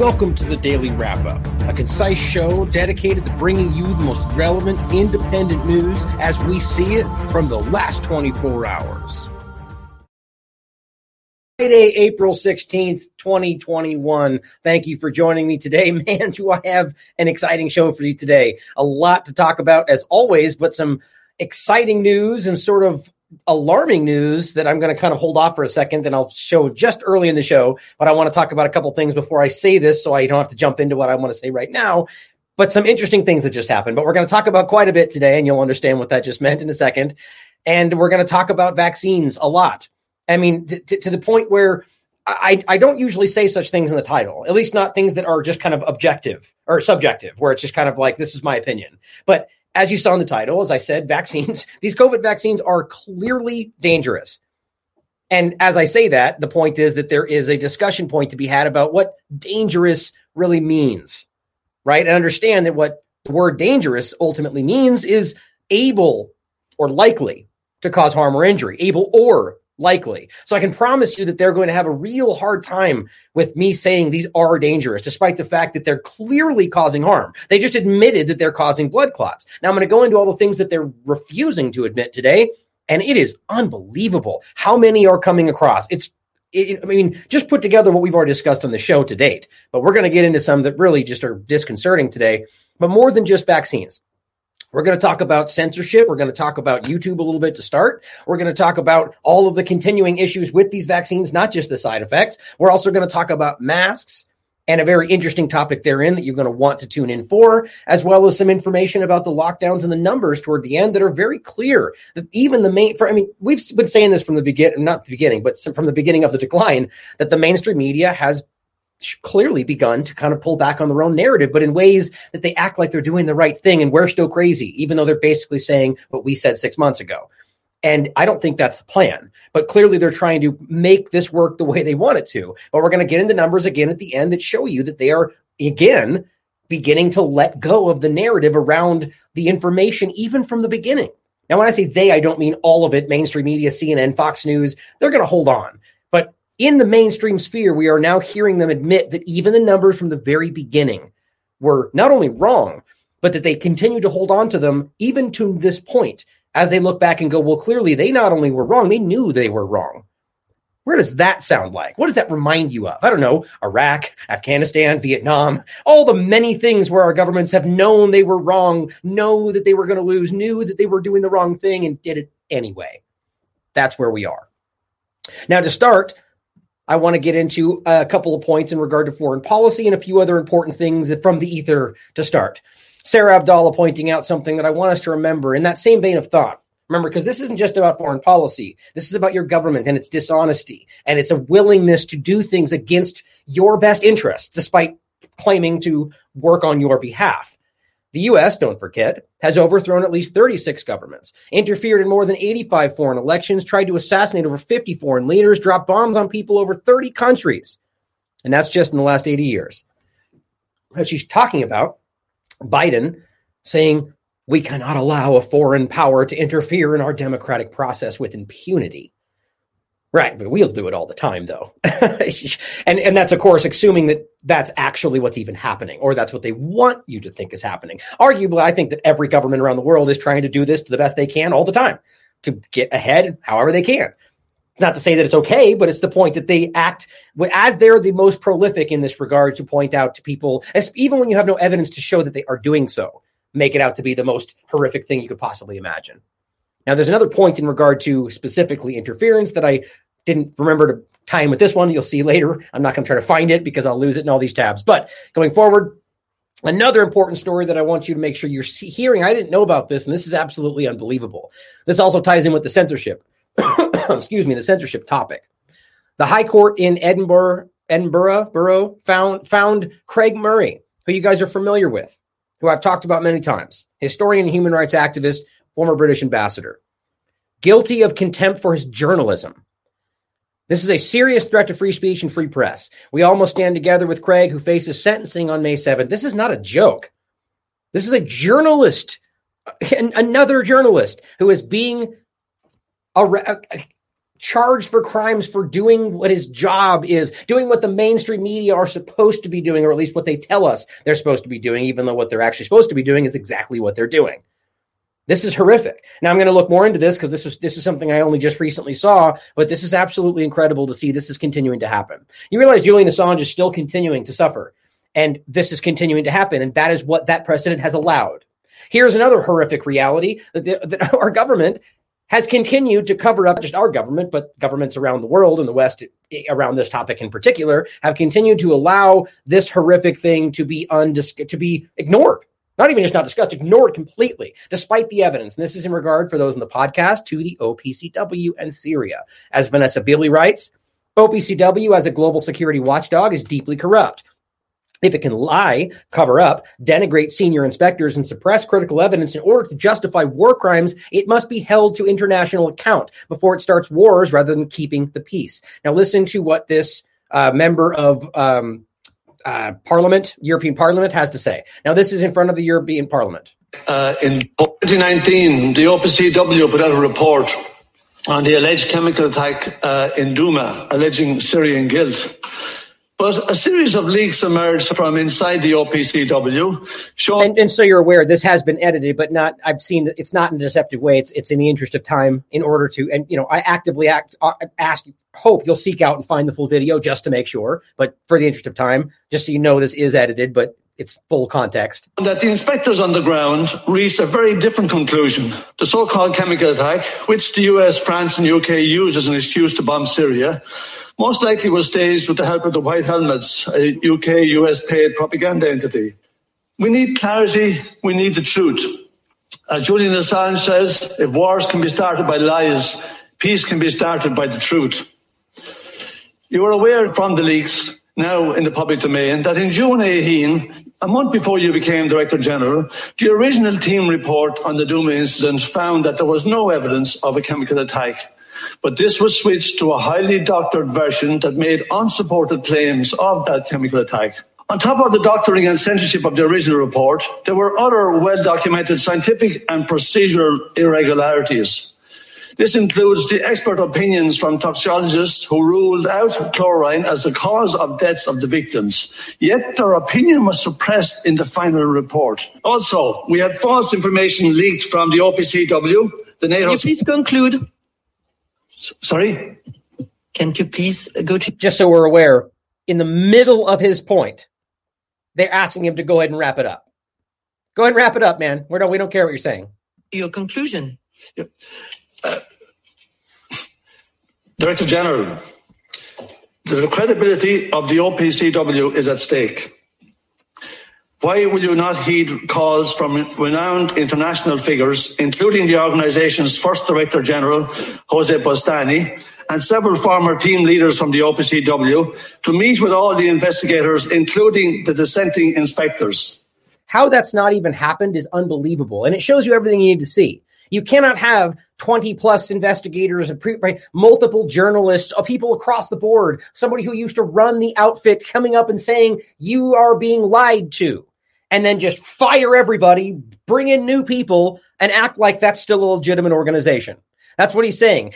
Welcome to the Daily Wrap-Up, a concise show dedicated to bringing you the most relevant, independent news as we see it from the last 24 hours. Friday, April 16th, 2021. Thank you for joining me today. Man, do I have an exciting show for you today. A lot to talk about as always, but some exciting news and sort of alarming news that I'm going to kind of hold off for a second and I'll show just early in the show, but I want to talk about a couple things before I say this so I don't have to jump into what I want to say right now, but some interesting things that just happened. But we're going to talk about quite a bit today and you'll understand what that just meant in a second. And we're going to talk about vaccines a lot. I mean, to the point where I don't usually say such things in the title, at least not things that are just kind of objective or subjective, where it's just kind of like, this is my opinion. But as you saw in the title, as I said, vaccines, these COVID vaccines are clearly dangerous. And as I say that, the point is that there is a discussion point to be had about what dangerous really means, right? And understand that what the word dangerous ultimately means is able or likely to cause harm or injury, able or likely. So I can promise you that they're going to have a real hard time with me saying these are dangerous, despite the fact that they're clearly causing harm. They just admitted that they're causing blood clots. Now I'm going to go into all the things that they're refusing to admit today. And it is unbelievable how many are coming across. I mean, just put together what we've already discussed on the show to date, but we're going to get into some that really just are disconcerting today, but more than just vaccines. We're going to talk about censorship. We're going to talk about YouTube a little bit to start. We're going to talk about all of the continuing issues with these vaccines, not just the side effects. We're also going to talk about masks and a very interesting topic therein that you're going to want to tune in for, as well as some information about the lockdowns and the numbers toward the end that are very clear. That even we've been saying this from the beginning, not the beginning, but from the beginning of the decline, that the mainstream media has clearly begun to kind of pull back on their own narrative, but in ways that they act like they're doing the right thing and we're still crazy, even though they're basically saying what we said 6 months ago. And I don't think that's the plan, but clearly they're trying to make this work the way they want it to. But we're going to get into numbers again at the end that show you that they are, again, beginning to let go of the narrative around the information, even from the beginning. Now, when I say they, I don't mean all of it, mainstream media, CNN, Fox News, they're going to hold on. But in the mainstream sphere, we are now hearing them admit that even the numbers from the very beginning were not only wrong, but that they continue to hold on to them even to this point as they look back and go, well, clearly they not only were wrong, they knew they were wrong. Where does that sound like? What does that remind you of? I don't know, Iraq, Afghanistan, Vietnam, all the many things where our governments have known they were wrong, know that they were going to lose, knew that they were doing the wrong thing and did it anyway. That's where we are. Now, to start, I want to get into a couple of points in regard to foreign policy and a few other important things from the ether to start. Sarah Abdallah pointing out something that I want us to remember in that same vein of thought. Remember, because this isn't just about foreign policy. This is about your government and its dishonesty and its a willingness to do things against your best interests, despite claiming to work on your behalf. The U.S., don't forget, has overthrown at least 36 governments, interfered in more than 85 foreign elections, tried to assassinate over 50 foreign leaders, dropped bombs on people over 30 countries. And that's just in the last 80 years. But she's talking about Biden saying, we cannot allow a foreign power to interfere in our democratic process with impunity. Right, but we'll do it all the time, though. and that's, of course, assuming that that's actually what's even happening, or that's what they want you to think is happening. Arguably, I think that every government around the world is trying to do this to the best they can all the time, to get ahead however they can. Not to say that it's okay, but it's the point that they act as they're the most prolific in this regard to point out to people, even when you have no evidence to show that they are doing so, make it out to be the most horrific thing you could possibly imagine. Now, there's another point in regard to specifically interference that I didn't remember to tie in with this one. You'll see later. I'm not going to try to find it because I'll lose it in all these tabs. But going forward, another important story that I want you to make sure you're hearing. I didn't know about this, and this is absolutely unbelievable. This also ties in with the censorship. The censorship topic. The High Court in Edinburgh found Craig Murray, who you guys are familiar with, who I've talked about many times, historian and human rights activist, former British ambassador, guilty of contempt for his journalism. This is a serious threat to free speech and free press. We all must stand together with Craig, who faces sentencing on May 7th. This is not a joke. This is a journalist, another journalist who is being charged for crimes for doing what his job is, doing what the mainstream media are supposed to be doing, or at least what they tell us they're supposed to be doing, even though what they're actually supposed to be doing is exactly what they're doing. This is horrific. Now I'm going to look more into this because this is something I only just recently saw, but this is absolutely incredible to see this is continuing to happen. You realize Julian Assange is still continuing to suffer, and this is continuing to happen, and that is what that precedent has allowed. Here's another horrific reality that our government has continued to cover up, just our government, but governments around the world and the West around this topic in particular have continued to allow this horrific thing to be ignored. Not even just not discussed, ignored completely, despite the evidence. And this is in regard, for those in the podcast, to the OPCW and Syria. As Vanessa Beeley writes, OPCW as a global security watchdog is deeply corrupt. If it can lie, cover up, denigrate senior inspectors, and suppress critical evidence in order to justify war crimes, it must be held to international account before it starts wars rather than keeping the peace. Now listen to what this member of European Parliament has to say. Now this is in front of the European Parliament. In 2019, the OPCW put out a report on the alleged chemical attack in Douma, alleging Syrian guilt. But a series of leaks emerged from inside the OPCW showing... And so you're aware, this has been edited, but not, I've seen that it's not in a deceptive way. It's in the interest of time in order to, and, I actively hope you'll seek out and find the full video just to make sure. But for the interest of time, just so you know, this is edited, but it's full context. That the inspectors on the ground reached a very different conclusion. The so-called chemical attack, which the US, France and UK used as an excuse to bomb Syria, most likely was staged with the help of the White Helmets, a UK-US paid propaganda entity. We need clarity, we need the truth. As Julian Assange says, if wars can be started by lies, peace can be started by the truth. You are aware from the leaks now in the public domain that in June 18, a month before you became Director General, the original team report on the Douma incident found that there was no evidence of a chemical attack. But this was switched to a highly doctored version that made unsupported claims of that chemical attack. On top of the doctoring and censorship of the original report, there were other well-documented scientific and procedural irregularities. This includes the expert opinions from toxicologists who ruled out chlorine as the cause of deaths of the victims. Yet their opinion was suppressed in the final report. Also, we had false information leaked from the OPCW, the NATO... Can you please conclude? Sorry? Can you please go to... Just so we're aware, in the middle of his point, they're asking him to go ahead and wrap it up. Go ahead and wrap it up, man. We don't care what you're saying. Your conclusion. Director General, the credibility of the OPCW is at stake. Why will you not heed calls from renowned international figures, including the organization's first Director General, Jose Bostani, and several former team leaders from the OPCW, to meet with all the investigators, including the dissenting inspectors? How that's not even happened is unbelievable, and it shows you everything you need to see. You cannot have 20 plus investigators, multiple journalists, people across the board, somebody who used to run the outfit coming up and saying you are being lied to, and then just fire everybody, bring in new people, and act like that's still a legitimate organization. That's what he's saying.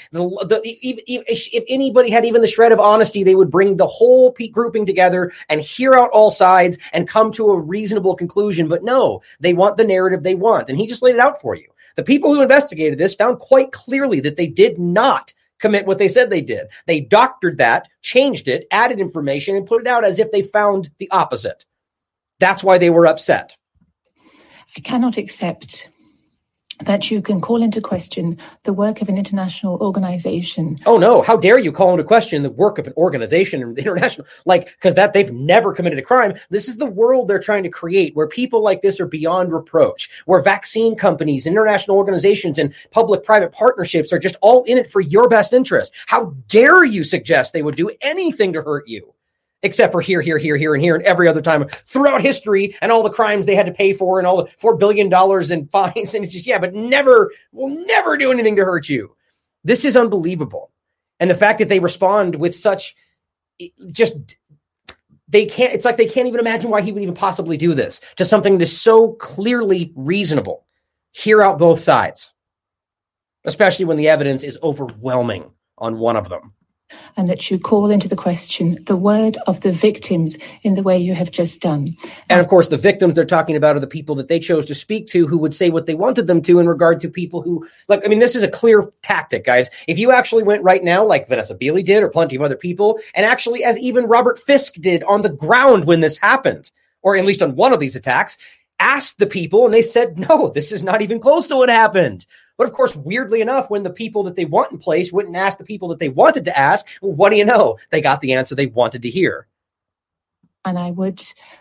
If anybody had even the shred of honesty, they would bring the whole grouping together and hear out all sides and come to a reasonable conclusion. But no, they want the narrative they want. And he just laid it out for you. The people who investigated this found quite clearly that they did not commit what they said they did. They doctored that, changed it, added information, and put it out as if they found the opposite. That's why they were upset. I cannot accept that you can call into question the work of an international organization. Oh no, how dare you call into question the work of an organization and international, because they've never committed a crime. This is the world they're trying to create, where people like this are beyond reproach, where vaccine companies, international organizations, and public-private partnerships are just all in it for your best interest. How dare you suggest they would do anything to hurt you? Except for here, and every other time throughout history, and all the crimes they had to pay for, and all the $4 billion in fines. And it's just, but we'll never do anything to hurt you. This is unbelievable. And the fact that they respond with such, it's like they can't even imagine why he would even possibly do this to something that's so clearly reasonable. Hear out both sides, especially when the evidence is overwhelming on one of them. And that you call into the question the word of the victims in the way you have just done. And of course, the victims they're talking about are the people that they chose to speak to who would say what they wanted them to in regard to people who, like, I mean, this is a clear tactic, guys. If you actually went right now, like Vanessa Beeley did, or plenty of other people, and actually as even Robert Fisk did on the ground when this happened, or at least on one of these attacks, asked the people and they said, no, this is not even close to what happened. But of course, weirdly enough, when the people that they want in place went and asked the people that they wanted to ask, well, what do you know? They got the answer they wanted to hear. And I would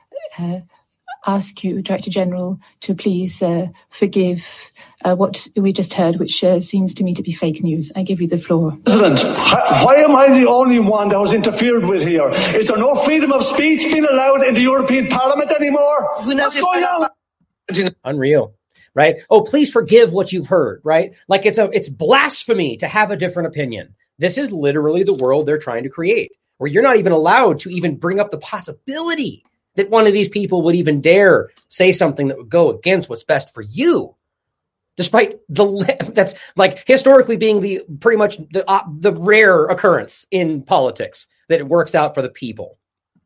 ask you, Director General, to please forgive what we just heard, which seems to me to be fake news. I give you the floor. President, why am I the only one that was interfered with here? Is there no freedom of speech being allowed in the European Parliament anymore? What's going on? Unreal. Right? Oh, please forgive what you've heard, right? Like it's blasphemy to have a different opinion. This is literally the world they're trying to create, where you're not even allowed to even bring up the possibility that one of these people would even dare say something that would go against what's best for you. Despite that's like historically being the pretty much the rare occurrence in politics, that it works out for the people.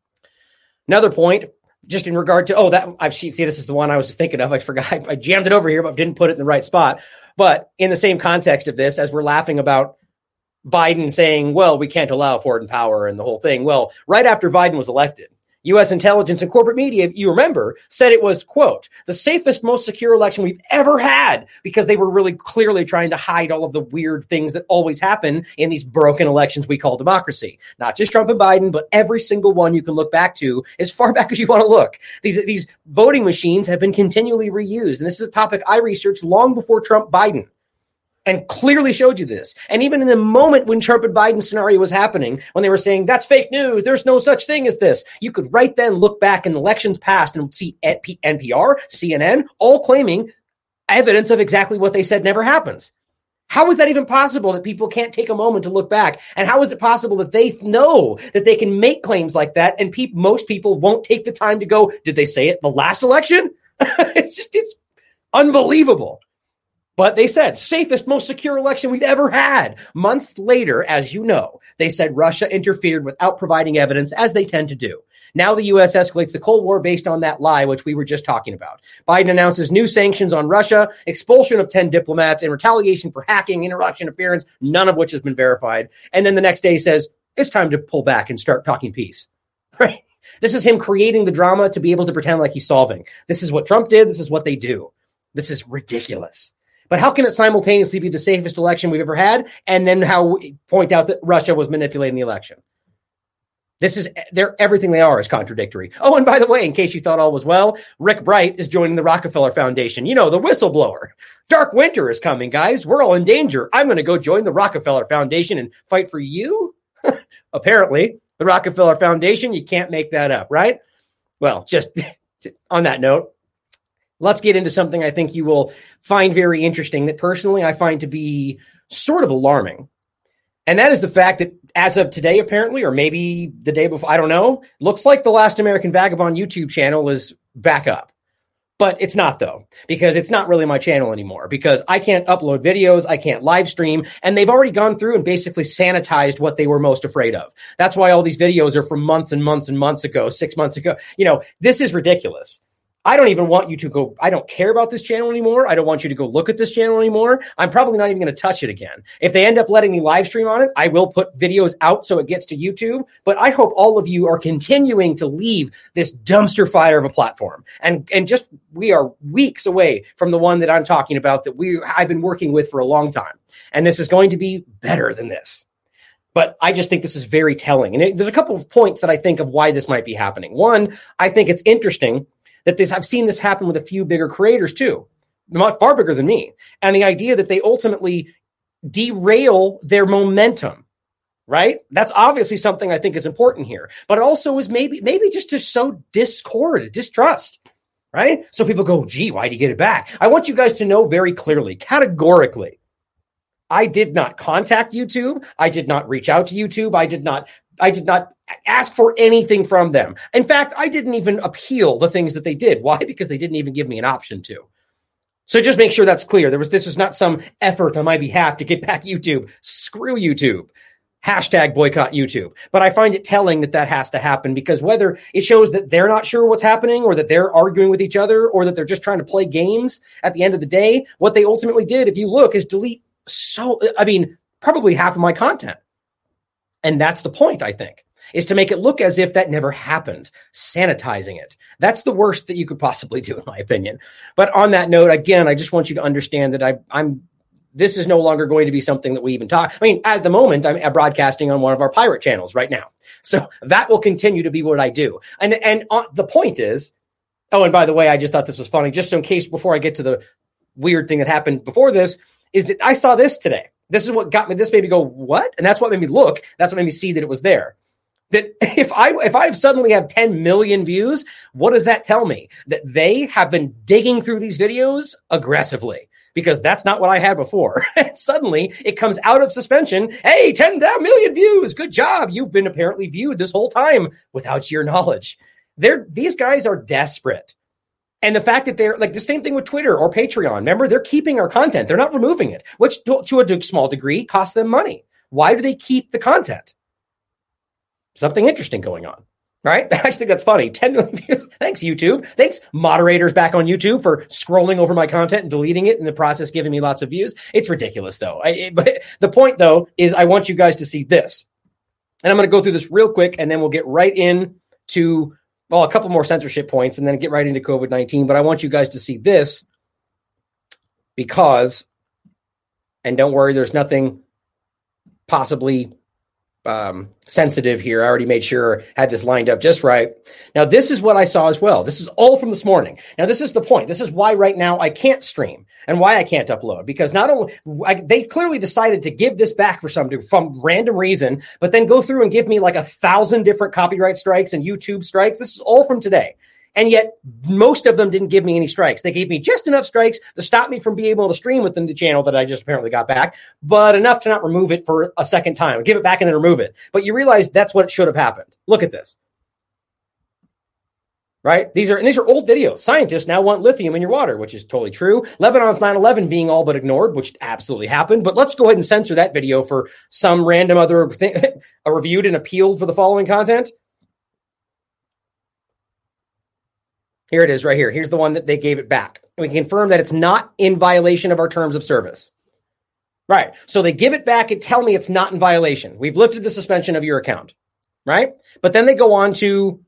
Another point, just in regard to, this is the one I was just thinking of. I forgot. I jammed it over here, but didn't put it in the right spot. But in the same context of this, as we're laughing about Biden saying, well, we can't allow foreign power and the whole thing. Well, right after Biden was elected, U.S. intelligence and corporate media, you remember, said it was, quote, the safest, most secure election we've ever had, because they were really clearly trying to hide all of the weird things that always happen in these broken elections we call democracy. Not just Trump and Biden, but every single one you can look back to as far back as you want to look. These voting machines have been continually reused. And this is a topic I researched long before Trump Biden, and clearly showed you this. And even in the moment when Trump and Biden scenario was happening, when they were saying, that's fake news, there's no such thing as this, you could right then look back in elections past and see NPR, CNN, all claiming evidence of exactly what they said never happens. How is that even possible that people can't take a moment to look back? And how is it possible that they know that they can make claims like that and most people won't take the time to go, did they say it the last election? It's unbelievable. But they said, safest, most secure election we've ever had. Months later, as you know, they said Russia interfered without providing evidence, as they tend to do. Now the U.S. escalates the Cold War based on that lie, which we were just talking about. Biden announces new sanctions on Russia, expulsion of 10 diplomats, and retaliation for hacking, election interference, none of which has been verified. And then the next day says, it's time to pull back and start talking peace. Right? This is him creating the drama to be able to pretend like he's solving. This is what Trump did. This is what they do. This is ridiculous. But how can it simultaneously be the safest election we've ever had, and then point out that Russia was manipulating the election? Everything they are is contradictory. Oh, and by the way, in case you thought all was well, Rick Bright is joining the Rockefeller Foundation. You know, the whistleblower. Dark winter is coming, guys. We're all in danger. I'm going to go join the Rockefeller Foundation and fight for you. Apparently, the Rockefeller Foundation, you can't make that up, right? Well, just on that note, let's get into something I think you will find very interesting that personally I find to be sort of alarming. And that is the fact that as of today, apparently, or maybe the day before, I don't know, looks like the Last American Vagabond YouTube channel is back up. But it's not, though, because it's not really my channel anymore, because I can't upload videos, I can't live stream, and they've already gone through and basically sanitized what they were most afraid of. That's why all these videos are from months and months and months ago, 6 months ago. You know, this is ridiculous. I don't even want you to go, I don't care about this channel anymore. I don't want you to go look at this channel anymore. I'm probably not even going to touch it again. If they end up letting me live stream on it, I will put videos out so it gets to YouTube. But I hope all of you are continuing to leave this dumpster fire of a platform. And just, we are weeks away from the one that I'm talking about that I've been working with for a long time. And this is going to be better than this. But I just think this is very telling. And there's a couple of points that I think of why this might be happening. One, I think it's interesting that I've seen this happen with a few bigger creators too, far bigger than me. And the idea that they ultimately derail their momentum, right? That's obviously something I think is important here, but it also is maybe just to sow discord, distrust, right? So people go, gee, why'd you get it back? I want you guys to know very clearly, categorically, I did not contact YouTube. I did not reach out to YouTube. I did not ask for anything from them. In fact, I didn't even appeal the things that they did. Why? Because they didn't even give me an option to. So just make sure that's clear. This was not some effort on my behalf to get back YouTube. Screw YouTube. Hashtag boycott YouTube. But I find it telling that that has to happen, because whether it shows that they're not sure what's happening, or that they're arguing with each other, or that they're just trying to play games, at the end of the day, what they ultimately did, if you look, is delete probably half of my content. And that's the point, I think, is to make it look as if that never happened, sanitizing it. That's the worst that you could possibly do, in my opinion. But on that note, again, I just want you to understand that this is no longer going to be something that we even talk. I mean, at the moment, I'm broadcasting on one of our pirate channels right now. So that will continue to be what I do. And the point is, oh, and by the way, I just thought this was funny, just in case, before I get to the weird thing that happened before this, is that I saw this today. This is what got me, this made me go, what? And that's what made me look. That's what made me see that it was there. That if I suddenly have 10 million views, what does that tell me? That they have been digging through these videos aggressively, because that's not what I had before. Suddenly it comes out of suspension. Hey, 10 million views. Good job. You've been apparently viewed this whole time without your knowledge. These guys are desperate. And the fact that they're like the same thing with Twitter or Patreon. Remember, they're keeping our content. They're not removing it, which to a small degree costs them money. Why do they keep the content? Something interesting going on, right? I just think that's funny. 10 million views. Thanks, YouTube. Thanks, moderators back on YouTube, for scrolling over my content and deleting it, in the process giving me lots of views. It's ridiculous, though. But the point, though, is I want you guys to see this. And I'm going to go through this real quick, and then we'll get right into, a couple more censorship points, and then get right into COVID-19. But I want you guys to see this because, and don't worry, there's nothing possibly sensitive here. I already made sure I had this lined up just right. Now, this is what I saw as well. This is all from this morning. Now, this is the point. This is why right now I can't stream and why I can't upload, because not only they clearly decided to give this back for some random reason, but then go through and give me like 1,000 different copyright strikes and YouTube strikes. This is all from today. And yet most of them didn't give me any strikes. They gave me just enough strikes to stop me from being able to stream within the channel that I just apparently got back, but enough to not remove it for a second time. Give it back and then remove it. But you realize that's what should have happened. Look at this. Right? These are old videos. Scientists now want lithium in your water, which is totally true. Lebanon's 9/11 being all but ignored, which absolutely happened. But let's go ahead and censor that video for some random other thing, reviewed and appealed for the following content. Here it is right here. Here's the one that they gave it back. We can confirm that it's not in violation of our terms of service. Right. So they give it back and tell me it's not in violation. We've lifted the suspension of your account. Right. But then they go on to,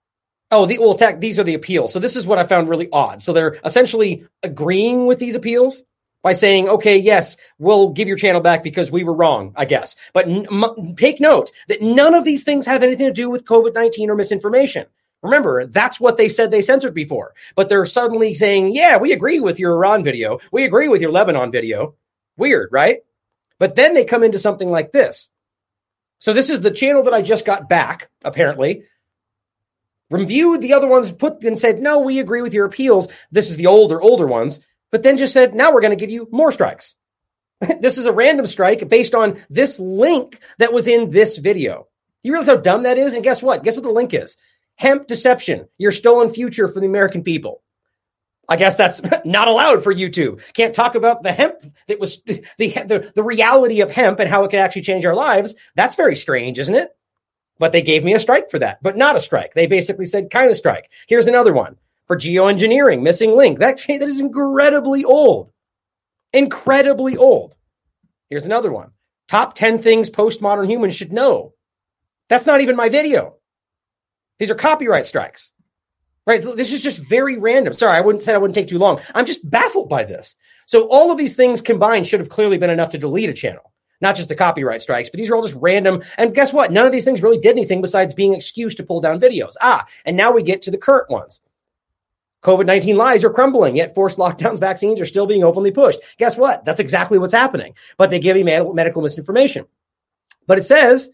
these are the appeals. So this is what I found really odd. So they're essentially agreeing with these appeals by saying, okay, yes, we'll give your channel back because we were wrong, I guess. But take note that none of these things have anything to do with COVID-19 or misinformation. Remember, that's what they said they censored before. But they're suddenly saying, yeah, we agree with your Iran video. We agree with your Lebanon video. Weird, right? But then they come into something like this. So this is the channel that I just got back, apparently. Reviewed the other ones, put and said, no, we agree with your appeals. This is the older ones. But then just said, now we're going to give you more strikes. This is a random strike based on this link that was in this video. You realize how dumb that is? And guess what? Guess what the link is? Hemp deception, your stolen future for the American people. I guess that's not allowed for YouTube. Can't talk about the hemp that was the reality of hemp and how it could actually change our lives. That's very strange, isn't it? But they gave me a strike for that, but not a strike. They basically said kind of strike. Here's another one for geoengineering, missing link. That is incredibly old. Incredibly old. Here's another one. Top 10 things postmodern humans should know. That's not even my video. These are copyright strikes, right? This is just very random. Sorry, I wouldn't take too long. I'm just baffled by this. So all of these things combined should have clearly been enough to delete a channel, not just the copyright strikes, but these are all just random. And guess what? None of these things really did anything besides being excused to pull down videos. And now we get to the current ones. COVID-19 lies are crumbling, yet forced lockdowns, vaccines are still being openly pushed. Guess what? That's exactly what's happening. But they give you medical misinformation. But it says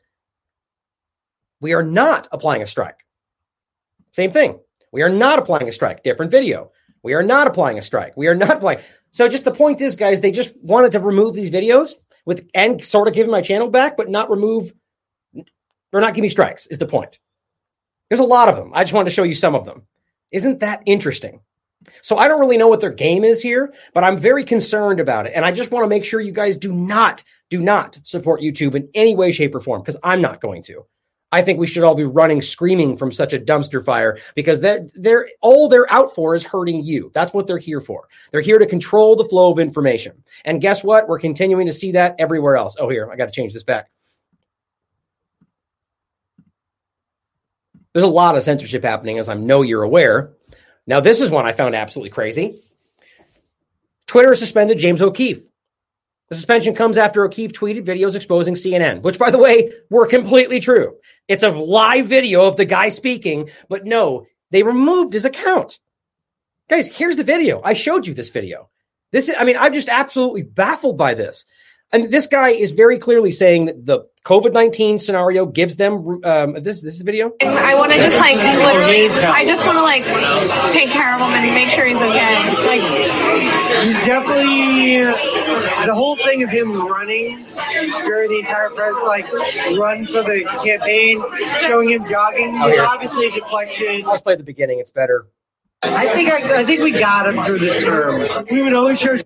we are not applying a strike. Same thing. We are not applying a strike. Different video. We are not applying a strike. We are not applying. So just the point is, guys, they just wanted to remove these videos and sort of give my channel back, but not remove or not give me strikes is the point. There's a lot of them. I just wanted to show you some of them. Isn't that interesting? So I don't really know what their game is here, but I'm very concerned about it. And I just want to make sure you guys do not do not support YouTube in any way, shape, or form, because I'm not going to. I think we should all be running screaming from such a dumpster fire, because all they're out for is hurting you. That's what they're here for. They're here to control the flow of information. And guess what? We're continuing to see that everywhere else. Oh, here, I got to change this back. There's a lot of censorship happening, as I know you're aware. Now, this is one I found absolutely crazy. Twitter suspended James O'Keefe. The suspension comes after O'Keefe tweeted videos exposing CNN, which, by the way, were completely true. It's a live video of the guy speaking, but no, they removed his account. Guys, here's the video. I showed you this video. I'm just absolutely baffled by this. And this guy is very clearly saying that the COVID-19 scenario gives them this is the video. I want to just I just want to take care of him and make sure he's okay. He's definitely the whole thing of him running during the entire run for the campaign, showing him jogging. Is obviously a deflection. Let's play the beginning. It's better. I think we got him through this term. We would always show.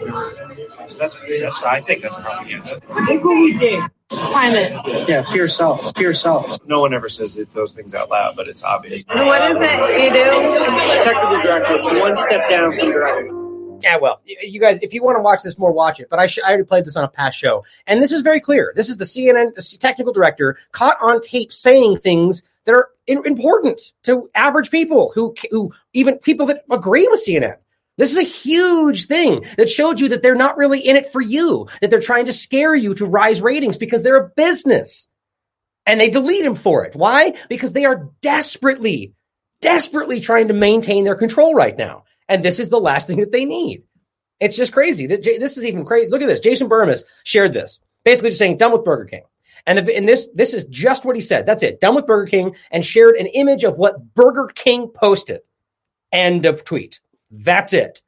I think that's propaganda. I think what we did. Climate. Yeah, fear sells. Fear sells. No one ever says those things out loud, but it's obvious. What is it you do? Technical director. It's one step down from director. Yeah, well, you guys, if you want to watch this more, watch it. But I already played this on a past show. And this is very clear. This is the CNN technical director caught on tape saying things that are important to average people who even people that agree with CNN. This is a huge thing that showed you that they're not really in it for you, that they're trying to scare you to rise ratings because they're a business. And they delete him for it. Why? Because they are desperately trying to maintain their control right now. And this is the last thing that they need. It's just crazy. This is even crazy. Look at this. Jason Burmis shared this, basically just saying, done with Burger King. And this is just what he said. That's it. Done with Burger King, and shared an image of what Burger King posted. End of tweet. That's it.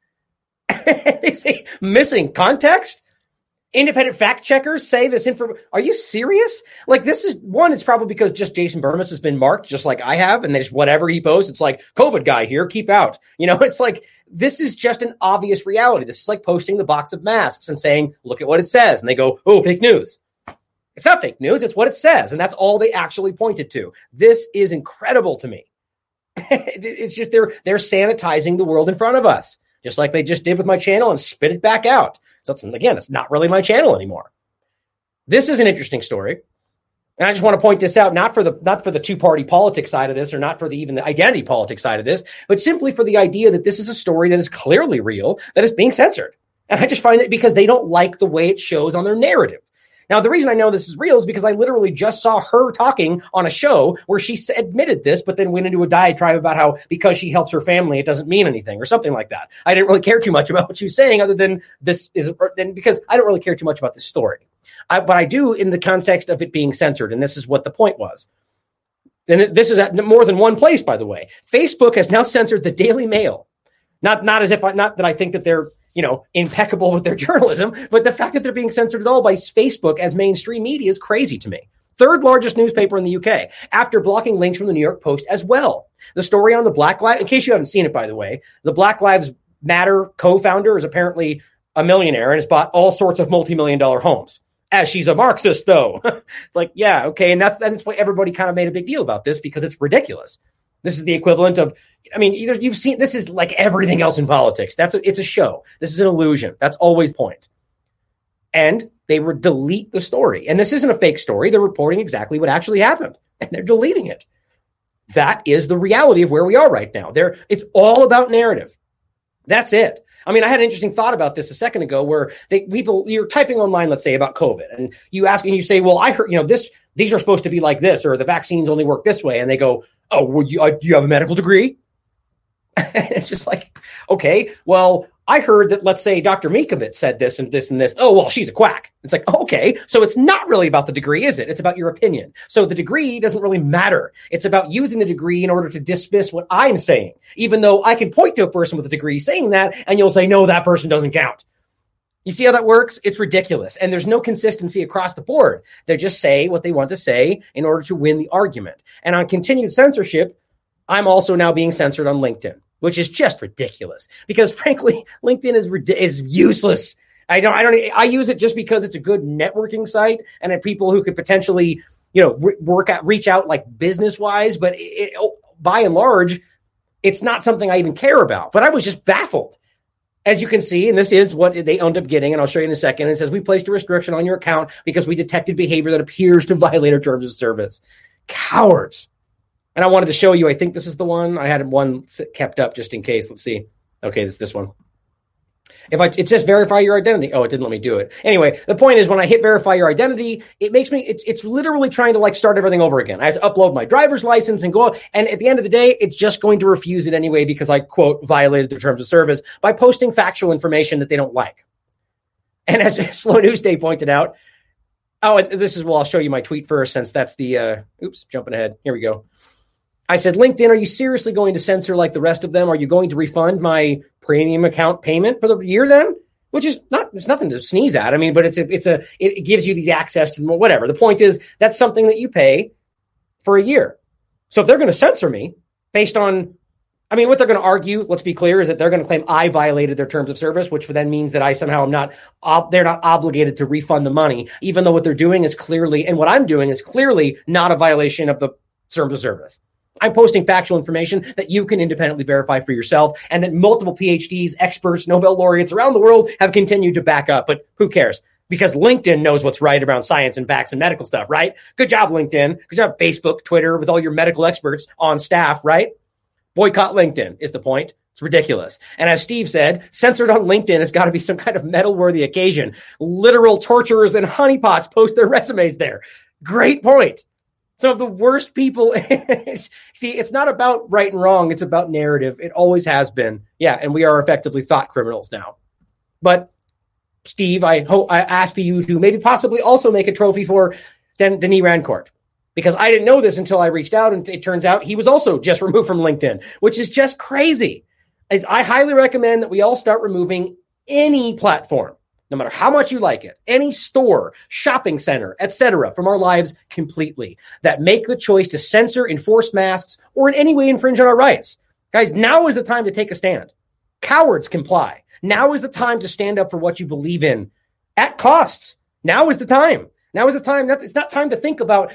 Missing context? Independent fact checkers say this info. Are you serious? This is one, it's probably because just Jason Burmis has been marked just like I have. And just whatever he posts, it's like COVID guy here, keep out. It's like, this is just an obvious reality. This is like posting the box of masks and saying, look at what it says. And they go, oh, fake news. It's not fake news. It's what it says. And that's all they actually pointed to. This is incredible to me. It's just, they're sanitizing the world in front of us, just like they just did with my channel and spit it back out. So it's not really my channel anymore. This is an interesting story. And I just want to point this out, not for the two-party politics side of this, or not for even the identity politics side of this, but simply for the idea that this is a story that is clearly real, that is being censored. And I just find it because they don't like the way it shows on their narrative. Now, the reason I know this is real is because I literally just saw her talking on a show where she admitted this, but then went into a diatribe about how because she helps her family, it doesn't mean anything or something like that. I didn't really care too much about what she was saying, other than because I don't really care too much about this story. But I do in the context of it being censored, and this is what the point was. And this is at more than one place, by the way. Facebook has now censored the Daily Mail. Not that I think that they're impeccable with their journalism, but the fact that they're being censored at all by Facebook as mainstream media is crazy to me. Third largest newspaper in the UK, after blocking links from the New York Post as well. The story on the Black Lives, in case you haven't seen it, by the way, the Black Lives Matter co-founder is apparently a millionaire and has bought all sorts of multi-million-dollar homes. As she's a Marxist, though. It's like, yeah, okay. And that's why everybody kind of made a big deal about this, because it's ridiculous. This is the equivalent of, either you've seen, this is like everything else in politics. It's a show. This is an illusion. That's always the point. And they would delete the story. And this isn't a fake story. They're reporting exactly what actually happened, and they're deleting it. That is the reality of where we are right now. It's all about narrative. That's it. I had an interesting thought about this a second ago, where you're typing online, let's say, about COVID, and you ask and you say, well, I heard, these are supposed to be like this, or the vaccines only work this way. And they go, oh, well, do you have a medical degree? And it's just like, okay, well, I heard that, let's say, Dr. Mikovits said this and this and this. Oh, well, she's a quack. It's like, okay, so it's not really about the degree, is it? It's about your opinion. So the degree doesn't really matter. It's about using the degree in order to dismiss what I'm saying, even though I can point to a person with a degree saying that, and you'll say, no, that person doesn't count. You see how that works? It's ridiculous. And there's no consistency across the board. They just say what they want to say in order to win the argument. And on continued censorship, I'm also now being censored on LinkedIn, which is just ridiculous, because frankly, LinkedIn is useless. I use it just because it's a good networking site and at people who could potentially, reach out like business wise, but by and large, it's not something I even care about. But I was just baffled. As you can see, and this is what they end up getting, and I'll show you in a second. It says, we placed a restriction on your account because we detected behavior that appears to violate our terms of service. Cowards. And I wanted to show you, I think this is the one. I had one kept up just in case. Let's see. Okay, this one. It says verify your identity. Oh, it didn't let me do it. Anyway, the point is when I hit verify your identity, it makes me, it's literally trying to like start everything over again. I have to upload my driver's license and go. And at the end of the day, it's just going to refuse it anyway because I, quote, violated their terms of service by posting factual information that they don't like. And as Slow News Day pointed out, I'll show you my tweet first since that's the, jumping ahead. Here we go. I said, LinkedIn, are you seriously going to censor like the rest of them? Are you going to refund my premium account payment for the year then? Which is it's nothing to sneeze at. I mean, but it gives you the access to whatever. The point is that's something that you pay for a year. So if they're going to censor me based on, what they're going to argue, let's be clear, is that they're going to claim I violated their terms of service, which then means that I somehow they're not obligated to refund the money, even though what they're doing is clearly, and what I'm doing is clearly not a violation of the terms of service. I'm posting factual information that you can independently verify for yourself and that multiple PhDs, experts, Nobel laureates around the world have continued to back up. But who cares? Because LinkedIn knows what's right around science and facts and medical stuff, right? Good job, LinkedIn. Good job, Facebook, Twitter, with all your medical experts on staff, right? Boycott LinkedIn is the point. It's ridiculous. And as Steve said, censored on LinkedIn has got to be some kind of medal-worthy occasion. Literal torturers and honeypots post their resumes there. Great point. Some of the worst people. See, it's not about right and wrong. It's about narrative. It always has been. Yeah, and we are effectively thought criminals now. But Steve, I ask you to maybe possibly also make a trophy for Denis Rancourt. Because I didn't know this until I reached out, and it turns out he was also just removed from LinkedIn, which is just crazy. As I highly recommend that we all start removing any platform, no matter how much you like it, any store, shopping center, etc., from our lives completely, that make the choice to censor, enforce masks, or in any way infringe on our rights. Guys, now is the time to take a stand. Cowards comply. Now is the time to stand up for what you believe in at costs. Now is the time. Now is the time. It's not time to think about,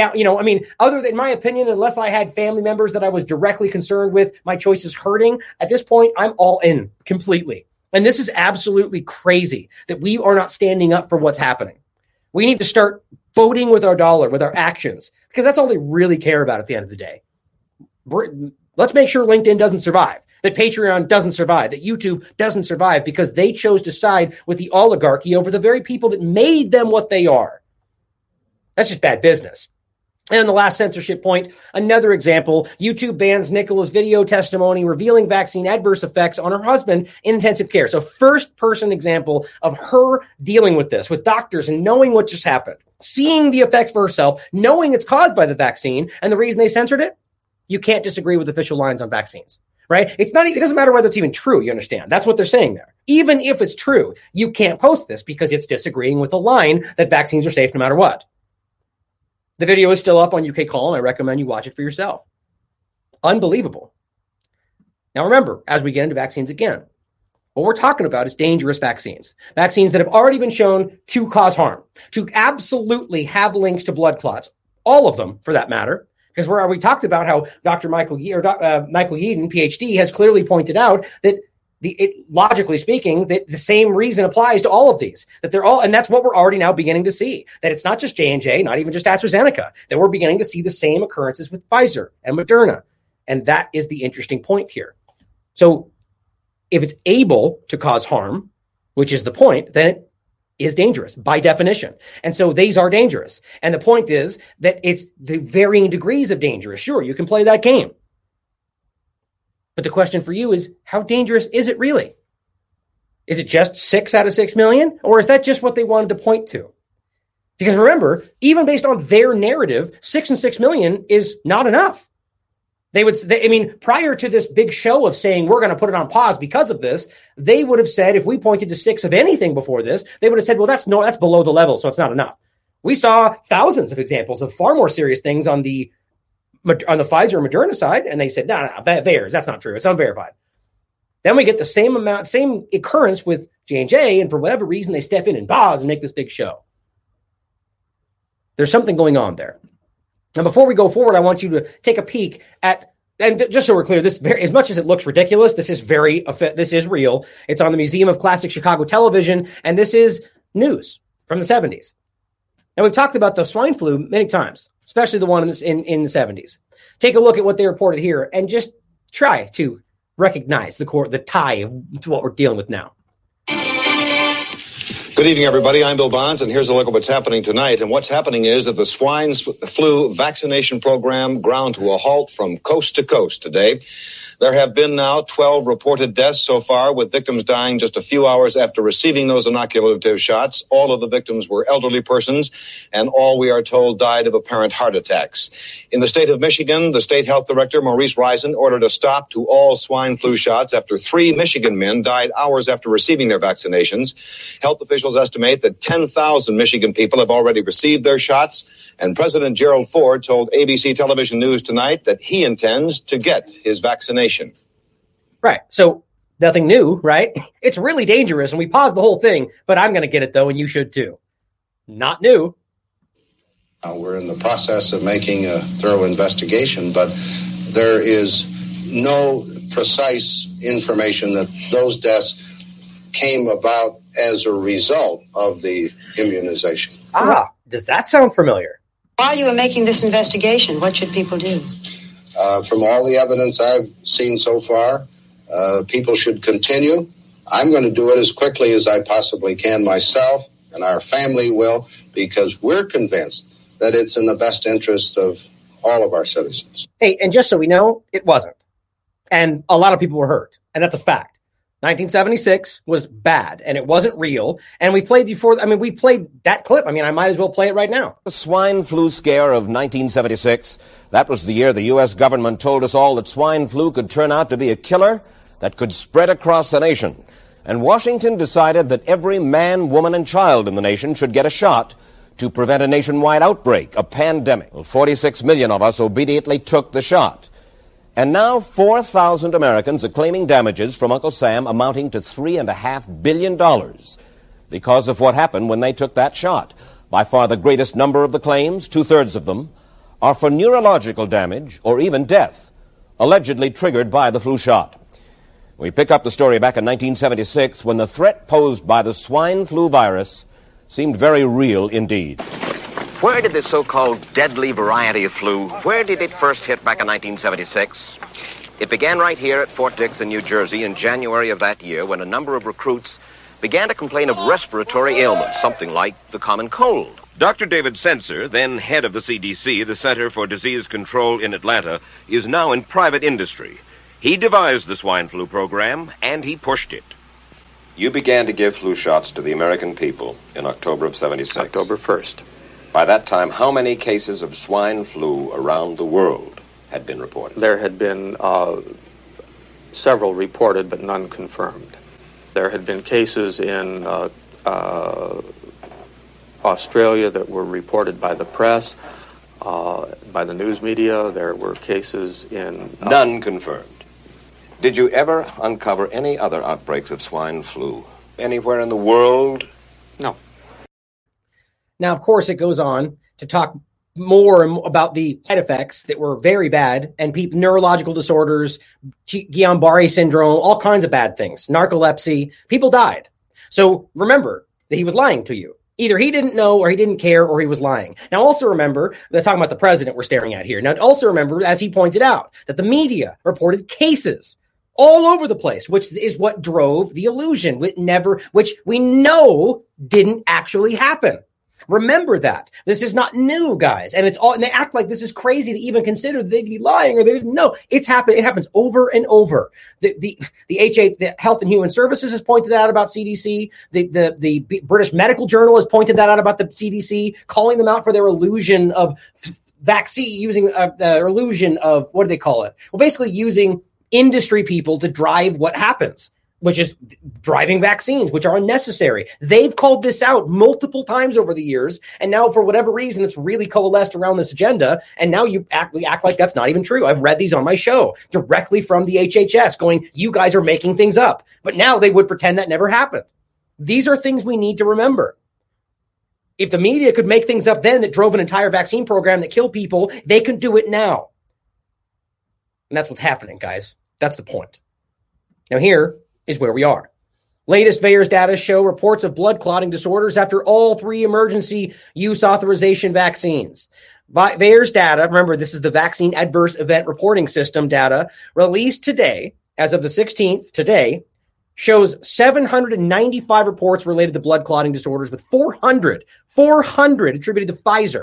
other than my opinion, unless I had family members that I was directly concerned with, my choices hurting. At this point, I'm all in completely. And this is absolutely crazy that we are not standing up for what's happening. We need to start voting with our dollar, with our actions, because that's all they really care about at the end of the day. Let's make sure LinkedIn doesn't survive, that Patreon doesn't survive, that YouTube doesn't survive because they chose to side with the oligarchy over the very people that made them what they are. That's just bad business. And the last censorship point, another example, YouTube bans Nicola's video testimony revealing vaccine adverse effects on her husband in intensive care. So first person example of her dealing with this, with doctors and knowing what just happened, seeing the effects for herself, knowing it's caused by the vaccine. And the reason they censored it, you can't disagree with official lines on vaccines, right? It doesn't matter whether it's even true. You understand? That's what they're saying there. Even if it's true, you can't post this because it's disagreeing with the line that vaccines are safe no matter what. The video is still up on UK Call, and I recommend you watch it for yourself. Unbelievable. Now remember, as we get into vaccines again, what we're talking about is dangerous vaccines. Vaccines that have already been shown to cause harm, to absolutely have links to blood clots. All of them, for that matter. Because we talked about how Dr. Michael Yeadon, PhD, has clearly pointed out that logically speaking, that the same reason applies to all of these, that they're all, and that's what we're already now beginning to see, that it's not just J&J, not even just AstraZeneca, that we're beginning to see the same occurrences with Pfizer and Moderna. And that is the interesting point here. So if it's able to cause harm, which is the point, then it is dangerous by definition. And so these are dangerous. And the point is that it's the varying degrees of dangerous. Sure, you can play that game. But the question for you is, how dangerous is it really? Is it just 6 out of 6 million? Or is that just what they wanted to point to? Because remember, even based on their narrative, 6 and 6 million is not enough. Prior to this big show of saying we're going to put it on pause because of this, they would have said, if we pointed to 6 of anything before this, they would have said, well, that's below the level, so it's not enough. We saw thousands of examples of far more serious things on the Pfizer and Moderna side, and they said, no, VAERS, that's not true. It's unverified. Then we get the same occurrence with J&J, and for whatever reason, they step in and pause and make this big show. There's something going on there. Now, before we go forward, I want you to take a peek at, and just so we're clear, this as much as it looks ridiculous, this is real. It's on the Museum of Classic Chicago Television, and this is news from the 70s. Now, we've talked about the swine flu many times, especially the one in the 70s. Take a look at what they reported here and just try to recognize the tie to what we're dealing with now. Good evening, everybody. I'm Bill Bonds, and here's a look at what's happening tonight. And what's happening is that the swine flu vaccination program ground to a halt from coast to coast today. There have been now 12 reported deaths so far, with victims dying just a few hours after receiving those inoculative shots. All of the victims were elderly persons, and all, we are told, died of apparent heart attacks. In the state of Michigan, the state health director, Maurice Risen, ordered a stop to all swine flu shots after 3 Michigan men died hours after receiving their vaccinations. Health officials estimate that 10,000 Michigan people have already received their shots, and President Gerald Ford told ABC Television News tonight that he intends to get his vaccination. Right. So nothing new, right? It's really dangerous, and we paused the whole thing, but I'm going to get it, though, and you should, too. Not new. We're in the process of making a thorough investigation, but there is no precise information that those deaths came about as a result of the immunization. Does that sound familiar? While you were making this investigation, what should people do? From all the evidence I've seen so far, people should continue. I'm going to do it as quickly as I possibly can myself, and our family will, because we're convinced that it's in the best interest of all of our citizens. Hey, and just so we know, it wasn't. And a lot of people were hurt, and that's a fact. 1976 was bad, and it wasn't real. And we played we played that clip. I might as well play it right now. The swine flu scare of 1976, that was the year the U.S. government told us all that swine flu could turn out to be a killer that could spread across the nation. And Washington decided that every man, woman, and child in the nation should get a shot to prevent a nationwide outbreak, a pandemic. Well, 46 million of us obediently took the shot. And now 4,000 Americans are claiming damages from Uncle Sam amounting to $3.5 billion because of what happened when they took that shot. By far the greatest number of the claims, 2/3 of them, are for neurological damage or even death, allegedly triggered by the flu shot. We pick up the story back in 1976 when the threat posed by the swine flu virus seemed very real indeed. Where did this so-called deadly variety of flu, where did it first hit back in 1976? It began right here at Fort Dix in New Jersey in January of that year when a number of recruits began to complain of respiratory ailments, something like the common cold. Dr. David Senser, then head of the CDC, the Center for Disease Control in Atlanta, is now in private industry. He devised the swine flu program, and he pushed it. You began to give flu shots to the American people in October of 76. October 1st. By that time, how many cases of swine flu around the world had been reported? There had been several reported, but none confirmed. There had been cases in Australia that were reported by the press, by the news media. There were cases in... None confirmed. Did you ever uncover any other outbreaks of swine flu anywhere in the world? No. Now, of course, it goes on to talk more about the side effects that were very bad and neurological disorders, Guillain-Barré syndrome, all kinds of bad things, narcolepsy. People died. So remember that he was lying to you. Either he didn't know or he didn't care or he was lying. Now, also remember, they're talking about the president we're staring at here. Now, also remember, as he pointed out, that the media reported cases all over the place, which is what drove the illusion, which we know didn't actually happen. Remember that. This is not new, guys. And and they act like this is crazy to even consider that they could be lying or they didn't know. It's happened. It happens over and over. The Health and Human Services has pointed that out about CDC. The British Medical Journal has pointed that out about the CDC, calling them out for their illusion of vaccine, using their illusion of, what do they call it? Well, basically using industry people to drive what happens, which is driving vaccines, which are unnecessary. They've called this out multiple times over the years, and now for whatever reason, it's really coalesced around this agenda, and now you act like that's not even true. I've read these on my show directly from the HHS going, you guys are making things up. But now they would pretend that never happened. These are things we need to remember. If the media could make things up then that drove an entire vaccine program that killed people, they can do it now. And that's what's happening, guys. That's the point. Now here is where we are. Latest VAERS data show reports of blood clotting disorders after all 3 emergency use authorization vaccines. VAERS data, remember this is the Vaccine Adverse Event Reporting System data, released today, as of the 16th, today, shows 795 reports related to blood clotting disorders, with 400 attributed to Pfizer,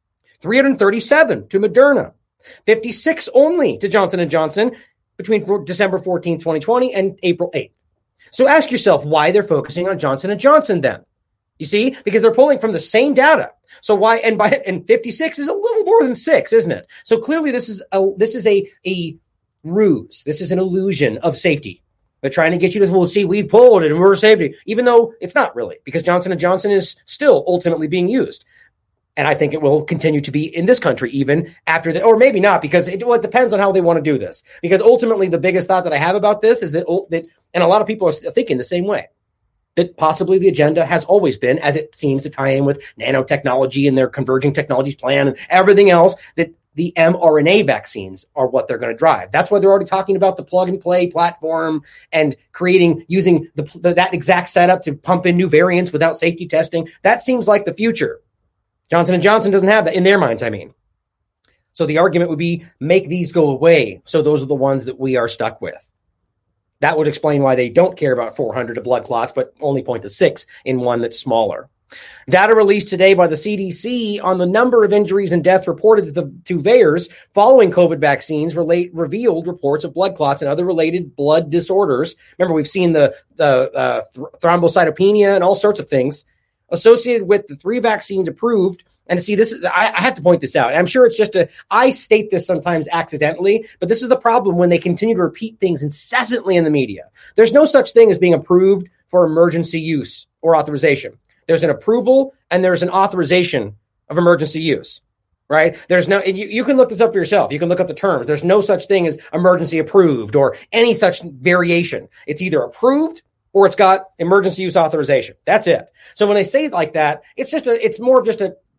337 to Moderna, 56 only to Johnson & Johnson between December 14th, 2020 and April 8th. So ask yourself why they're focusing on Johnson & Johnson then. You see, because they're pulling from the same data. So why, and 56 is a little more than 6, isn't it? So clearly this is a ruse. This is an illusion of safety. They're trying to get you to, well, see, we pulled it and we're safety, even though it's not really, because Johnson & Johnson is still ultimately being used. And I think it will continue to be in this country even after or maybe not, because it depends on how they want to do this. Because ultimately the biggest thought that I have about this is that and a lot of people are thinking the same way, that possibly the agenda has always been, as it seems to tie in with nanotechnology and their converging technologies plan and everything else, that the mRNA vaccines are what they're going to drive. That's why they're already talking about the plug and play platform and using that exact setup to pump in new variants without safety testing. That seems like the future. Johnson & Johnson doesn't have that in their minds, I mean. So the argument would be, make these go away. So those are the ones that we are stuck with. That would explain why they don't care about 400 of blood clots, but only point to 6 in one that's smaller. Data released today by the CDC on the number of injuries and deaths reported to VAERS following COVID vaccines revealed reports of blood clots and other related blood disorders. Remember, we've seen the thrombocytopenia and all sorts of things associated with the 3 vaccines approved. And see, this is, I have to point this out. I'm sure it's just I state this sometimes accidentally, but this is the problem when they continue to repeat things incessantly in the media. There's no such thing as being approved for emergency use or authorization. There's an approval and there's an authorization of emergency use, right? There's no, and you can look this up for yourself. You can look up the terms. There's no such thing as emergency approved or any such variation. It's either approved or it's got emergency use authorization. That's it. So when they say it like that, it's more of just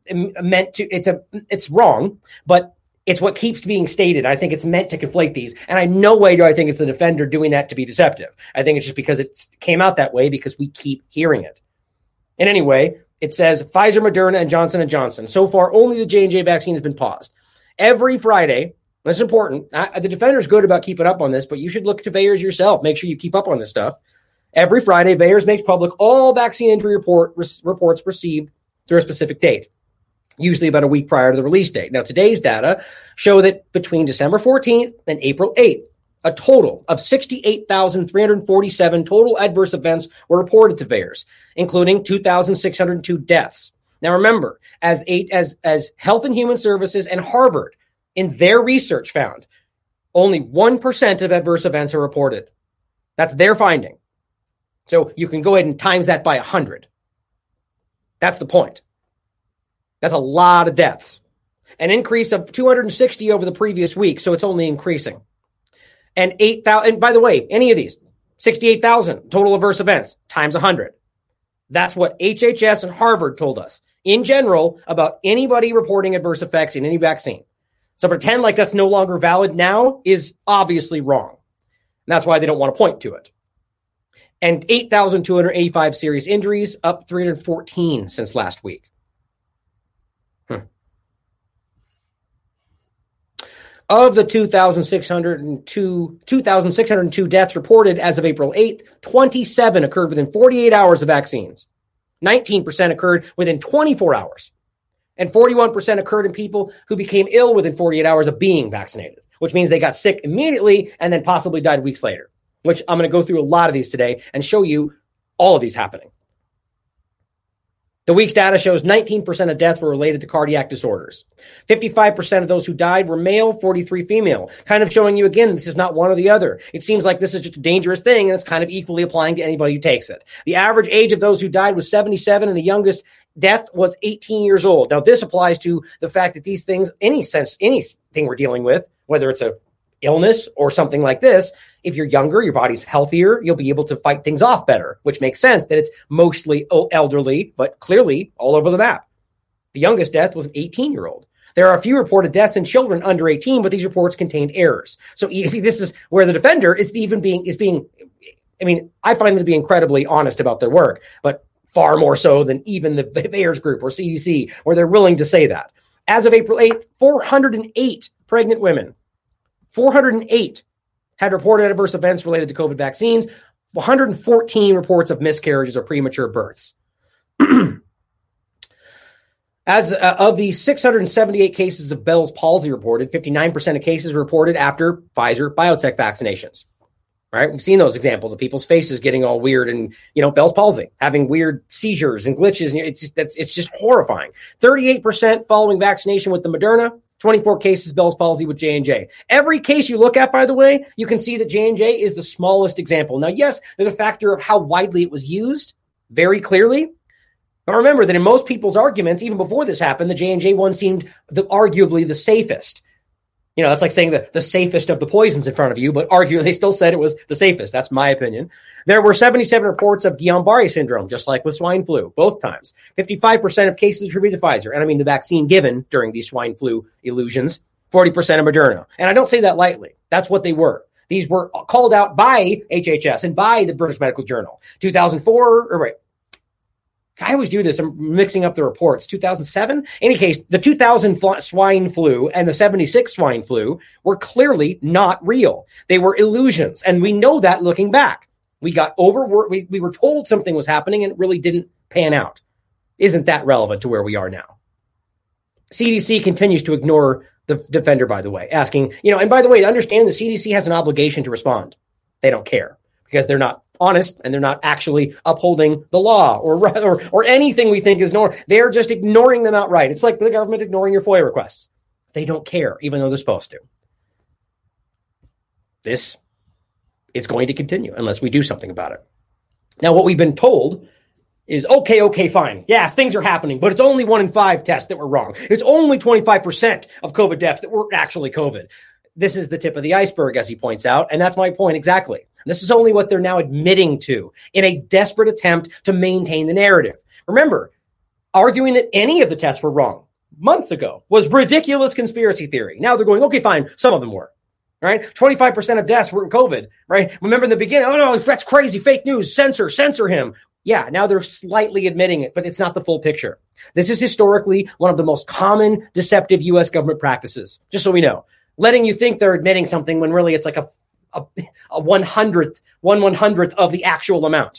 it's wrong, but it's what keeps being stated. I think it's meant to conflate these. And in no way do I think it's the defender doing that to be deceptive. I think it's just because it came out that way because we keep hearing it. And anyway, it says Pfizer, Moderna, and Johnson & Johnson. So far, only the J&J vaccine has been paused. Every Friday, this is important. The defender's good about keeping up on this, but you should look to VAERS yourself. Make sure you keep up on this stuff. Every Friday, VAERS makes public all vaccine injury reports received through a specific date, usually about a week prior to the release date. Now, today's data show that between December 14th and April 8th, a total of 68,347 total adverse events were reported to VAERS, including 2,602 deaths. Now, remember, as Health and Human Services and Harvard in their research found, only 1% of adverse events are reported. That's their finding. So you can go ahead and times that by 100. That's the point. That's a lot of deaths. An increase of 260 over the previous week, so it's only increasing. And 8,000, and by the way, any of these, 68,000 total adverse events times 100. That's what HHS and Harvard told us in general about anybody reporting adverse effects in any vaccine. So pretend like that's no longer valid now is obviously wrong. And that's why they don't want to point to it. And 8,285 serious injuries, up 314 since last week. Of the 2,602 deaths reported as of April 8th, 27 occurred within 48 hours of vaccines. 19% occurred within 24 hours. And 41% occurred in people who became ill within 48 hours of being vaccinated, which means they got sick immediately and then possibly died weeks later, which I'm going to go through a lot of these today and show you all of these happening. The week's data shows 19% of deaths were related to cardiac disorders. 55% of those who died were male, 43 female, kind of showing you again, this is not one or the other. It seems like this is just a dangerous thing, and it's kind of equally applying to anybody who takes it. The average age of those who died was 77, and the youngest death was 18 years old. Now, this applies to the fact that these things, anything we're dealing with, whether it's a illness or something like this, if you're younger, your body's healthier, you'll be able to fight things off better, which makes sense that it's mostly elderly, but clearly all over the map. The youngest death was an 18-year-old. There are a few reported deaths in children under 18, but these reports contained errors. So this is where the defender is being, I mean, I find them to be incredibly honest about their work, but far more so than even the VAERS group or CDC, where they're willing to say that. As of April 8th, 408 pregnant women, 408 had reported adverse events related to COVID vaccines, 114 reports of miscarriages or premature births. As of the 678 cases of Bell's palsy reported, 59% of cases reported after Pfizer BioNTech vaccinations. Right? We've seen those examples of people's faces getting all weird and, Bell's palsy, having weird seizures and glitches. And it's just horrifying. 38% following vaccination with the Moderna, 24 cases Bell's palsy with J&J. Every case you look at, by the way, you can see that J&J is the smallest example. Now, yes, there's a factor of how widely it was used, very clearly. But remember that in most people's arguments, even before this happened, the J&J one seemed arguably the safest. That's like saying the safest of the poisons in front of you, but arguably they still said it was the safest. That's my opinion. There were 77 reports of Guillain-Barré syndrome, just like with swine flu, both times. 55% of cases attributed to Pfizer, and I mean the vaccine given during these swine flu illusions, 40% of Moderna. And I don't say that lightly. That's what they were. These were called out by HHS and by the British Medical Journal. 2004, I always do this. I'm mixing up the reports. 2007? In any case, the 2000 swine flu and the 76 swine flu were clearly not real. They were illusions. And we know that looking back. We got overworked. We were told something was happening and it really didn't pan out. Isn't that relevant to where we are now? CDC continues to ignore the defender, by the way, asking, and by the way, understand the CDC has an obligation to respond. They don't care because they're not honest and they're not actually upholding the law or anything we think is normal. They're just ignoring them outright. It's like the government ignoring your FOIA requests. They don't care, even though they're supposed to. This is going to continue unless we do something about it. Now, what we've been told is, okay, fine. Yes, things are happening, but it's only 1 in 5 tests that were wrong. It's only 25% of COVID deaths that were actually COVID. This is the tip of the iceberg, as he points out, and that's my point exactly. This is only what they're now admitting to in a desperate attempt to maintain the narrative. Remember, arguing that any of the tests were wrong months ago was ridiculous conspiracy theory. Now they're going, okay, fine, some of them were. Right? 25% of deaths were in COVID, right? Remember in the beginning, oh no, that's crazy, fake news, censor him. Yeah, now they're slightly admitting it, but it's not the full picture. This is historically one of the most common deceptive U.S. government practices, just so we know. Letting you think they're admitting something when really it's like a 1/100th of the actual amount.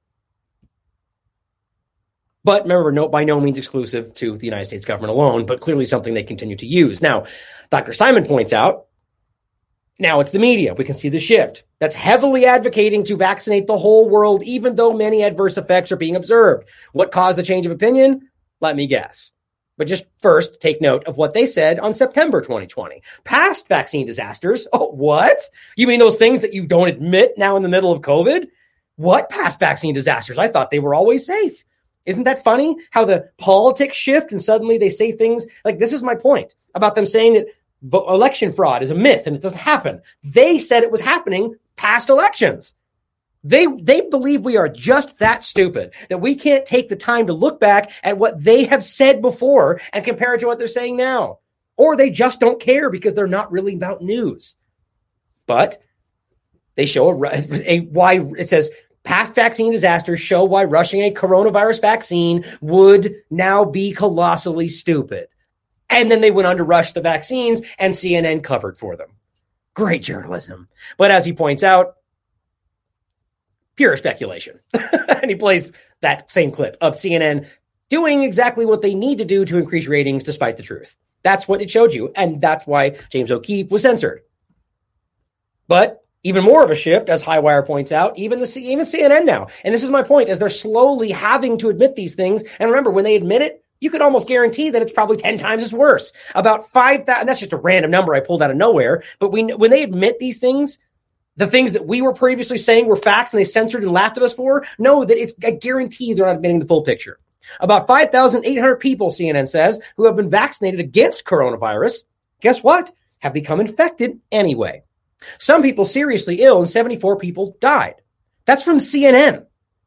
But remember, by no means exclusive to the United States government alone, but clearly something they continue to use. Now, Dr. Simon points out, now it's the media. We can see the shift. That's heavily advocating to vaccinate the whole world, even though many adverse effects are being observed. What caused the change of opinion? Let me guess. But just first, take note of what they said on September 2020. Past vaccine disasters. Oh, what? You mean those things that you don't admit now in the middle of COVID? What past vaccine disasters? I thought they were always safe. Isn't that funny how the politics shift and suddenly they say things like, this is my point about them saying that election fraud is a myth and it doesn't happen. They said it was happening past elections. They believe we are just that stupid, that we can't take the time to look back at what they have said before and compare it to what they're saying now. Or they just don't care because they're not really about news. But they show why it says past vaccine disasters show why rushing a coronavirus vaccine would now be colossally stupid. And then they went on to rush the vaccines and CNN covered for them. Great journalism. But as he points out, pure speculation. And he plays that same clip of CNN doing exactly what they need to do to increase ratings despite the truth. That's what it showed you. And that's why James O'Keefe was censored. But even more of a shift, as Highwire points out, even CNN now. And this is my point, as they're slowly having to admit these things. And remember, when they admit it, you could almost guarantee that it's probably 10 times as worse. About 5,000, that's just a random number I pulled out of nowhere. But when they admit these things, the things that we were previously saying were facts and they censored and laughed at us for, know that it's a guarantee they're not admitting the full picture. About 5,800 people, CNN says, who have been vaccinated against coronavirus, guess what? Have become infected anyway. Some people seriously ill and 74 people died. That's from CNN.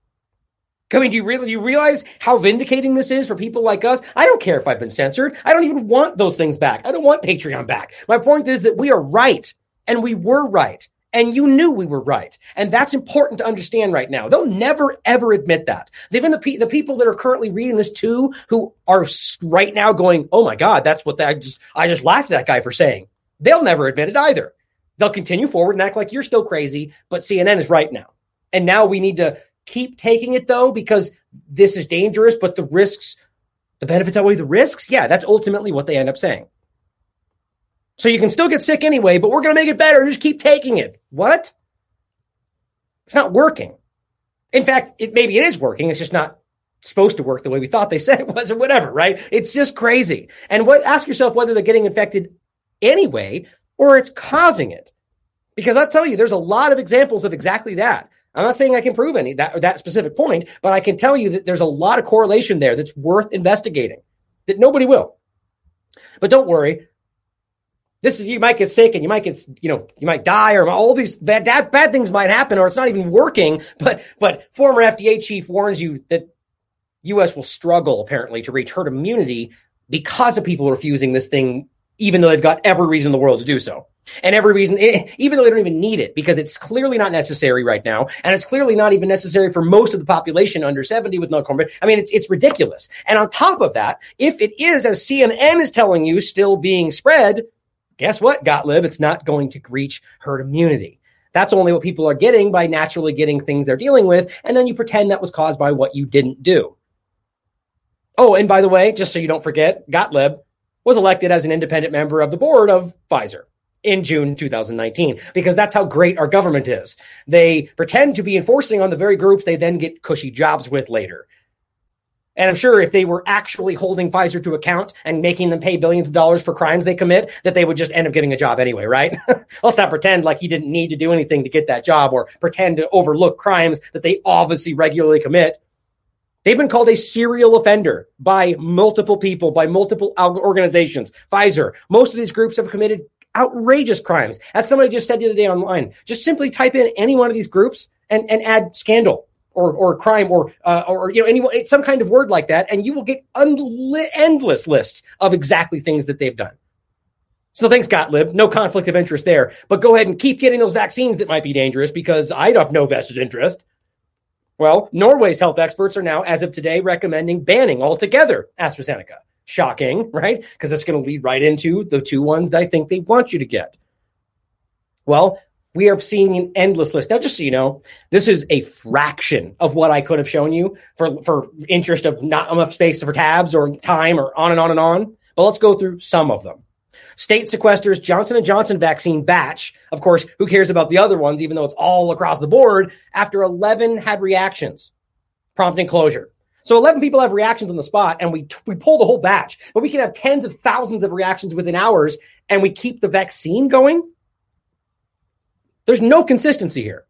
I mean, do you realize how vindicating this is for people like us? I don't care if I've been censored. I don't even want those things back. I don't want Patreon back. My point is that we are right, and we were right, and you knew we were right. And that's important to understand right now. They'll never, ever admit that. Even the people that are currently reading this too, who are right now going, oh my God, that's what I just laughed at that guy for saying. They'll never admit it either. They'll continue forward and act like you're still crazy, but CNN is right now. And now we need to keep taking it, though, because this is dangerous, but the benefits outweigh the risks. Yeah, that's ultimately what they end up saying. So you can still get sick anyway, but we're going to make it better. Just keep taking it. What? It's not working. In fact, maybe it is working. It's just not supposed to work the way we thought they said it was or whatever, right? It's just crazy. And ask yourself whether they're getting infected anyway or it's causing it. Because I'll tell you, there's a lot of examples of exactly that. I'm not saying I can prove any that specific point, but I can tell you that there's a lot of correlation there that's worth investigating, that nobody will. But don't worry. You might get sick and you might get, you might die, or all these bad things might happen, or it's not even working. But former FDA chief warns you that U.S. will struggle apparently to reach herd immunity because of people refusing this thing, even though they've got every reason in the world to do so. And every reason, even though they don't even need it, because it's clearly not necessary right now. And it's clearly not even necessary for most of the population under 70 with no comorbidity. I mean, it's ridiculous. And on top of that, if it is, as CNN is telling you, still being spread, guess what, Gottlieb? It's not going to reach herd immunity. That's only what people are getting by naturally getting things they're dealing with. And then you pretend that was caused by what you didn't do. Oh, and by the way, just so you don't forget, Gottlieb was elected as an independent member of the board of Pfizer in June 2019, because that's how great our government is. They pretend to be enforcing on the very groups they then get cushy jobs with later. And I'm sure if they were actually holding Pfizer to account and making them pay billions of dollars for crimes they commit, that they would just end up getting a job anyway, right? Let's not pretend like he didn't need to do anything to get that job, or pretend to overlook crimes that they obviously regularly commit. They've been called a serial offender by multiple people, by multiple organizations. Pfizer, most of these groups have committed outrageous crimes. As somebody just said the other day online, just simply type in any one of these groups and add scandal or crime or anyone, some kind of word like that, and you will get endless lists of exactly things that they've done. So thanks, Gottlieb. No conflict of interest there. But go ahead and keep getting those vaccines that might be dangerous, because I have no vested interest. Well, Norway's health experts are now, as of today, recommending banning altogether AstraZeneca. Shocking, right? Because that's going to lead right into the two ones that I think they want you to get. Well, we are seeing an endless list. Now, just so you know, this is a fraction of what I could have shown you for interest of not enough space for tabs or time or on and on and on. But let's go through some of them. State sequesters Johnson & Johnson vaccine batch. Of course, who cares about the other ones, even though it's all across the board, after 11 had reactions, prompting closure. So 11 people have reactions on the spot, and we pull the whole batch. But we can have tens of thousands of reactions within hours, and we keep the vaccine going? There's no consistency here.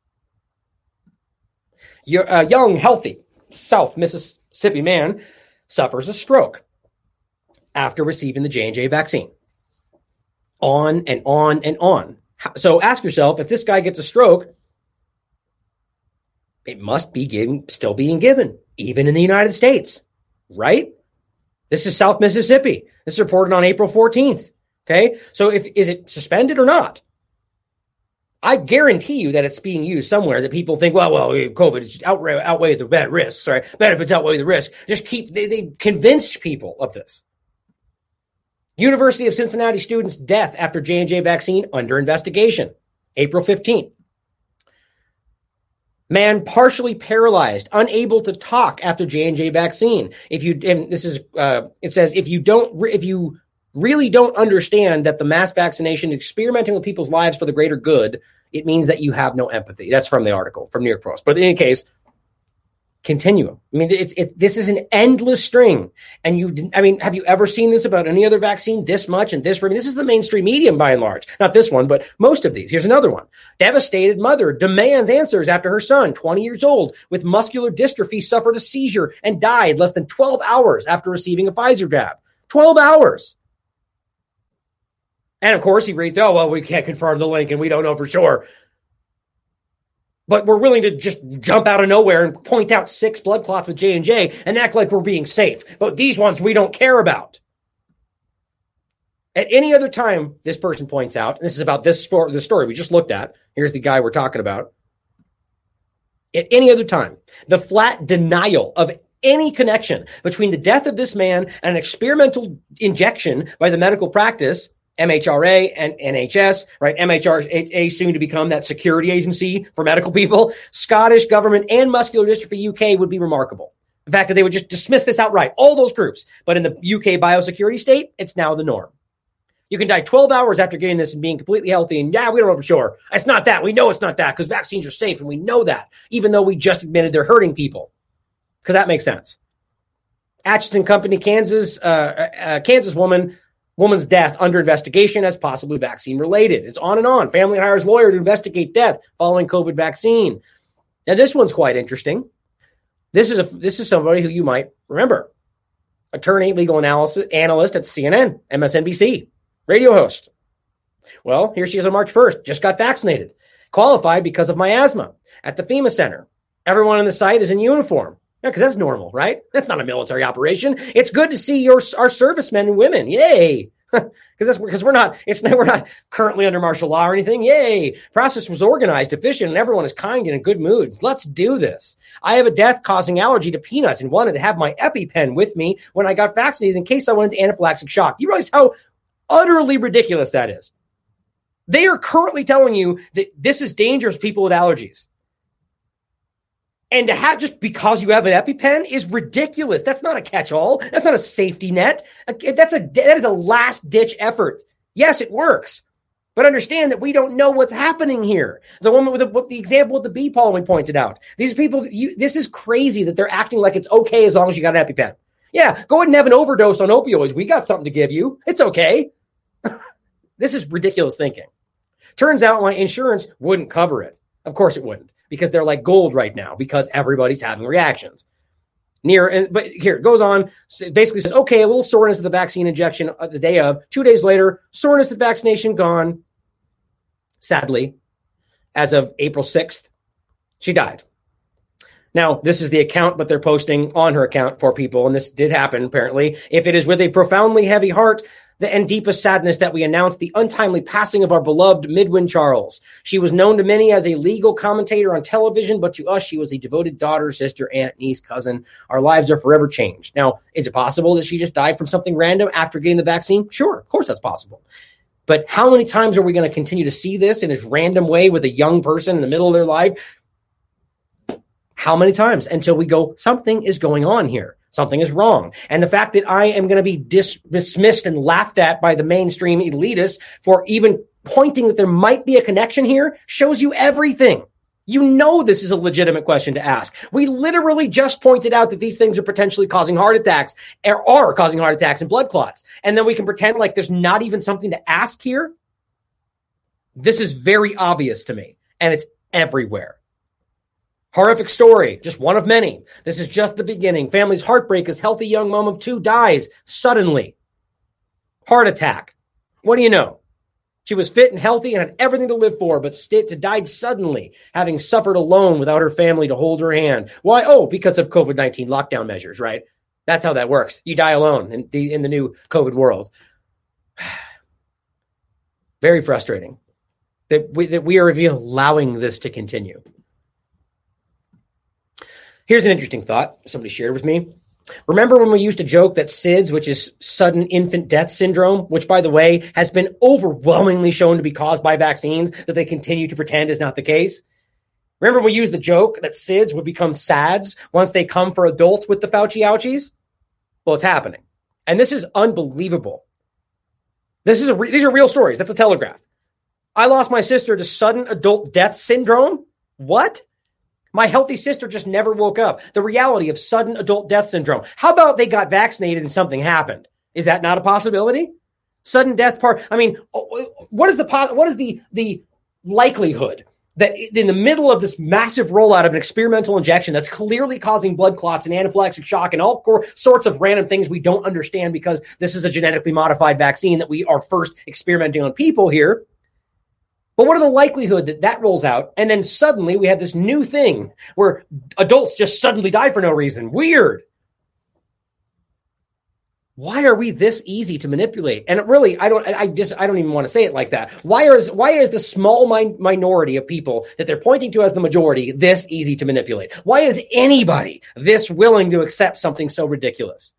A young, healthy South Mississippi man suffers a stroke after receiving the J&J vaccine. On and on and on. So ask yourself, if this guy gets a stroke, it must be still being given, even in the United States, right? This is South Mississippi. This is reported on April 14th. Okay. So is it suspended or not? I guarantee you that it's being used somewhere that people think, well, COVID outweigh the bad risks, right? Benefits outweigh the risk. They convinced people of this. University of Cincinnati student's death after J&J vaccine under investigation. April 15th. Man partially paralyzed, unable to talk after J&J vaccine. It says, if you really don't understand that the mass vaccination is experimenting with people's lives for the greater good, it means that you have no empathy. That's from the article from New York Post. But in any case, continuum. I mean, this is an endless string. And have you ever seen this about any other vaccine this much and this? I mean, this is the mainstream medium by and large. Not this one, but most of these. Here's another one. Devastated mother demands answers after her son, 20 years old, with muscular dystrophy, suffered a seizure and died less than 12 hours after receiving a Pfizer jab. 12 hours. And of course, he reads, oh, well, we can't confirm the link and we don't know for sure. But we're willing to just jump out of nowhere and point out 6 blood clots with J&J and act like we're being safe. But these ones we don't care about. At any other time, this person points out, and this is about the story we just looked at. Here's the guy we're talking about. At any other time, the flat denial of any connection between the death of this man and an experimental injection by the medical practice, MHRA and NHS, right? MHRA soon to become that security agency for medical people, Scottish government and Muscular Dystrophy UK would be remarkable. The fact that they would just dismiss this outright, all those groups. But in the UK biosecurity state, it's now the norm. You can die 12 hours after getting this and being completely healthy. And yeah, we don't know for sure. It's not that. We know it's not that because vaccines are safe and we know that, even though we just admitted they're hurting people. Because that makes sense. Atchison Company, Kansas woman's death under investigation as possibly vaccine related. It's on and on. Family hires lawyer to investigate death following COVID vaccine. Now, this one's quite interesting. This is somebody who you might remember. Attorney, legal analyst at CNN, MSNBC. Radio host. Well, here she is on March 1st, just got vaccinated, qualified because of my asthma at the FEMA Center. Everyone on the site is in uniform. Yeah, because that's normal, right? That's not a military operation. It's good to see our servicemen and women. Yay. Because we're not currently under martial law or anything. Yay. Process was organized, efficient, and everyone is kind and in good moods. Let's do this. I have a death-causing allergy to peanuts and wanted to have my EpiPen with me when I got vaccinated in case I went into anaphylactic shock. You realize how utterly ridiculous that is. They are currently telling you that this is dangerous for people with allergies. And to have just because you have an EpiPen is ridiculous. That's not a catch-all. That's not a safety net. That is a last-ditch effort. Yes, it works. But understand that we don't know what's happening here. The woman with the example with the bee pollen we pointed out. These people, this is crazy that they're acting like it's okay as long as you got an EpiPen. Yeah, go ahead and have an overdose on opioids. We got something to give you. It's okay. This is ridiculous thinking. Turns out my insurance wouldn't cover it. Of course it wouldn't, because they're like gold right now because everybody's having reactions. But here it goes on. So it basically says, okay, a little soreness of the vaccine injection the day of. 2 days later, soreness of vaccination gone. Sadly, as of April 6th, she died. Now, this is the account, but they're posting on her account for people, and this did happen, apparently. If it is with a profoundly heavy heart and deepest sadness that we announce the untimely passing of our beloved Midwin Charles. She was known to many as a legal commentator on television, but to us, she was a devoted daughter, sister, aunt, niece, cousin. Our lives are forever changed. Now, is it possible that she just died from something random after getting the vaccine? Sure, of course that's possible. But how many times are we going to continue to see this in this random way with a young person in the middle of their life? How many times until we go, something is going on here. Something is wrong. And the fact that I am going to be dismissed and laughed at by the mainstream elitists for even pointing that there might be a connection here shows you everything. You know this is a legitimate question to ask. We literally just pointed out that these things are potentially causing heart attacks, or are causing heart attacks and blood clots. And then we can pretend like there's not even something to ask here. This is very obvious to me, and it's everywhere. Horrific story, just one of many. This is just the beginning. Family's heartbreak as healthy young mom of 2 dies suddenly. Heart attack. What do you know? She was fit and healthy and had everything to live for, but died suddenly, having suffered alone without her family to hold her hand. Why? Oh, because of COVID-19 lockdown measures, right? That's how that works. You die alone in the new COVID world. Very frustrating that we are allowing this to continue. Here's an interesting thought somebody shared with me. Remember when we used to joke that SIDS, which is sudden infant death syndrome, which, by the way, has been overwhelmingly shown to be caused by vaccines, that they continue to pretend is not the case? Remember we used the joke that SIDS would become SADS once they come for adults with the Fauci ouchies? Well, it's happening. And this is unbelievable. These are real stories. That's a Telegraph. I lost my sister to sudden adult death syndrome. What? My healthy sister just never woke up. The reality of sudden adult death syndrome. How about they got vaccinated and something happened? Is that not a possibility? Sudden death part. I mean, what is the likelihood that in the middle of this massive rollout of an experimental injection that's clearly causing blood clots and anaphylactic shock and all sorts of random things we don't understand because this is a genetically modified vaccine that we are first experimenting on people here. But what are the likelihood that that rolls out and then suddenly we have this new thing where adults just suddenly die for no reason? Weird. Why are we this easy to manipulate? And really, I don't even want to say it like that. Why is the small minority of people that they're pointing to as the majority this easy to manipulate? Why is anybody this willing to accept something so ridiculous?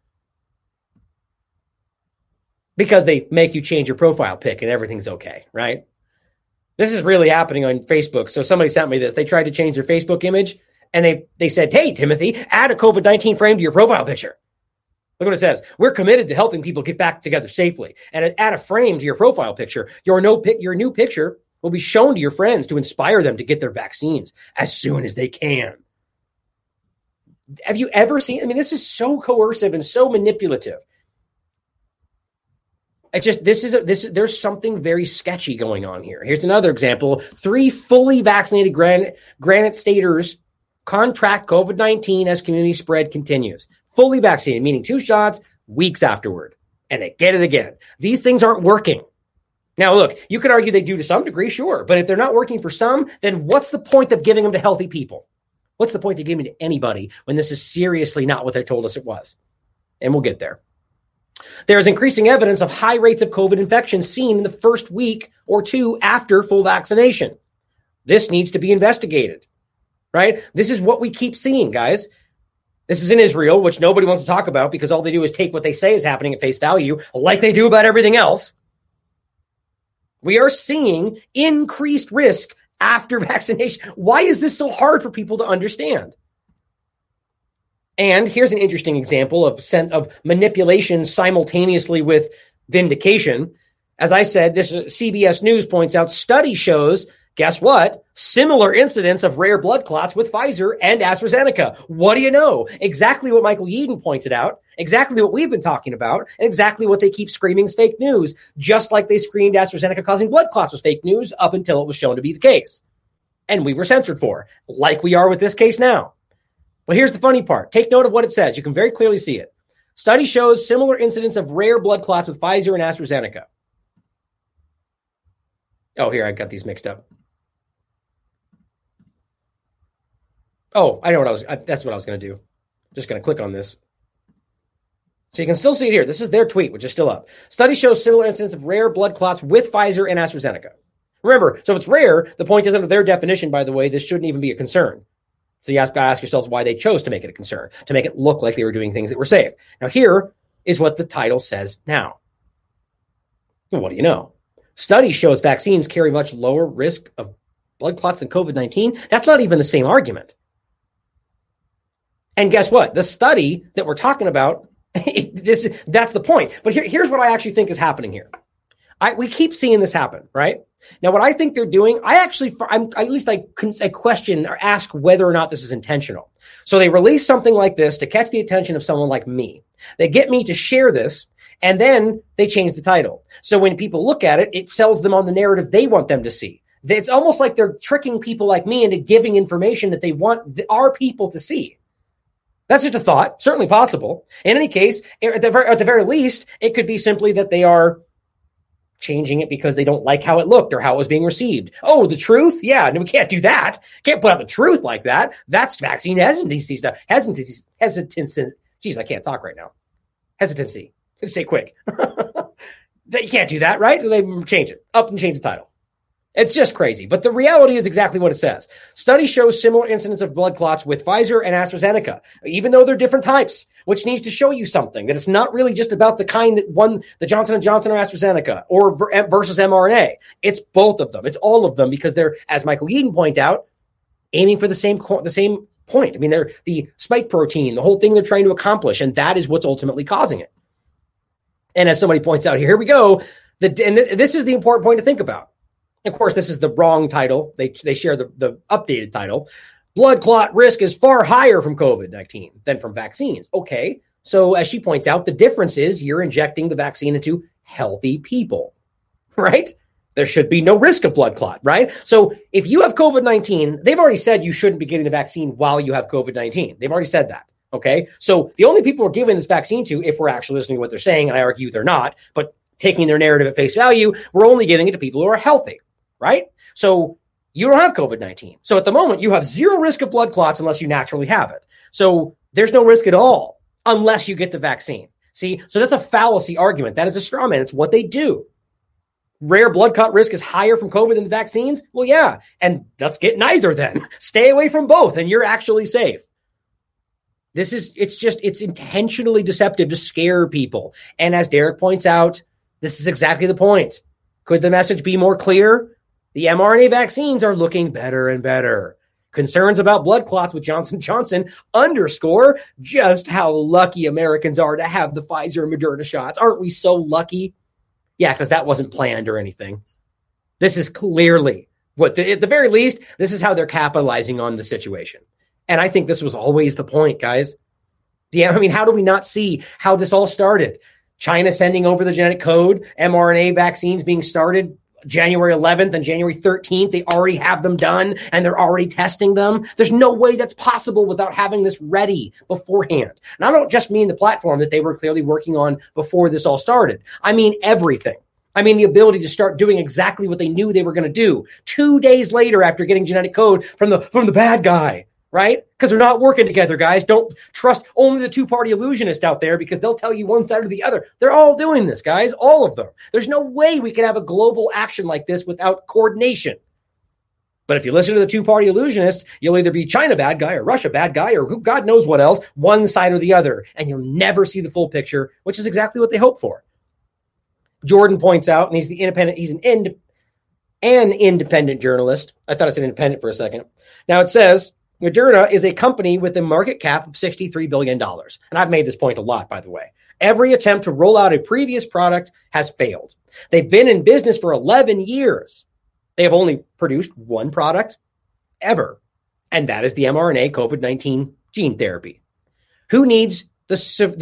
Because they make you change your profile pic and everything's okay, right? This is really happening on Facebook. So somebody sent me this. They tried to change their Facebook image and they said, "Hey, Timothy, add a COVID-19 frame to your profile picture." Look what it says. "We're committed to helping people get back together safely. And add a frame to your profile picture. Your new picture will be shown to your friends to inspire them to get their vaccines as soon as they can." Have you ever seen? I mean, this is so coercive and so manipulative. It's just there's something very sketchy going on here. Here's another example. 3 fully vaccinated Granite Staters contract COVID-19 as community spread continues. Fully vaccinated, meaning 2 shots, weeks afterward. And they get it again. These things aren't working. Now, look, you could argue they do to some degree, sure. But if they're not working for some, then what's the point of giving them to healthy people? What's the point of giving to anybody when this is seriously not what they told us it was? And we'll get there. There is increasing evidence of high rates of COVID infection seen in the first week or 2 after full vaccination. This needs to be investigated, right? This is what we keep seeing, guys. This is in Israel, which nobody wants to talk about because all they do is take what they say is happening at face value, like they do about everything else. We are seeing increased risk after vaccination. Why is this so hard for people to understand? And here's an interesting example of manipulation simultaneously with vindication. As I said, this CBS News points out study shows, guess what? Similar incidents of rare blood clots with Pfizer and AstraZeneca. What do you know? Exactly what Michael Yeadon pointed out, exactly what we've been talking about, and exactly what they keep screaming is fake news, just like they screamed AstraZeneca causing blood clots was fake news up until it was shown to be the case. And we were censored for, like we are with this case now. But here's the funny part. Take note of what it says. You can very clearly see it. Study shows similar incidents of rare blood clots with Pfizer and AstraZeneca. Oh, here, I got these mixed up. Oh, I know that's what I was going to do. Just going to click on this. So you can still see it here. This is their tweet, which is still up. Study shows similar incidents of rare blood clots with Pfizer and AstraZeneca. Remember, so if it's rare, the point is under their definition, by the way, this shouldn't even be a concern. So you have to ask yourselves why they chose to make it a concern, to make it look like they were doing things that were safe. Now, here is what the title says now. Well, what do you know? Study shows vaccines carry much lower risk of blood clots than COVID-19. That's not even the same argument. And guess what? The study that we're talking about, that's the point. But here's what I actually think is happening here. We keep seeing this happen, right? Now, what I think they're doing, I question or ask whether or not this is intentional. So they release something like this to catch the attention of someone like me. They get me to share this, and then they change the title. So when people look at it, it sells them on the narrative they want them to see. It's almost like they're tricking people like me into giving information that they want our people to see. That's just a thought, certainly possible. In any case, at the very least, it could be simply that they are changing it because they don't like how it looked or how it was being received. Oh, the truth? Yeah, no, we can't do that. Can't put out the truth like that. That's vaccine hesitancy stuff. Hesitancy. Geez, I can't talk right now. Hesitancy. Just say quick. You can't do that, right? They change it up and change the title. It's just crazy. But the reality is exactly what it says. Study shows similar incidents of blood clots with Pfizer and AstraZeneca, even though they're different types, which needs to show you something, that it's not really just about the kind that won the Johnson & Johnson or AstraZeneca or versus mRNA. It's both of them. It's all of them because they're, as Michael Yeadon pointed out, aiming for the same point. I mean, they're the spike protein, the whole thing they're trying to accomplish, and that is what's ultimately causing it. And as somebody points out here we go. This is the important point to think about. Of course, this is the wrong title. They share the updated title. Blood clot risk is far higher from COVID-19 than from vaccines. Okay, so as she points out, the difference is you're injecting the vaccine into healthy people, right? there should be no risk of blood clot, right? So if you have COVID-19, they've already said you shouldn't be getting the vaccine while you have COVID-19. They've already said that, okay? So the only people we're giving this vaccine to, if we're actually listening to what they're saying, and I argue they're not, but taking their narrative at face value, we're only giving it to people who are healthy, right? So you don't have COVID-19. So at the moment, you have zero risk of blood clots unless you naturally have it. So there's no risk at all unless you get the vaccine. See, so that's a fallacy argument. That is a straw man. It's what they do. Rare blood clot risk is higher from COVID than the vaccines? Well, yeah. And let's get neither then. Stay away from both and you're actually safe. It's intentionally deceptive to scare people. And as Derek points out, this is exactly the point. Could the message be more clear? The mRNA vaccines are looking better and better. Concerns about blood clots with Johnson & Johnson underscore just how lucky Americans are to have the Pfizer and Moderna shots. Aren't we so lucky? Yeah, because that wasn't planned or anything. This is clearly at the very least, this is how they're capitalizing on the situation. And I think this was always the point, guys. Yeah, I mean, how do we not see how this all started? China sending over the genetic code, mRNA vaccines being started January 11th and January 13th. They already have them done and they're already testing them. There's no way that's possible without having this ready beforehand. And I don't just mean the platform that they were clearly working on before this all started. I mean everything. I mean the ability to start doing exactly what they knew they were going to do 2 days later after getting genetic code from the bad guy, right? Because they're not working together, guys. Don't trust only the two-party illusionists out there because they'll tell you one side or the other. They're all doing this, guys, all of them. There's no way we could have a global action like this without coordination. But if you listen to the two-party illusionists, you'll either be China bad guy or Russia bad guy or who God knows what else, one side or the other, and you'll never see the full picture, which is exactly what they hope for. Jordan points out, and he's an independent journalist. I thought I said independent for a second. Now it says, Moderna is a company with a market cap of $63 billion. And I've made this point a lot, by the way. Every attempt to roll out a previous product has failed. They've been in business for 11 years. They have only produced one product ever, and that is the mRNA COVID-19 gene therapy. Who needs this is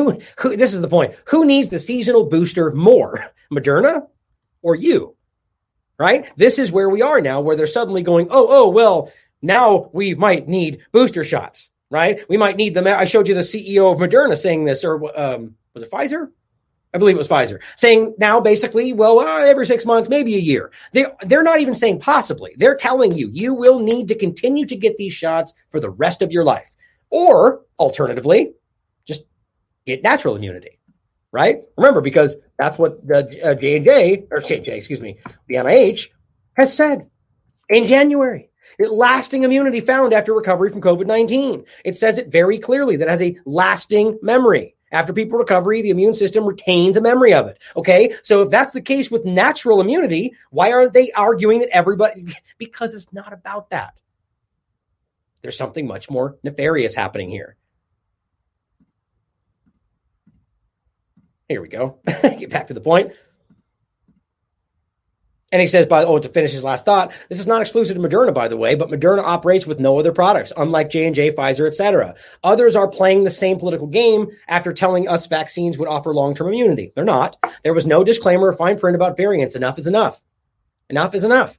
the point. Who needs the seasonal booster more, Moderna or you? Right? This is where we are now, where they're suddenly going, well, now we might need booster shots, right? We might need them. I showed you the CEO of Moderna saying this, or was it Pfizer? I believe it was Pfizer, saying now basically, every 6 months, maybe a year. They're not even saying possibly. They're telling you will need to continue to get these shots for the rest of your life. Or alternatively, just get natural immunity, right? Remember, because that's what the the NIH has said in January. Lasting immunity found after recovery from COVID-19. It says it very clearly that it has a lasting memory. After people recovery, the immune system retains a memory of it. Okay, so if that's the case with natural immunity, why aren't they arguing that everybody? Because it's not about that. There's something much more nefarious happening here. Here we go. Get back to the point. And he says, to finish his last thought, this is not exclusive to Moderna, by the way, but Moderna operates with no other products, unlike J&J, Pfizer, etc. Others are playing the same political game after telling us vaccines would offer long-term immunity. They're not. There was no disclaimer or fine print about variants. Enough is enough. Enough is enough.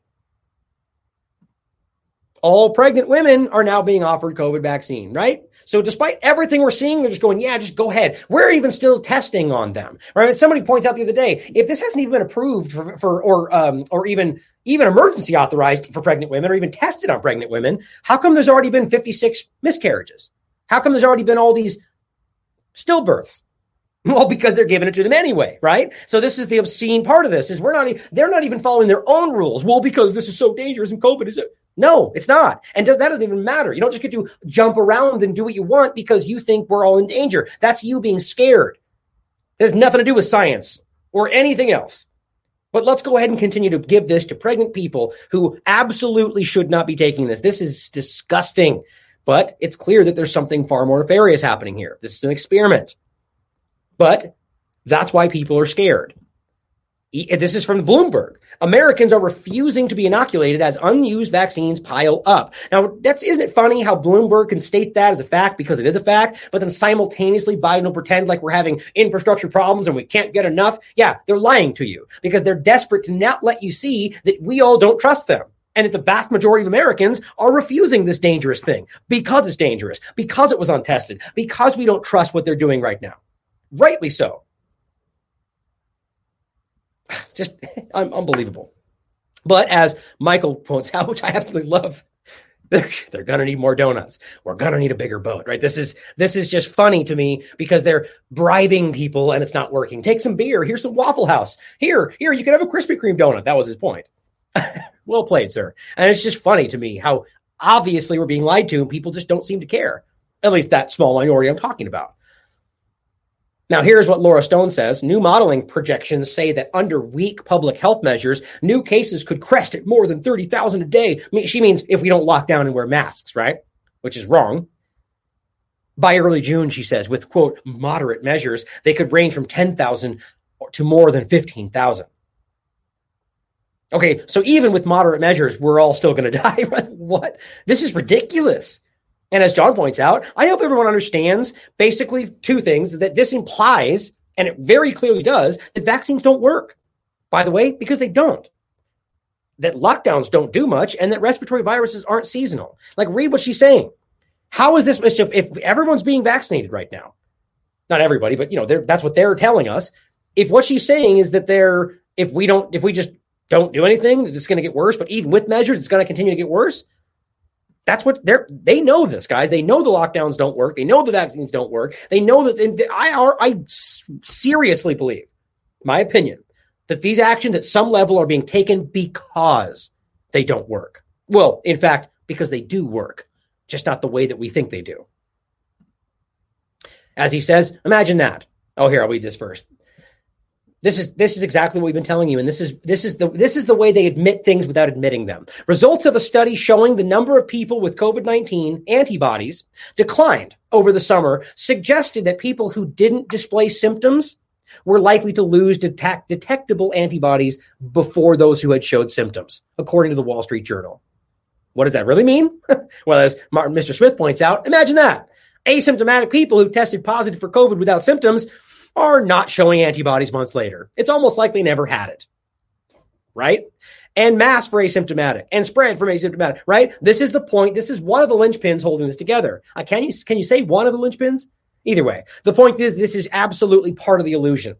All pregnant women are now being offered COVID vaccine, right? So despite everything we're seeing, they're just going, yeah, just go ahead. We're even still testing on them, right? Somebody points out the other day, if this hasn't even been approved or even emergency authorized for pregnant women or even tested on pregnant women, how come there's already been 56 miscarriages? How come there's already been all these stillbirths? Well, because they're giving it to them anyway, right? So this is the obscene part of this is they're not even following their own rules. Well, because this is so dangerous and COVID is it? No, it's not. And that doesn't even matter. You don't just get to jump around and do what you want because you think we're all in danger. That's you being scared. It has nothing to do with science or anything else. But let's go ahead and continue to give this to pregnant people who absolutely should not be taking this. This is disgusting. But it's clear that there's something far more nefarious happening here. This is an experiment. But that's why people are scared. This is from Bloomberg. Americans are refusing to be inoculated as unused vaccines pile up. Now, isn't it funny how Bloomberg can state that as a fact because it is a fact, but then simultaneously Biden will pretend like we're having infrastructure problems and we can't get enough? Yeah, they're lying to you because they're desperate to not let you see that we all don't trust them and that the vast majority of Americans are refusing this dangerous thing because it's dangerous, because it was untested, because we don't trust what they're doing right now. Rightly so. Just unbelievable. But as Michael points out, which I absolutely love, they're going to need more donuts. We're going to need a bigger boat, right? This is just funny to me because they're bribing people and it's not working. Take some beer. Here's some Waffle House. Here, you can have a Krispy Kreme donut. That was his point. Well played, sir. And it's just funny to me how obviously we're being lied to and people just don't seem to care. At least that small minority I'm talking about. Now, here's what Laura Stone says. New modeling projections say that under weak public health measures, new cases could crest at more than 30,000 a day. She means if we don't lock down and wear masks, right? Which is wrong. By early June, she says, with, quote, moderate measures, they could range from 10,000 to more than 15,000. Okay, so even with moderate measures, we're all still going to die. What? This is ridiculous. And as John points out, I hope everyone understands basically two things, that this implies, and it very clearly does, that vaccines don't work. By the way, because they don't. That lockdowns don't do much, and that respiratory viruses aren't seasonal. Like, read what she's saying. How is this, if everyone's being vaccinated right now, not everybody, but that's what they're telling us. If what she's saying is that if we just don't do anything, it's going to get worse, but even with measures, it's going to continue to get worse. That's what they know this, guys. They know the lockdowns don't work. They know the vaccines don't work. They know that I seriously believe, my opinion, that these actions at some level are being taken because they don't work. Well, in fact, because they do work, just not the way that we think they do. As he says, imagine that. Oh, here, I'll read this first. This is exactly what we've been telling you, and this is the way they admit things without admitting them. Results of a study showing the number of people with COVID-19 antibodies declined over the summer suggested that people who didn't display symptoms were likely to lose detectable antibodies before those who had showed symptoms, according to the Wall Street Journal. What does that really mean? Well, as Mr. Smith points out, imagine that. Asymptomatic people who tested positive for COVID without symptoms are not showing antibodies months later. It's almost like they never had it, right? And mass for asymptomatic and spread from asymptomatic, right? This is the point. This is one of the linchpins holding this together. Can you say one of the linchpins? Either way, the point is this is absolutely part of the illusion.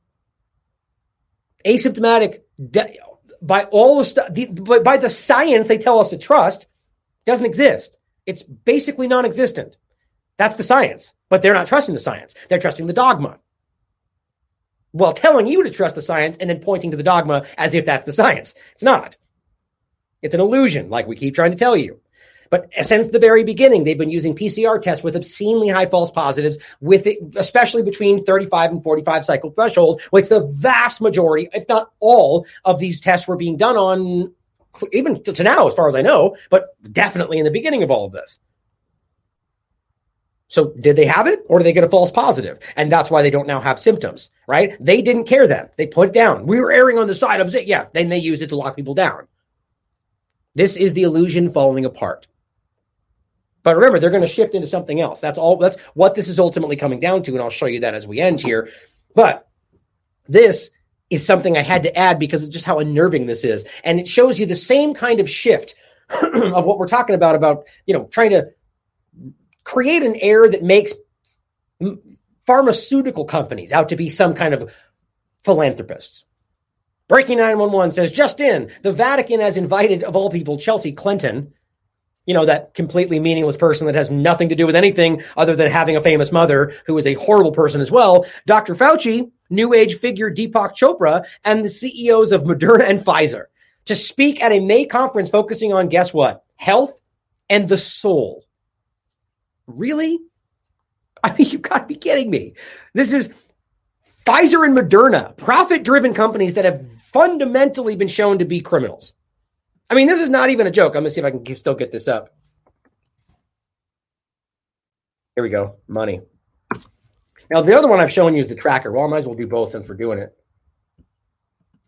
Asymptomatic, by all the stuff, by the science they tell us to trust, doesn't exist. It's basically non-existent. That's the science, but they're not trusting the science. They're trusting the dogma. Well, telling you to trust the science and then pointing to the dogma as if that's the science. It's not. It's an illusion, like we keep trying to tell you. But since the very beginning, they've been using PCR tests with obscenely high false positives, especially between 35 and 45 cycle threshold, which the vast majority, if not all, of these tests were being done on, even to now, as far as I know, but definitely in the beginning of all of this. So did they have it or did they get a false positive? And that's why they don't now have symptoms, right? They didn't care then. They put it down. We were erring on the side of it. Yeah, then they used it to lock people down. This is the illusion falling apart. But remember, they're going to shift into something else. That's what this is ultimately coming down to, and I'll show you that as we end here. But this is something I had to add because of just how unnerving this is. And it shows you the same kind of shift of what we're talking about, trying to create an air that makes pharmaceutical companies out to be some kind of philanthropists. Breaking 911 says, just in, the Vatican has invited, of all people, Chelsea Clinton, that completely meaningless person that has nothing to do with anything other than having a famous mother who is a horrible person as well, Dr. Fauci, New Age figure Deepak Chopra, and the CEOs of Moderna and Pfizer to speak at a May conference focusing on, guess what? Health and the soul. Really? I mean, you've got to be kidding me. This is Pfizer and Moderna, profit-driven companies that have fundamentally been shown to be criminals. I mean, this is not even a joke. I'm going to see if I can still get this up. Here we go. Money. Now, the other one I've shown you is the tracker. Well, I might as well do both since we're doing it.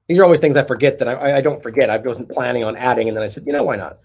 These are always things I forget that I don't forget. I wasn't planning on adding, and then I said, why not?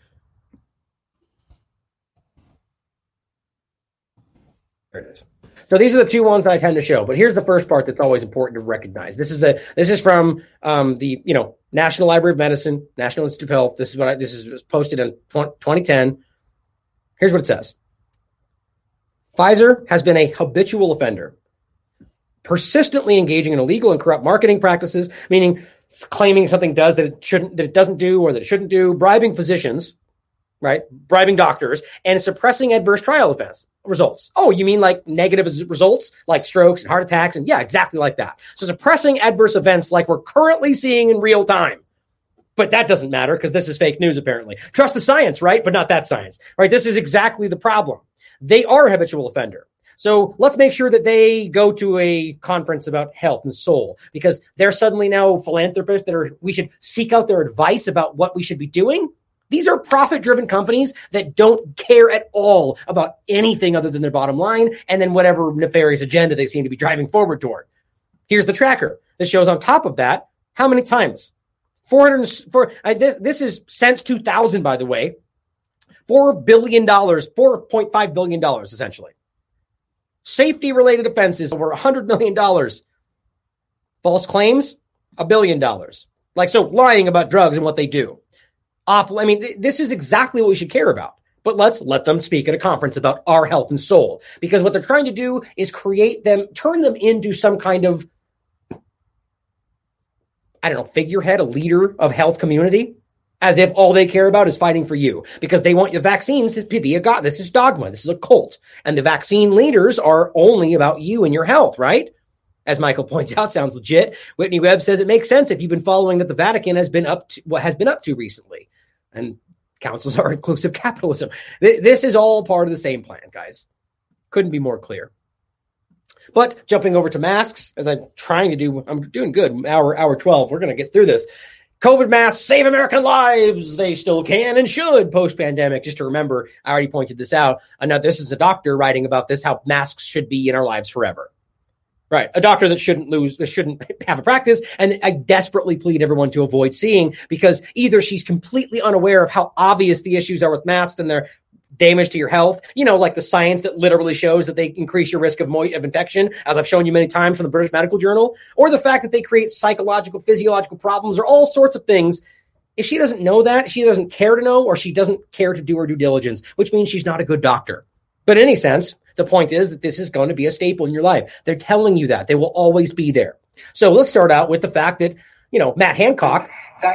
There it is. So these are the two ones that I tend to show. But here's the first part that's always important to recognize. This is from the National Library of Medicine, National Institute of Health. This is posted in 2010. Here's what it says. Pfizer has been a habitual offender, persistently engaging in illegal and corrupt marketing practices, meaning claiming something does that it doesn't do, or that it shouldn't do, bribing physicians, right? Bribing doctors, and suppressing adverse trial results. Oh, you mean like negative results, like strokes and heart attacks? And yeah, exactly like that. So suppressing adverse events like we're currently seeing in real time. But that doesn't matter because this is fake news, apparently. Trust the science, right? But not that science, right? This is exactly the problem. They are a habitual offender. So let's make sure that they go to a conference about health and soul, because they're suddenly now philanthropists we should seek out their advice about what we should be doing. These are profit-driven companies that don't care at all about anything other than their bottom line and then whatever nefarious agenda they seem to be driving forward toward. Here's the tracker. This shows on top of that how many times. This is since 2000, by the way. $4 billion, $4.5 billion, essentially. Safety-related offenses, over $100 million. False claims, $1 billion. Lying about drugs and what they do. Awful. I mean, this is exactly what we should care about. But let's let them speak at a conference about our health and soul. Because what they're trying to do is turn them into some kind of, figurehead, a leader of health community, as if all they care about is fighting for you. Because they want your vaccines to be a god. This is dogma. This is a cult. And the vaccine leaders are only about you and your health, right? As Michael points out, sounds legit. Whitney Webb says it makes sense if you've been following that the Vatican has been up to recently. And councils are inclusive capitalism. This is all part of the same plan, guys. Couldn't be more clear. But jumping over to masks, as I'm trying to do, I'm doing good. Hour 12. We're going to get through this. COVID masks save American lives. They still can and should post-pandemic. Just to remember, I already pointed this out. Now, this is a doctor writing about this, how masks should be in our lives forever. Right. A doctor that shouldn't have a practice. And I desperately plead everyone to avoid seeing, because either she's completely unaware of how obvious the issues are with masks and their damage to your health, like the science that literally shows that they increase your risk of infection, as I've shown you many times from the British Medical Journal, or the fact that they create psychological, physiological problems, or all sorts of things. If she doesn't know that, she doesn't care to know, or she doesn't care to do her due diligence, which means she's not a good doctor. But in any sense, the point is that this is going to be a staple in your life. They're telling you that. They will always be there. So let's start out with the fact that, Matt Hancock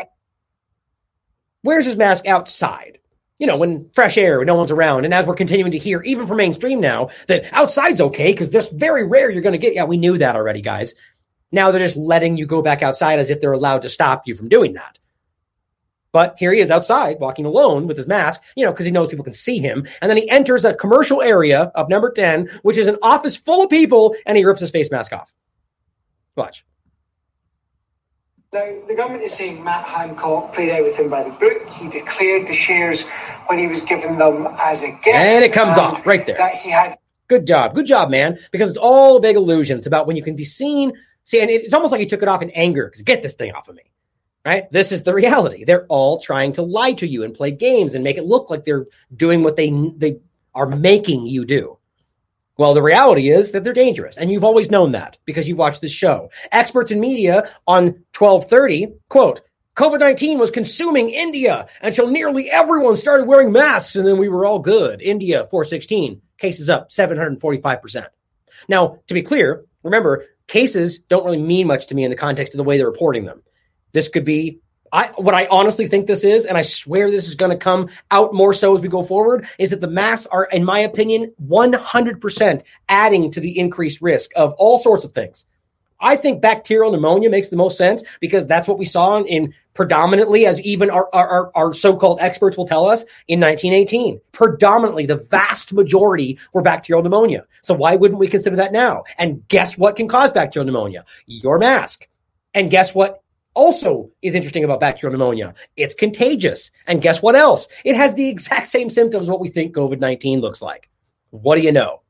wears his mask outside, when fresh air, when no one's around. And as we're continuing to hear, even from mainstream now, that outside's okay because there's very rare you're going to get. Yeah, we knew that already, guys. Now they're just letting you go back outside as if they're allowed to stop you from doing that. But here he is outside walking alone with his mask, because he knows people can see him. And then he enters a commercial area of number 10, which is an office full of people, and he rips his face mask off. Watch. Now, the government is saying Matt Hancock played everything by the book. He declared the shares when he was given them as a gift. And it comes off right there. That he had. Good job, man. Because it's all a big illusion. It's about when you can be seen. See, and it's almost like he took it off in anger, because get this thing off of me. Right? This is the reality. They're all trying to lie to you and play games and make it look like they're doing what they are making you do. Well, the reality is that they're dangerous. And you've always known that because you've watched this show. Experts in media on 1230, quote, COVID-19 was consuming India until nearly everyone started wearing masks, and then we were all good. India, 416, cases up 745%. Now, to be clear, remember, cases don't really mean much to me in the context of the way they're reporting them. This could be, what I honestly think this is, and I swear this is going to come out more so as we go forward, is that the masks are, in my opinion, 100% adding to the increased risk of all sorts of things. I think bacterial pneumonia makes the most sense because that's what we saw in predominantly, as even our so-called experts will tell us, in 1918. Predominantly, the vast majority were bacterial pneumonia. So why wouldn't we consider that now? And guess what can cause bacterial pneumonia? Your mask. And guess what also is interesting about bacterial pneumonia? It's contagious. And guess what else? It has the exact same symptoms what we think COVID-19 looks like. What do you know?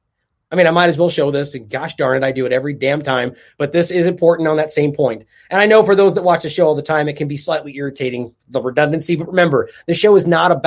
I mean, I might as well show this. Gosh darn it, I do it every damn time. But this is important on that same point. And I know for those that watch the show all the time, it can be slightly irritating, the redundancy. But remember, this show is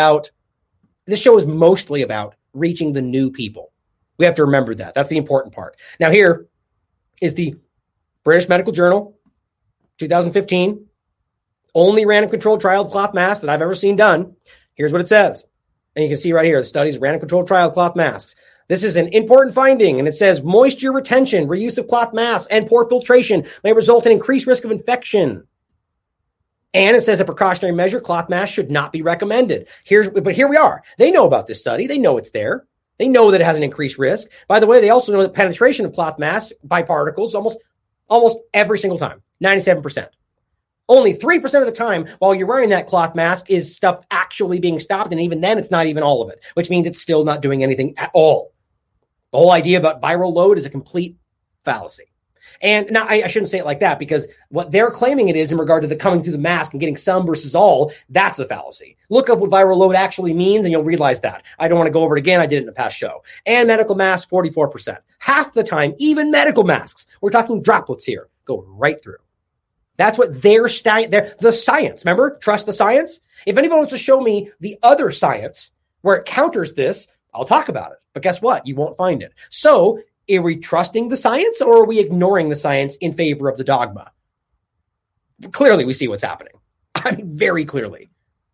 mostly about reaching the new people. We have to remember that. That's the important part. Now, here is the British Medical Journal, 2015. Only random controlled trial of cloth masks that I've ever seen done. Here's what it says. And you can see right here, the studies of random controlled trial of cloth masks. This is an important finding, and it says moisture retention, reuse of cloth masks, and poor filtration may result in increased risk of infection. And it says a precautionary measure, cloth masks should not be recommended. But here we are. They know about this study. They know it's there. They know that it has an increased risk. By the way, they also know that penetration of cloth masks by particles almost every single time, 97%. Only 3% of the time while you're wearing that cloth mask is stuff actually being stopped. And even then, it's not even all of it, which means it's still not doing anything at all. The whole idea about viral load is a complete fallacy. And now I shouldn't say it like that, because what they're claiming it is in regard to the coming through the mask and getting some versus all, that's the fallacy. Look up what viral load actually means and you'll realize that. I don't want to go over it again. I did it in a past show. And medical masks, 44%. Half the time, even medical masks, we're talking droplets here, go right through. That's what the science, remember? Trust the science. If anyone wants to show me the other science where it counters this, I'll talk about it. But guess what? You won't find it. So are we trusting the science or are we ignoring the science in favor of the dogma? Clearly, we see what's happening. I mean, very clearly.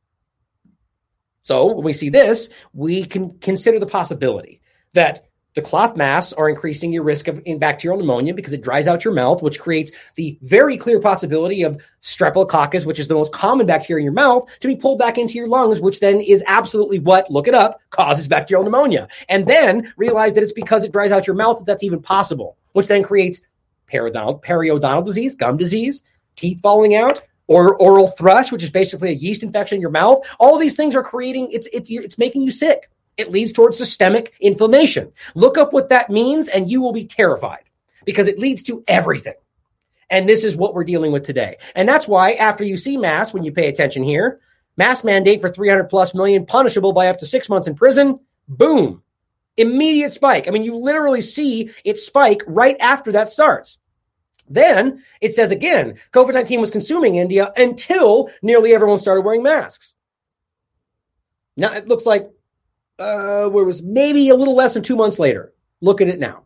So when we see this, we can consider the possibility that the cloth masks are increasing your risk of bacterial pneumonia because it dries out your mouth, which creates the very clear possibility of streptococcus, which is the most common bacteria in your mouth, to be pulled back into your lungs, which then is absolutely what, look it up, causes bacterial pneumonia. And then realize that it's because it dries out your mouth that's even possible, which then creates periodontal disease, gum disease, teeth falling out, or oral thrush, which is basically a yeast infection in your mouth. All these things are creating, it's making you sick. It leads towards systemic inflammation. Look up what that means and you will be terrified because it leads to everything. And this is what we're dealing with today. And that's why after you see masks, when you pay attention here, mask mandate for 300 plus million, punishable by up to 6 months in prison, boom, immediate spike. I mean, you literally see it spike right after that starts. Then it says again, COVID-19 was consuming India until nearly everyone started wearing masks. Now it looks like where it was maybe a little less than 2 months later. Look at it now.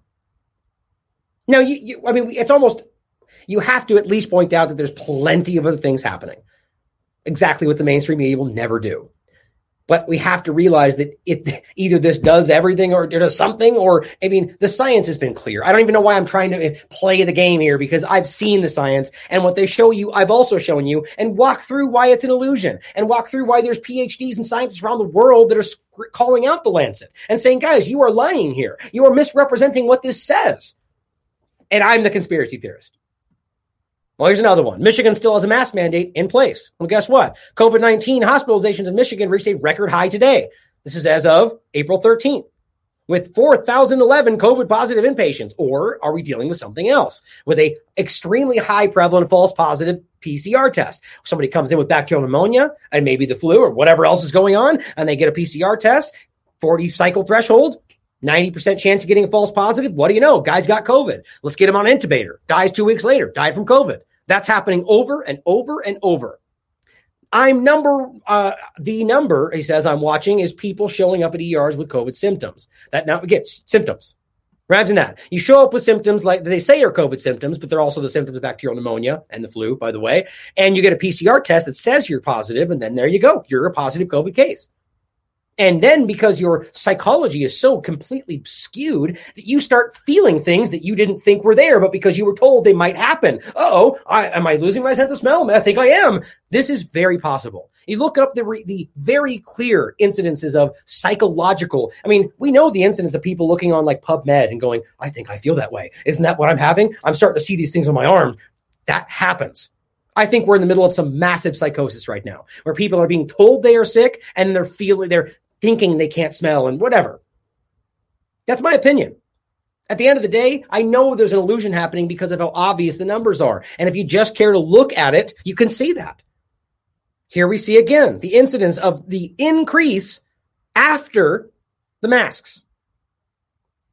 Now, it's almost, you have to at least point out that there's plenty of other things happening. Exactly what the mainstream media will never do. But we have to realize that either this does everything or it does something, or, I mean, the science has been clear. I don't even know why I'm trying to play the game here, because I've seen the science, and what they show you, I've also shown you, and walk through why it's an illusion, and walk through why there's PhDs and scientists around the world that are calling out the Lancet and saying, guys, you are lying here. You are misrepresenting what this says. And I'm the conspiracy theorist. Well, here's another one. Michigan still has a mask mandate in place. Well, guess what? COVID-19 hospitalizations in Michigan reached a record high today. This is as of April 13th, with 4,011 COVID-positive inpatients. Or are we dealing with something else? With a extremely high prevalent false positive PCR test. Somebody comes in with bacterial pneumonia and maybe the flu or whatever else is going on, and they get a PCR test, 40 cycle threshold, 90% chance of getting a false positive. What do you know? Guy's got COVID. Let's get him on an intubator. Dies 2 weeks later. Died from COVID. That's happening over and over and over. The number, he says, I'm watching is people showing up at ERs with COVID symptoms. That now gets symptoms. Imagine that. You show up with symptoms like they say are COVID symptoms, but they're also the symptoms of bacterial pneumonia and the flu, by the way. And you get a PCR test that says you're positive, and then there you go. You're a positive COVID case. And then because your psychology is so completely skewed that you start feeling things that you didn't think were there, but because you were told they might happen. Am I losing my sense of smell? I think I am. This is very possible. You look up the very clear incidences of psychological. I mean, we know the incidents of people looking on like PubMed and going, I think I feel that way. Isn't that what I'm having? I'm starting to see these things on my arm. That happens. I think we're in the middle of some massive psychosis right now where people are being told they are sick and they're thinking they can't smell and whatever. That's my opinion. At the end of the day, I know there's an illusion happening because of how obvious the numbers are. And if you just care to look at it, you can see that. Here we see again the incidence of the increase after the masks.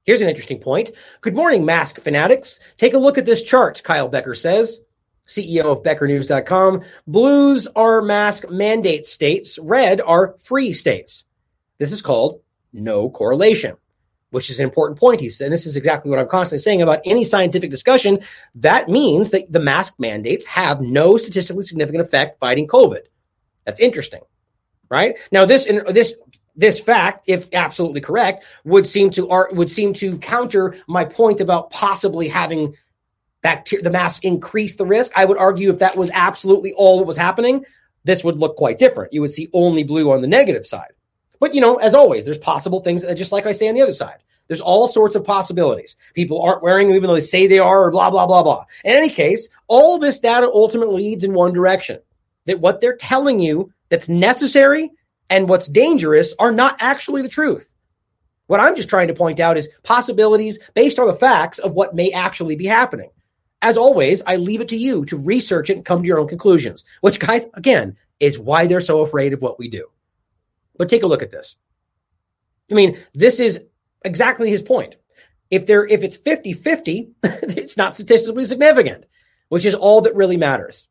Here's an interesting point. Good morning, mask fanatics. Take a look at this chart, Kyle Becker says, CEO of BeckerNews.com. Blues are mask mandate states. Red are free states. This is called no correlation, which is an important point. He said, and this is exactly what I'm constantly saying about any scientific discussion. That means that the mask mandates have no statistically significant effect fighting COVID. That's interesting, right? Now, this fact, if absolutely correct, would seem to counter my point about possibly having the mask increase the risk. I would argue if that was absolutely all that was happening, this would look quite different. You would see only blue on the negative side. But, as always, there's possible things, just like I say on the other side. There's all sorts of possibilities. People aren't wearing them even though they say they are, or blah, blah, blah, blah. In any case, all this data ultimately leads in one direction, that what they're telling you that's necessary and what's dangerous are not actually the truth. What I'm just trying to point out is possibilities based on the facts of what may actually be happening. As always, I leave it to you to research it and come to your own conclusions, which, guys, again, is why they're so afraid of what we do. But take a look at this. This is exactly his point. If it's 50-50, it's not statistically significant, which is all that really matters.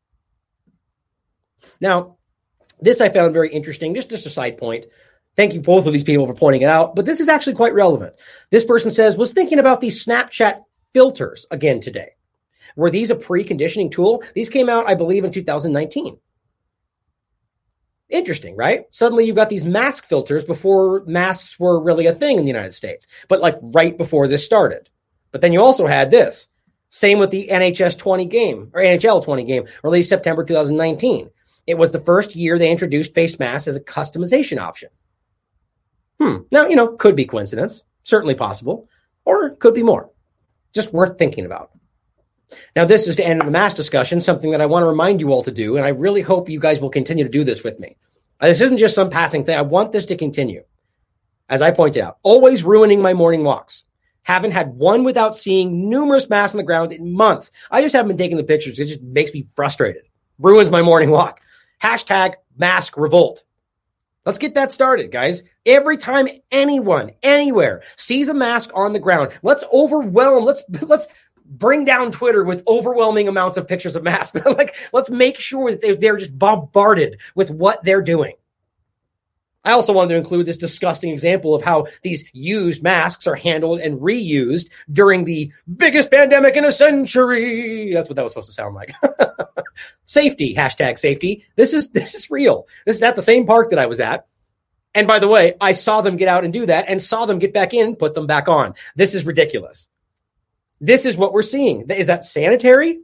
Now, this I found very interesting, just a side point. Thank you both of these people for pointing it out, but this is actually quite relevant. This person says, was thinking about these Snapchat filters again today. Were these a preconditioning tool? These came out, I believe, in 2019. Interesting, right? Suddenly you've got these mask filters before masks were really a thing in the United States, but like right before this started. But then you also had this. Same with the NHL 20 game, released September 2019. It was the first year they introduced face masks as a customization option. Now, could be coincidence, certainly possible, or it could be more. Just worth thinking about. Now, this is the end of the mask discussion, something that I want to remind you all to do, and I really hope you guys will continue to do this with me. This isn't just some passing thing. I want this to continue. As I pointed out, always ruining my morning walks. Haven't had one without seeing numerous masks on the ground in months. I just haven't been taking the pictures. It just makes me frustrated. Ruins my morning walk. Hashtag mask revolt. Let's get that started, guys. Every time anyone, anywhere sees a mask on the ground, let's bring down Twitter with overwhelming amounts of pictures of masks. Let's make sure that they're just bombarded with what they're doing. I also wanted to include this disgusting example of how these used masks are handled and reused during the biggest pandemic in a century. That's what that was supposed to sound like. Safety, hashtag safety. This is real. This is at the same park that I was at. And by the way, I saw them get out and do that and saw them get back in, put them back on. This is ridiculous. This is what we're seeing. Is that sanitary?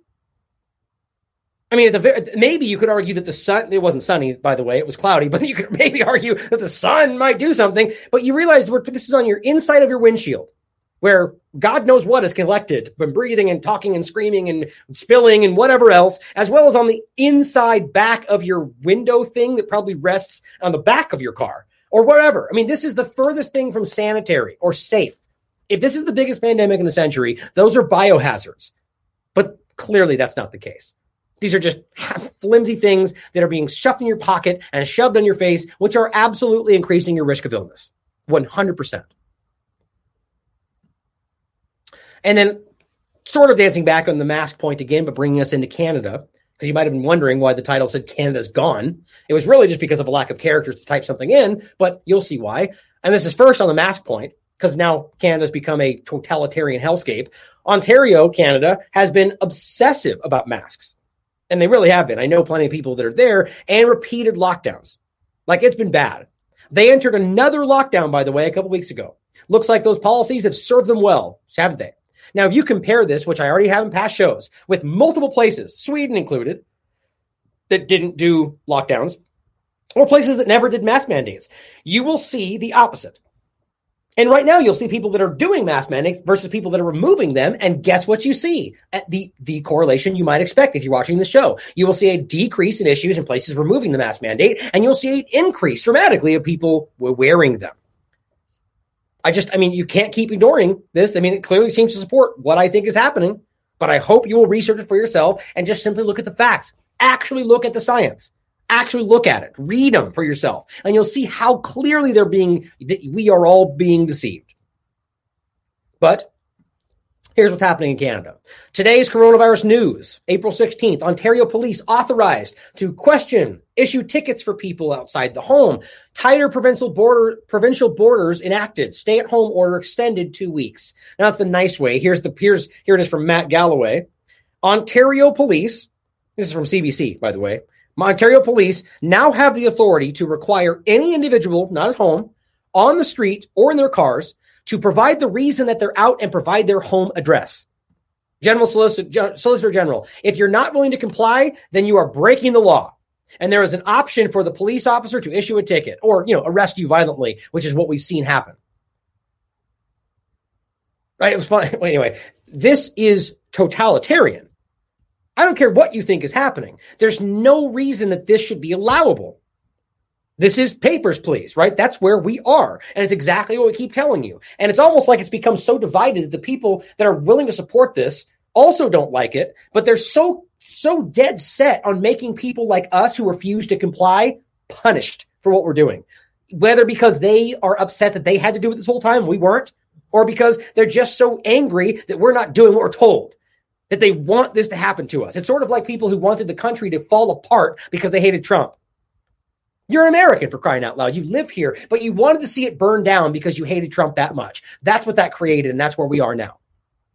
Maybe you could argue that the sun, it wasn't sunny, by the way, it was cloudy, but you could maybe argue that the sun might do something, but you realize this is on your inside of your windshield, where God knows what is collected from breathing and talking and screaming and spilling and whatever else, as well as on the inside back of your window thing that probably rests on the back of your car or whatever. This is the furthest thing from sanitary or safe. If this is the biggest pandemic in the century, those are biohazards. But clearly that's not the case. These are just flimsy things that are being shoved in your pocket and shoved on your face, which are absolutely increasing your risk of illness. 100%. And then sort of dancing back on the mask point again, but bringing us into Canada, because you might have been wondering why the title said Canada's gone. It was really just because of a lack of characters to type something in, but you'll see why. And this is first on the mask point, because now Canada's become a totalitarian hellscape. Ontario, Canada, has been obsessive about masks. And they really have been. I know plenty of people that are there, and repeated lockdowns. It's been bad. They entered another lockdown, by the way, a couple weeks ago. Looks like those policies have served them well, haven't they? Now, if you compare this, which I already have in past shows, with multiple places, Sweden included, that didn't do lockdowns, or places that never did mask mandates, you will see the opposite. And right now, you'll see people that are doing mask mandates versus people that are removing them. And guess what you see? The correlation you might expect if you're watching the show. You will see a decrease in issues in places removing the mask mandate, and you'll see an increase dramatically of people wearing them. You can't keep ignoring this. It clearly seems to support what I think is happening, but I hope you will research it for yourself and just simply look at the facts. Actually look at the science. Actually look at it. Read them for yourself. And you'll see how clearly we are all being deceived. But here's what's happening in Canada. Today's coronavirus news, April 16th, Ontario police authorized to issue tickets for people outside the home. Tighter provincial borders enacted. Stay-at-home order extended 2 weeks. Now, that's the nice way. Here it is from Matt Galloway. Ontario police, this is from CBC, by the way. Ontario police now have the authority to require any individual not at home, on the street, or in their cars to provide the reason that they're out and provide their home address. Solicitor General, if you're not willing to comply, then you are breaking the law. And there is an option for the police officer to issue a ticket or, arrest you violently, which is what we've seen happen. Right? It was fun. Anyway, this is totalitarian. I don't care what you think is happening. There's no reason that this should be allowable. This is papers, please, right? That's where we are. And it's exactly what we keep telling you. And it's almost like it's become so divided that the people that are willing to support this also don't like it, but they're so dead set on making people like us who refuse to comply punished for what we're doing. Whether because they are upset that they had to do it this whole time, we weren't, or because they're just so angry that we're not doing what we're told, that they want this to happen to us. It's sort of like people who wanted the country to fall apart because they hated Trump. You're American, for crying out loud. You live here, but you wanted to see it burn down because you hated Trump that much. That's what that created, and that's where we are now.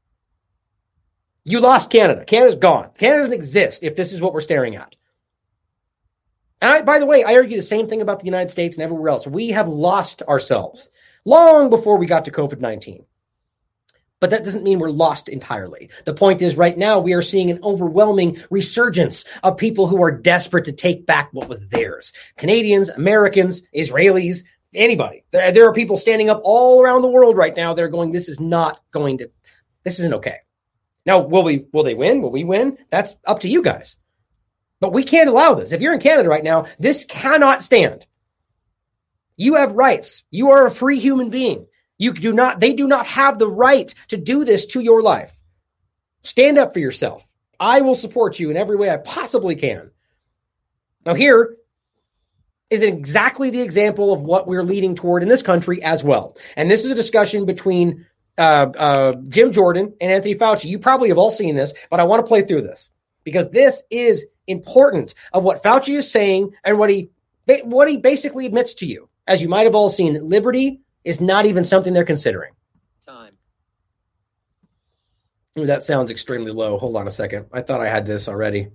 You lost Canada. Canada's gone. Canada doesn't exist if this is what we're staring at. And by the way, I argue the same thing about the United States and everywhere else. We have lost ourselves long before we got to COVID-19. But that doesn't mean we're lost entirely. The point is, right now, we are seeing an overwhelming resurgence of people who are desperate to take back what was theirs. Canadians, Americans, Israelis, anybody. There are people standing up all around the world right now that are going, this isn't okay. Now, will they win? Will we win? That's up to you guys. But we can't allow this. If you're in Canada right now, this cannot stand. You have rights. You are a free human being. They do not have the right to do this to your life. Stand up for yourself. I will support you in every way I possibly can. Now, here is exactly the example of what we're leading toward in this country as well. And this is a discussion between Jim Jordan and Anthony Fauci. You probably have all seen this, but I want to play through this because this is important of what Fauci is saying and what he basically admits to you. As you might have all seen, that liberty is not even something they're considering. Ooh, that sounds extremely low. Hold on a second. I thought I had this already.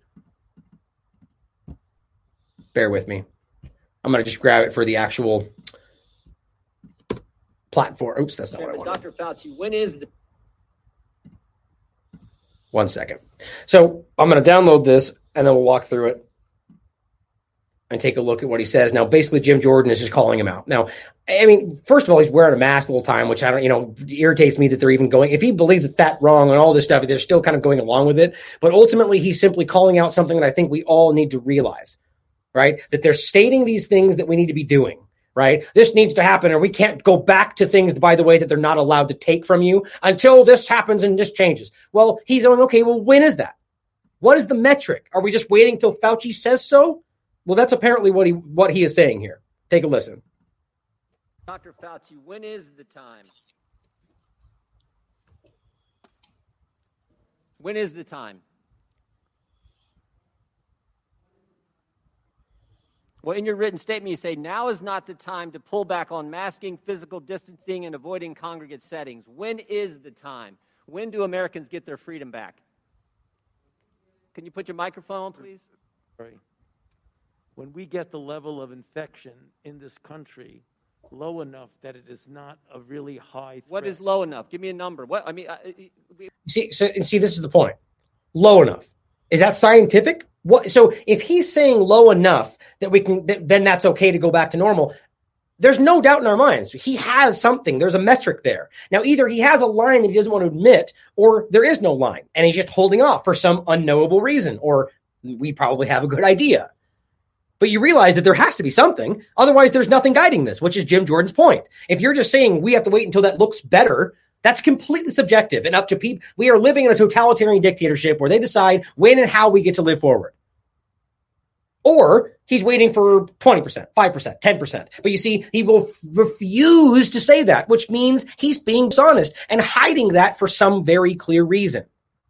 Bear with me. I'm going to just grab it for the actual platform. Oops, that's not what I wanted. Dr. Fauci, when is the... 1 second. So I'm going to download this and then we'll walk through it and take a look at what he says. Now, basically, Jim Jordan is just calling him out. Now, I mean, first of all, he's wearing a mask the whole time, which irritates me that they're even going. If he believes it's that wrong and all this stuff, they're still kind of going along with it. But ultimately, he's simply calling out something that I think we all need to realize, right? That they're stating these things that we need to be doing, right? This needs to happen, or we can't go back to things, by the way, that they're not allowed to take from you until this happens and this changes. Well, he's going, okay, well, when is that? What is the metric? Are we just waiting till Fauci says so? Well, that's apparently what he is saying here. Take a listen. Dr. Fauci, when is the time? When is the time? Well, in your written statement, you say, now is not the time to pull back on masking, physical distancing, and avoiding congregate settings. When is the time? When do Americans get their freedom back? Can you put your microphone on, please? Sorry. When we get the level of infection in this country low enough that it is not a really high threat. What is low enough? Give me a number. What I mean, see, this is the point. Low enough. Is that scientific? What? So if he's saying low enough that we can, then that's okay to go back to normal. There's no doubt in our minds. He has something. There's a metric there. Now, either he has a line that he doesn't want to admit, or there is no line, and he's just holding off for some unknowable reason, or we probably have a good idea. But you realize that there has to be something. Otherwise, there's nothing guiding this, which is Jim Jordan's point. If you're just saying we have to wait until that looks better, that's completely subjective and up to people. We are living in a totalitarian dictatorship where they decide when and how we get to live forward. Or he's waiting for 20%, 5%, 10%. But you see, he will refuse to say that, which means he's being dishonest and hiding that for some very clear reason.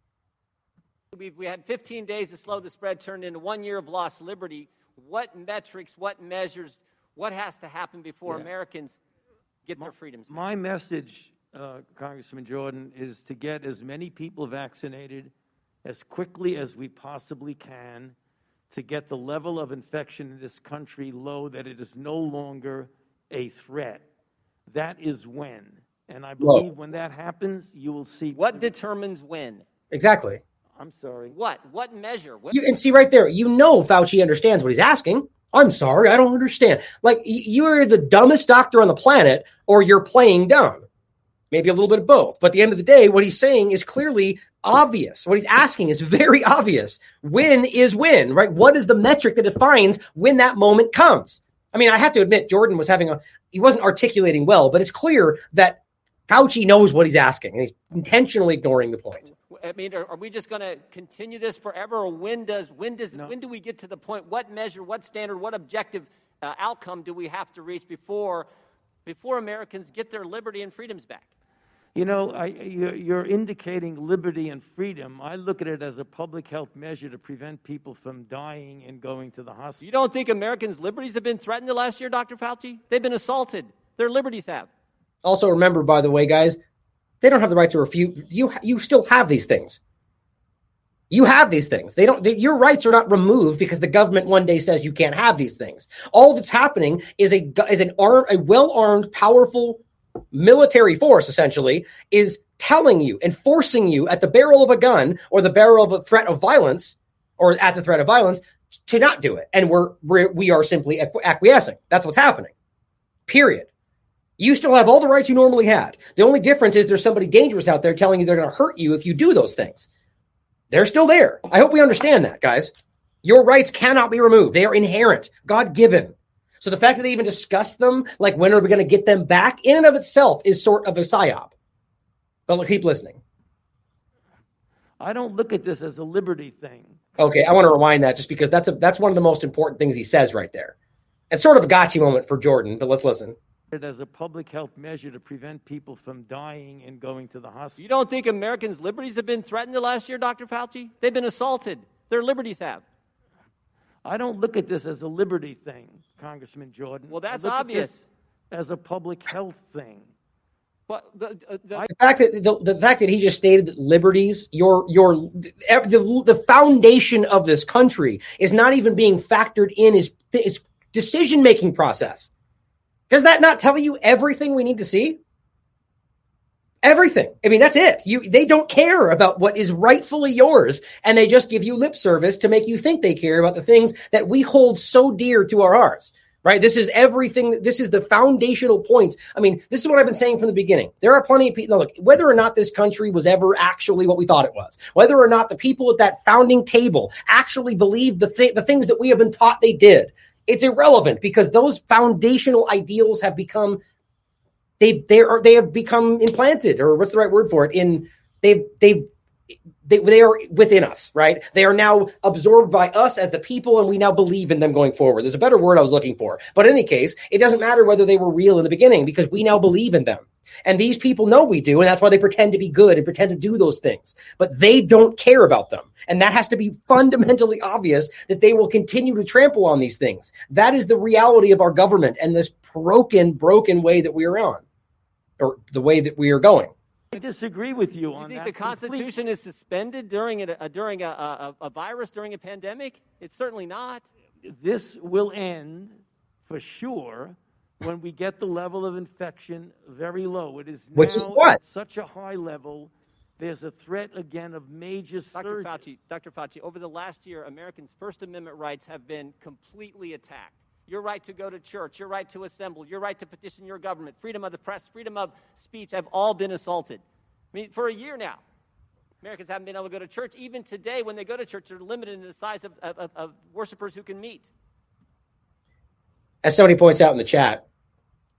We had 15 days to slow the spread, turned into 1 year of lost liberty. What metrics, what measures, what has to happen before Americans get their freedoms back? My message, Congressman Jordan, is to get as many people vaccinated as quickly as we possibly can to get the level of infection in this country low that it is no longer a threat. That is when. And I believe when that happens, you will see. What determines when? Exactly. I'm sorry. What? What measure? And see right there, Fauci understands what he's asking. I'm sorry, I don't understand. Like, you're the dumbest doctor on the planet, or you're playing dumb. Maybe a little bit of both. But at the end of the day, what he's saying is clearly obvious. What he's asking is very obvious. When is when, right? What is the metric that defines when that moment comes? I mean, I have to admit, Jordan he wasn't articulating well, but it's clear that Fauci knows what he's asking, and he's intentionally ignoring the point. I mean, are we just going to continue this forever, or when do we get to the point? What measure, what standard, what objective outcome do we have to reach before Americans get their liberty and freedoms back? You know, you're indicating liberty and freedom. I look at it as a public health measure to prevent people from dying and going to the hospital. You don't think Americans' liberties have been threatened the last year, Dr. Fauci? They've been assaulted. Their liberties have. Also, remember, by the way, guys, they don't have the right to refute. You still have these things. You have these things. Your rights are not removed because the government one day says you can't have these things. All that's happening is a well-armed, powerful military force, essentially, is telling you and forcing you at the barrel of a gun or the barrel of a threat of violence, or at the threat of violence, to not do it. And we are simply acquiescing. That's what's happening. Period. You still have all the rights you normally had. The only difference is there's somebody dangerous out there telling you they're going to hurt you if you do those things. They're still there. I hope we understand that, guys. Your rights cannot be removed. They are inherent, God-given. So the fact that they even discuss them, like when are we going to get them back, in and of itself is sort of a psyop. But keep listening. I don't look at this as a liberty thing. Okay, I want to rewind that just because that's one of the most important things he says right there. It's sort of a gotcha moment for Jordan, but let's listen. It as a public health measure to prevent people from dying and going to the hospital. You don't think Americans' liberties have been threatened the last year, Dr. Fauci? They've been assaulted. Their liberties have. I don't look at this as a liberty thing, Congressman Jordan. Well, that's obvious. As a public health thing. But the fact that he just stated that liberties, the foundation of this country is not even being factored in his decision-making process. Does that not tell you everything we need to see? Everything. I mean, that's it. They don't care about what is rightfully yours, and they just give you lip service to make you think they care about the things that we hold so dear to our hearts, right? This is everything. This is the foundational points. I mean, this is what I've been saying from the beginning. There are plenty of people. Look, whether or not this country was ever actually what we thought it was, whether or not the people at that founding table actually believed the things that we have been taught they did, it's irrelevant because those foundational ideals have become they have become implanted, or what's the right word for it? They are within us, right? They are now absorbed by us as the people, and we now believe in them going forward. There's a better word I was looking for. But in any case, it doesn't matter whether they were real in the beginning because we now believe in them. And these people know we do, and that's why they pretend to be good and pretend to do those things. But they don't care about them. And that has to be fundamentally obvious that they will continue to trample on these things. That is the reality of our government and this broken way that we are on, or the way that we are going. I disagree with you on that. You think the Constitution is suspended during a virus, during a pandemic? It's certainly not. This will end for sure when we get the level of infection very low. It is now which is what? At such a high level. There's a threat again of major surge. Dr. Fauci, over the last year, Americans' First Amendment rights have been completely attacked. Your right to go to church, your right to assemble, your right to petition your government, freedom of the press, freedom of speech have all been assaulted. I mean, for a year now, Americans haven't been able to go to church. Even today, when they go to church, they're limited in the size of worshipers who can meet. As somebody points out in the chat,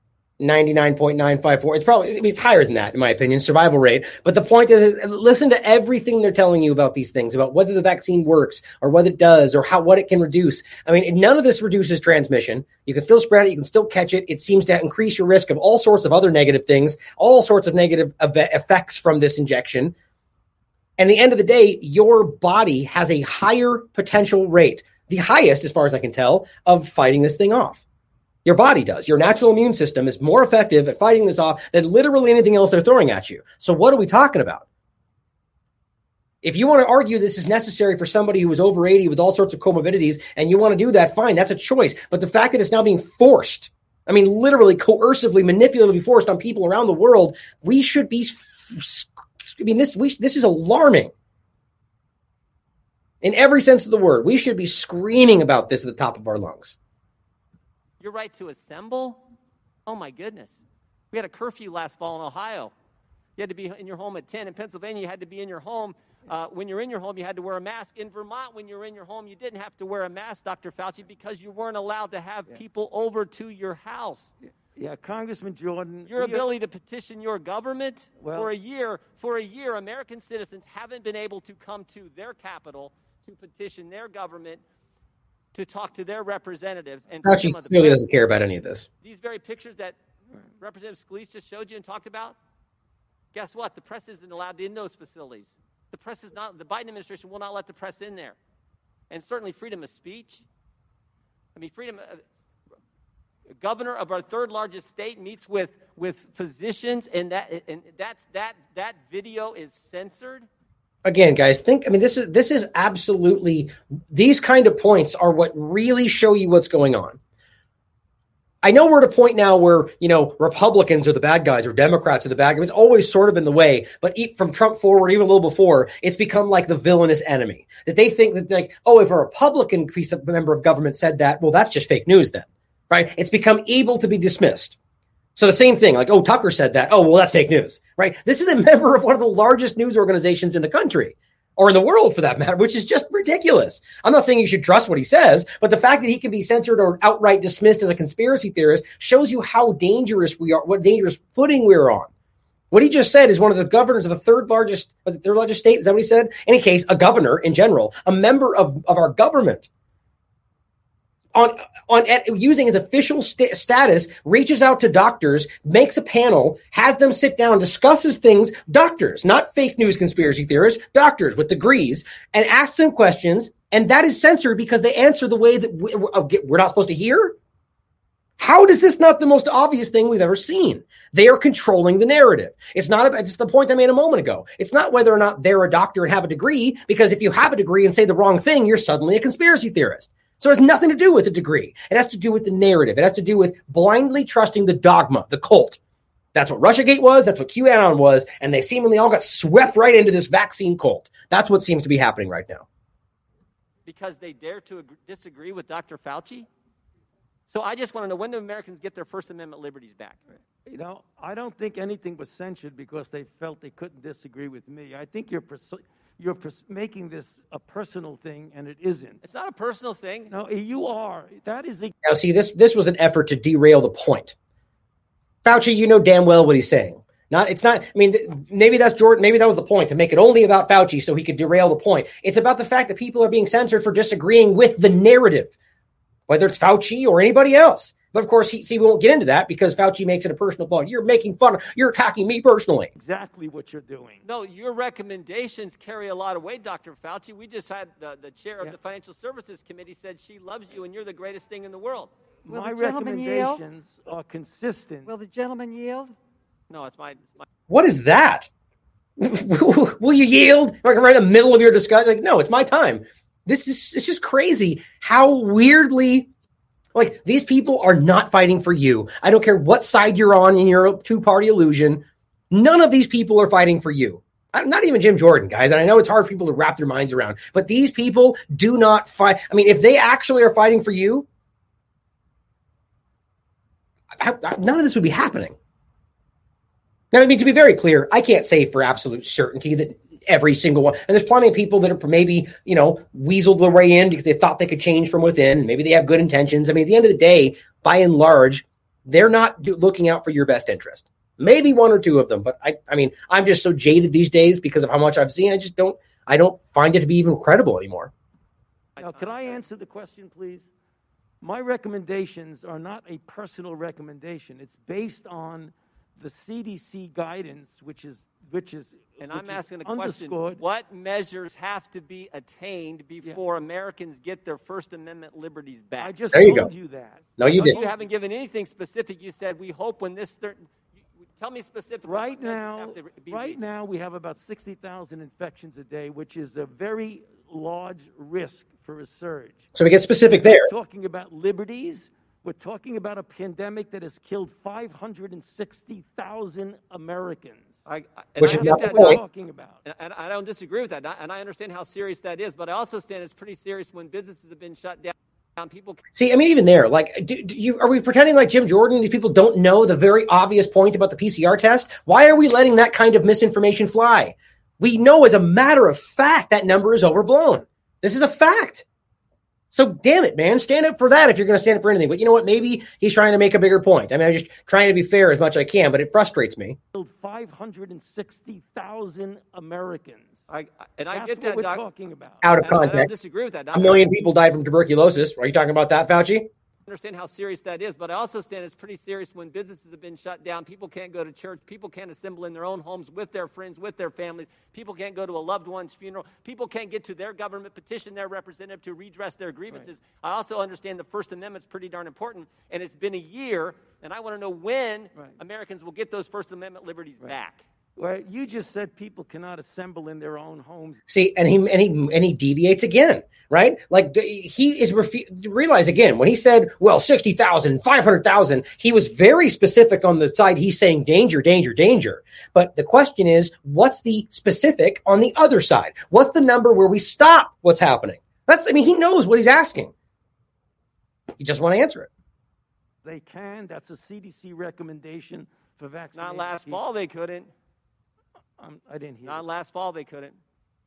99.954. It's probably, it's higher than that, in my opinion, survival rate. But the point is, listen to everything they're telling you about these things, about whether the vaccine works or whether it does or what it can reduce. I mean, none of this reduces transmission. You can still spread it. You can still catch it. It seems to increase your risk of all sorts of other negative things, all sorts of negative effects from this injection. And at the end of the day, your body has a higher potential rate, the highest, as far as I can tell, of fighting this thing off. Your body does. Your natural immune system is more effective at fighting this off than literally anything else they're throwing at you. So what are we talking about? If you want to argue this is necessary for somebody who is over 80 with all sorts of comorbidities and you want to do that, fine, that's a choice. But the fact that it's now being forced, I mean, literally coercively, manipulatively forced on people around the world, we should be, this is alarming. In every sense of the word, we should be screaming about this at the top of our lungs. Your right to assemble? Oh, my goodness. We had a curfew last fall in Ohio. You had to be in your home at 10. In Pennsylvania, you had to be in your home. When you're in your home, you had to wear a mask. In Vermont, when you were in your home, you didn't have to wear a mask, Dr. Fauci, because you weren't allowed to have people over to your house. Yeah, Congressman Jordan. Your ability to petition your government for a year, American citizens haven't been able to come to their capital to petition their government to talk to their representatives. And Fauci clearly doesn't care about any of this. These very pictures that Representative Scalise just showed you and talked about, guess what? The press isn't allowed in those facilities. The press is not. The Biden administration will not let the press in there. And certainly freedom of speech. I mean, freedom. Governor of our third largest state meets with physicians, and that video is censored. Again, guys, this is absolutely, these kind of points are what really show you what's going on. I know we're at a point now where, Republicans are the bad guys or Democrats are the bad guys. It's always sort of in the way, but from Trump forward, even a little before, it's become like the villainous enemy. That they think that, if a Republican member of government said that, well, that's just fake news then, right? It's become able to be dismissed. So the same thing, Tucker said that. Oh, well, that's fake news, right? This is a member of one of the largest news organizations in the country, or in the world for that matter, which is just ridiculous. I'm not saying you should trust what he says, but the fact that he can be censored or outright dismissed as a conspiracy theorist shows you how dangerous we are, what dangerous footing we're on. What he just said is one of the governors of the third largest state. Is that what he said? In any case, a governor in general, a member of our government, on using his official status, reaches out to doctors, makes a panel, has them sit down, discusses things, doctors, not fake news conspiracy theorists, doctors with degrees, and asks them questions, and that is censored because they answer the way that we're not supposed to hear? How is this not the most obvious thing we've ever seen? They are controlling the narrative. It's the point I made a moment ago. It's not whether or not they're a doctor and have a degree, because if you have a degree and say the wrong thing, you're suddenly a conspiracy theorist. So it has nothing to do with the degree. It has to do with the narrative. It has to do with blindly trusting the dogma, the cult. That's what Russiagate was. That's what QAnon was. And they seemingly all got swept right into this vaccine cult. That's what seems to be happening right now. Because they dare to disagree with Dr. Fauci? So I just want to know, when do Americans get their First Amendment liberties back? I don't think anything was censored because they felt they couldn't disagree with me. I think you're making this a personal thing, and it isn't. It's not a personal thing. No, you are. That is. Now, see, this was an effort to derail the point. Fauci, you know damn well what he's saying. Maybe that's Jordan. Maybe that was the point, to make it only about Fauci so he could derail the point. It's about the fact that people are being censored for disagreeing with the narrative, whether it's Fauci or anybody else. But of course, we won't get into that because Fauci makes it a personal point. You're making fun. You're attacking me personally. Exactly what you're doing. No, your recommendations carry a lot of weight, Dr. Fauci. We just had the chair of the Financial Services Committee said she loves you and you're the greatest thing in the world. My recommendations are consistent. Will the gentleman yield? No, it's my. What is that? Will you yield? Right in the middle of your discussion? No, it's my time. It's just crazy how weirdly. These people are not fighting for you. I don't care what side you're on in your two-party illusion. None of these people are fighting for you. Not even Jim Jordan, guys. And I know it's hard for people to wrap their minds around, but these people do not fight. I mean, if they actually are fighting for you, none of this would be happening. Now, to be very clear, I can't say for absolute certainty that every single one. And there's plenty of people that are maybe, weaseled their way in because they thought they could change from within. Maybe they have good intentions. I mean, at the end of the day, by and large, they're not looking out for your best interest. Maybe one or two of them, but I mean, I'm just so jaded these days because of how much I've seen. I don't find it to be even credible anymore. Now, can I answer the question, please? My recommendations are not a personal recommendation. It's based on the CDC guidance, which is and I'm asking the question: what measures have to be attained before Americans get their First Amendment liberties back? I just told you that. No, you didn't. You haven't given anything specific. You said we hope when this. Tell me specifically. Right now, we have about 60,000 infections a day, which is a very large risk for a surge. So we get specific there. We're talking about liberties. We're talking about a pandemic that has killed 560,000 Americans. Which is not the what we're point. talking about. And I don't disagree with that. And I understand how serious that is. But I also understand it's pretty serious when businesses have been shut down. People see, I mean, even there, like, are we pretending like Jim Jordan? These people don't know the very obvious point about the PCR test. Why are we letting that kind of misinformation fly? We know as a matter of fact that number is overblown. This is a fact. So damn it, man, stand up for that if you're going to stand up for anything. But you know what? Maybe he's trying to make a bigger point. I mean, I'm just trying to be fair as much as I can, but it frustrates me. 560,000 Americans. I That's get what that, we're Doc. talking about. Out of I context. don't disagree with that. A million people died from tuberculosis. Are you talking about that, Fauci? I understand how serious that is, but I also understand it's pretty serious when businesses have been shut down. People can't go to church. People can't assemble in their own homes with their friends, with their families. People can't go to a loved one's funeral. People can't get to their government, petition their representative to redress their grievances. Right. I also understand the First Amendment's pretty darn important, and it's been a year, and I want to know when Americans will get those First Amendment liberties back. Well, you just said people cannot assemble in their own homes. See, and he deviates again, right? Like he is realize again when he said, well, 60,000, 500,000, he was very specific on the side. He's saying danger, danger, danger. But the question is, what's the specific on the other side? What's the number where we stop what's happening? He knows what he's asking. You just want to answer it. They can. That's a CDC recommendation for vaccinating. Not last fall, they couldn't. I didn't hear. Not last fall, they couldn't.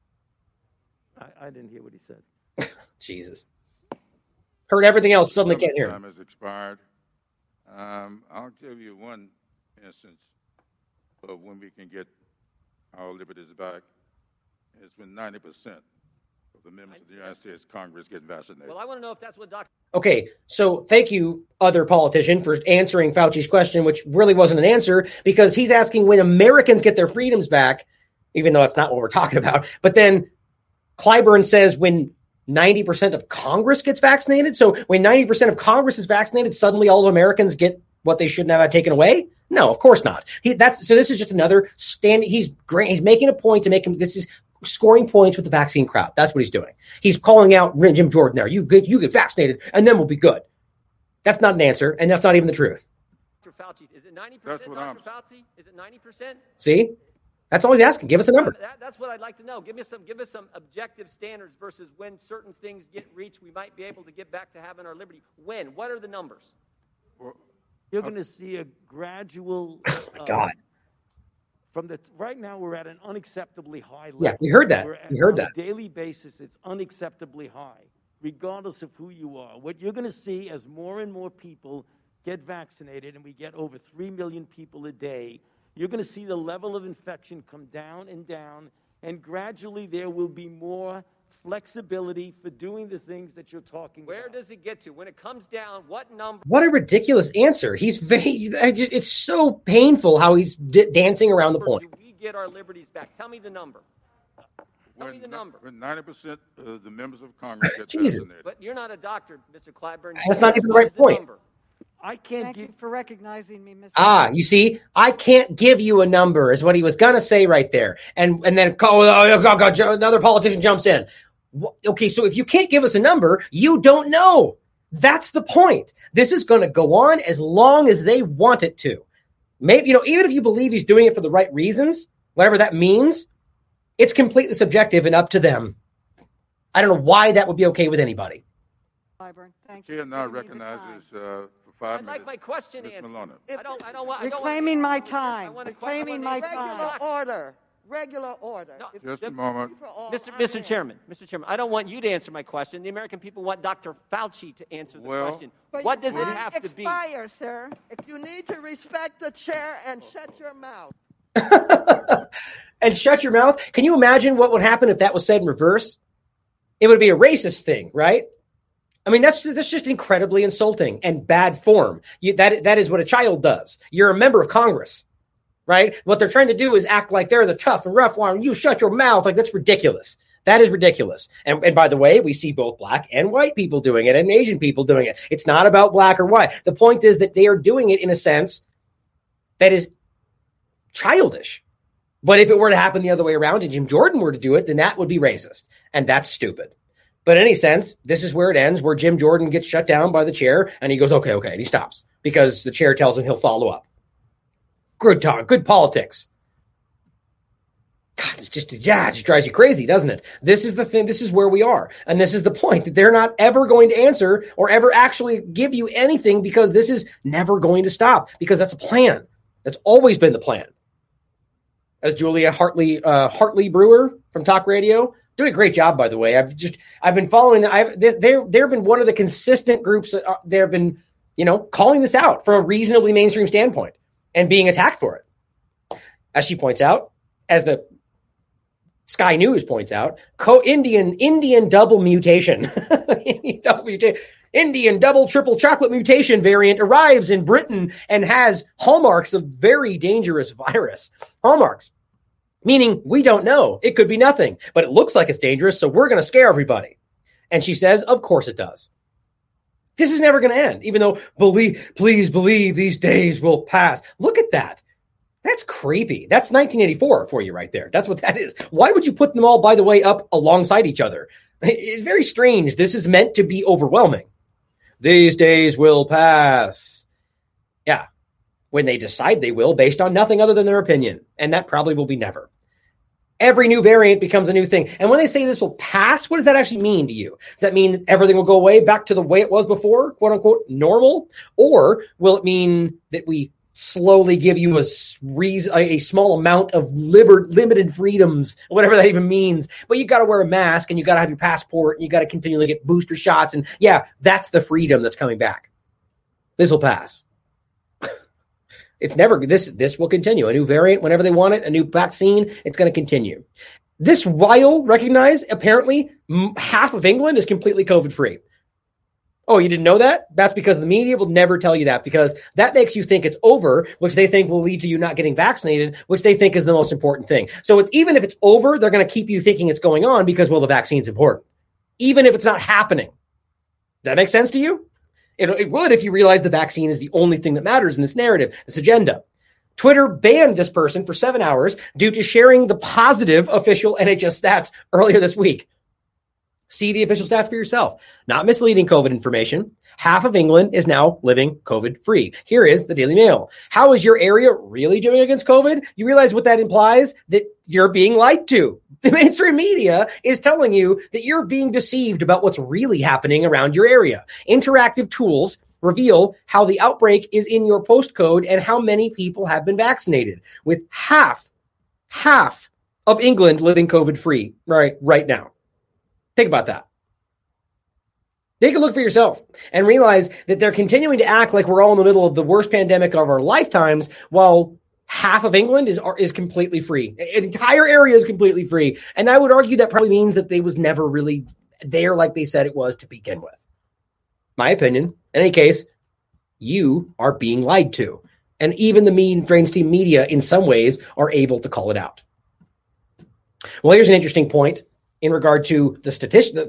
I didn't hear what he said. Jesus. Heard everything else, suddenly can't hear. Time has expired. I'll give you one instance of when we can get our liberties back. It's when 90% of the members of the United States Congress get vaccinated. Well, I want to know if that's what Dr. Okay, so thank you, other politician, for answering Fauci's question, which really wasn't an answer, because he's asking when Americans get their freedoms back, even though that's not what we're talking about. But then Clyburn says when 90% of Congress gets vaccinated. So when 90% of Congress is vaccinated, suddenly all of Americans get what they shouldn't have had taken away? No, of course not. So this is just another stand. He's making a point to make him. This is scoring points with the vaccine crowd. That's what he's doing. He's calling out Jim Jordan there. You get vaccinated, and then we'll be good. That's not an answer, and that's not even the truth. Dr. Fauci, is it 90%? That's what Dr. Fauci, is it 90%? See, that's all he's asking. Give us a number. That's what I'd like to know. Give us some objective standards versus when certain things get reached, we might be able to get back to having our liberty. When? What are the numbers? You're going to see a gradual. Oh my God. Right now, we're at an unacceptably high level. Yeah, we heard that. On a daily basis, it's unacceptably high, regardless of who you are. What you're going to see as more and more people get vaccinated, and we get over 3 million people a day, you're going to see the level of infection come down, and gradually there will be more flexibility for doing the things that you're talking about. Where does it get to? When it comes down, what number? What a ridiculous answer. It's so painful how he's dancing around the point. Do we get our liberties back? Tell me the number. Tell me the number. When 90% of the members of Congress get Jesus. vaccinated. But you're not a doctor, Mr. Clyburn. That's not even the right point. Thank you for recognizing me, Mr. You see, I can't give you a number is what he was going to say right there. And then another politician jumps in. Okay, so if you can't give us a number, you don't know. That's the point. This is going to go on as long as they want it to. Maybe, even if you believe he's doing it for the right reasons, whatever that means, it's completely subjective and up to them. I don't know why that would be okay with anybody. Thank you. Chair now recognizes for 5 minutes. I'd like my question answered. Reclaiming my time. I want Reclaiming my time. Order. regular order. Just a moment. Mr. Chairman, I don't want you to answer my question. The American people want Dr. Fauci to answer the question. But What does it time have to be? expires, sir. If you need to respect the chair and shut your mouth. And shut your mouth. Can you imagine what would happen if that was said in reverse? It would be a racist thing, right? I mean, that's just incredibly insulting and bad form. That is what a child does. You're a member of Congress, right? What they're trying to do is act like they're the tough and rough one. You shut your mouth. Like, that's ridiculous. That is ridiculous. And by the way, we see both black and white people doing it and Asian people doing it. It's not about black or white. The point is that they are doing it in a sense that is childish. But if it were to happen the other way around and Jim Jordan were to do it, then that would be racist. And that's stupid. But in any sense, this is where it ends, where Jim Jordan gets shut down by the chair and he goes, okay. And he stops because the chair tells him he'll follow up. Good talk, good politics. God, it just drives you crazy, doesn't it? This is the thing. This is where we are. And this is the point, that they're not ever going to answer or ever actually give you anything, because this is never going to stop, because that's a plan. That's always been the plan. As Julia Hartley Brewer from Talk Radio, doing a great job, by the way. I've been following. They've been one of the consistent groups that have been, calling this out from a reasonably mainstream standpoint and being attacked for it. As she points out, as the Sky News points out, Indian double mutation, Indian double triple chocolate mutation variant arrives in Britain and has hallmarks of very dangerous virus. Hallmarks, meaning we don't know. It could be nothing, but it looks like it's dangerous, so we're going to scare everybody. And she says, of course it does. This is never going to end, even though please believe these days will pass. Look at that. That's creepy. That's 1984 for you right there. That's what that is. Why would you put them all, by the way, up alongside each other? It's very strange. This is meant to be overwhelming. These days will pass. Yeah. When they decide they will, based on nothing other than their opinion. And that probably will be never. Every new variant becomes a new thing. And when they say this will pass, what does that actually mean to you? Does that mean that everything will go away back to the way it was before, quote unquote, normal? Or will it mean that we slowly give you a small amount of limited freedoms, whatever that even means? But you got to wear a mask and you got to have your passport and you got to continually get booster shots. And yeah, that's the freedom that's coming back. This will pass. It's never, this will continue. A new variant, whenever they want it, a new vaccine, it's going to continue. This, while recognize, apparently half of England is completely COVID-free. Oh, you didn't know that? That's because the media will never tell you that, because that makes you think it's over, which they think will lead to you not getting vaccinated, which they think is the most important thing. So even if it's over, they're going to keep you thinking it's going on because, well, the vaccine's important, even if it's not happening. Does that make sense to you? It would if you realize the vaccine is the only thing that matters in this narrative, this agenda. Twitter banned this person for 7 hours due to sharing the positive official NHS stats earlier this week. See the official stats for yourself. Not misleading COVID information. Half of England is now living COVID-free. Here is the Daily Mail. How is your area really doing against COVID? You realize what that implies? That you're being lied to. The mainstream media is telling you that you're being deceived about what's really happening around your area. Interactive tools reveal how the outbreak is in your postcode and how many people have been vaccinated, with half of England living COVID-free right now. Think about that. Take a look for yourself and realize that they're continuing to act like we're all in the middle of the worst pandemic of our lifetimes, while half of England is completely free. An entire area is completely free. And I would argue that probably means that they was never really there like they said it was to begin with. My opinion. In any case, you are being lied to. And even the mainstream media in some ways are able to call it out. Well, here's an interesting point in regard to the statistics.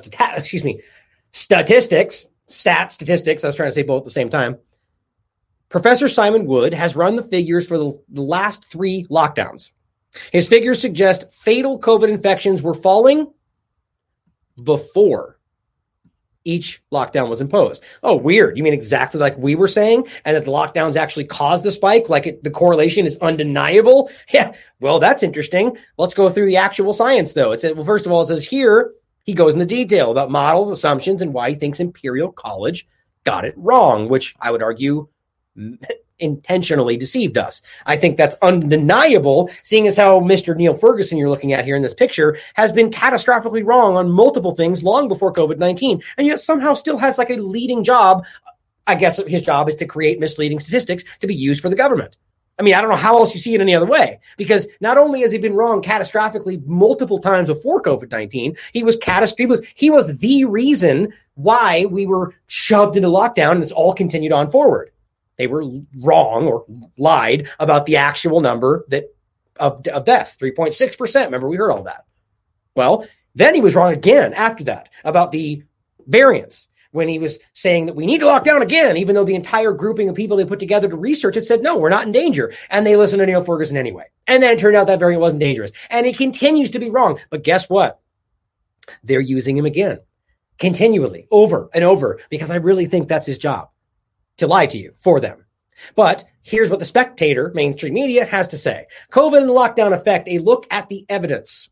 I was trying to say both at the same time. Professor Simon Wood has run the figures for the last 3 lockdowns. His figures suggest fatal COVID infections were falling before each lockdown was imposed. Oh, weird. You mean exactly like we were saying, and that the lockdowns actually caused the spike? Like the correlation is undeniable? Yeah, well, that's interesting. Let's go through the actual science, though. First of all, it says here, he goes into detail about models, assumptions, and why he thinks Imperial College got it wrong, which I would argue intentionally deceived us. I think that's undeniable, seeing as how Mr. Neil Ferguson you're looking at here in this picture has been catastrophically wrong on multiple things long before COVID-19, and yet somehow still has like a leading job. I guess his job is to create misleading statistics to be used for the government. I mean, I don't know how else you see it any other way, because not only has he been wrong catastrophically multiple times before COVID-19, he was the reason why we were shoved into lockdown, and it's all continued on forward. They were wrong or lied about the actual number of deaths, 3.6%. Remember, we heard all that. Well, then he was wrong again after that about the variants, when he was saying that we need to lock down again, even though the entire grouping of people they put together to research it said, no, we're not in danger. And they listened to Neil Ferguson anyway. And then it turned out that variant wasn't dangerous. And he continues to be wrong. But guess what? They're using him again, continually, over and over, because I really think that's his job, to lie to you for them. But here's what the Spectator, mainstream media, has to say. COVID and the lockdown effect, a look at the evidence.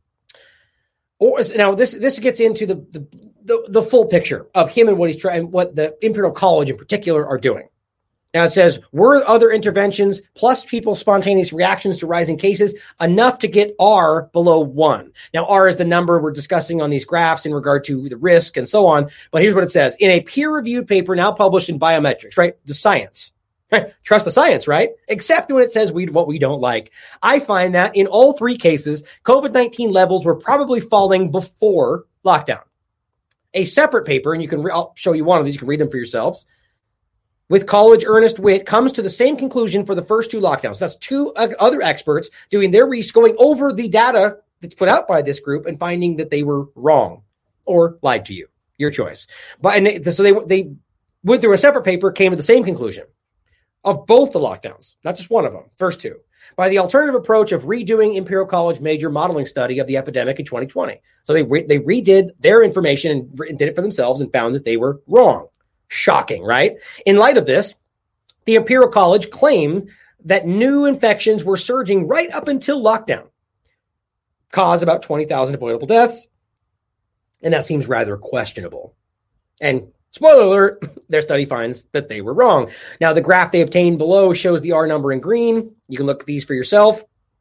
Now, this gets into the full picture of him and what he's trying, what the Imperial College in particular are doing. Now it says, were other interventions plus people's spontaneous reactions to rising cases enough to get R below 1? Now R is the number we're discussing on these graphs in regard to the risk and so on. But here's what it says. In a peer-reviewed paper now published in Biometrics, right? The science. Right? Trust the science, right? Except when it says what we don't like. I find that in all three cases, COVID-19 levels were probably falling before lockdown. A separate paper, and I'll show you one of these, you can read them for yourselves, with College Ernest Witt, comes to the same conclusion for the first two lockdowns. That's two other experts doing their research, going over the data that's put out by this group and finding that they were wrong or lied to you. Your choice. So they went through a separate paper, came to the same conclusion of both the lockdowns, not just one of them, first two, by the alternative approach of redoing Imperial College major modeling study of the epidemic in 2020. So they redid their information and did it for themselves and found that they were wrong. Shocking, right? In light of this, the Imperial College claimed that new infections were surging right up until lockdown, caused about 20,000 avoidable deaths, and that seems rather questionable. And spoiler alert, their study finds that they were wrong. Now, the graph they obtained below shows the R number in green. You can look at these for yourself.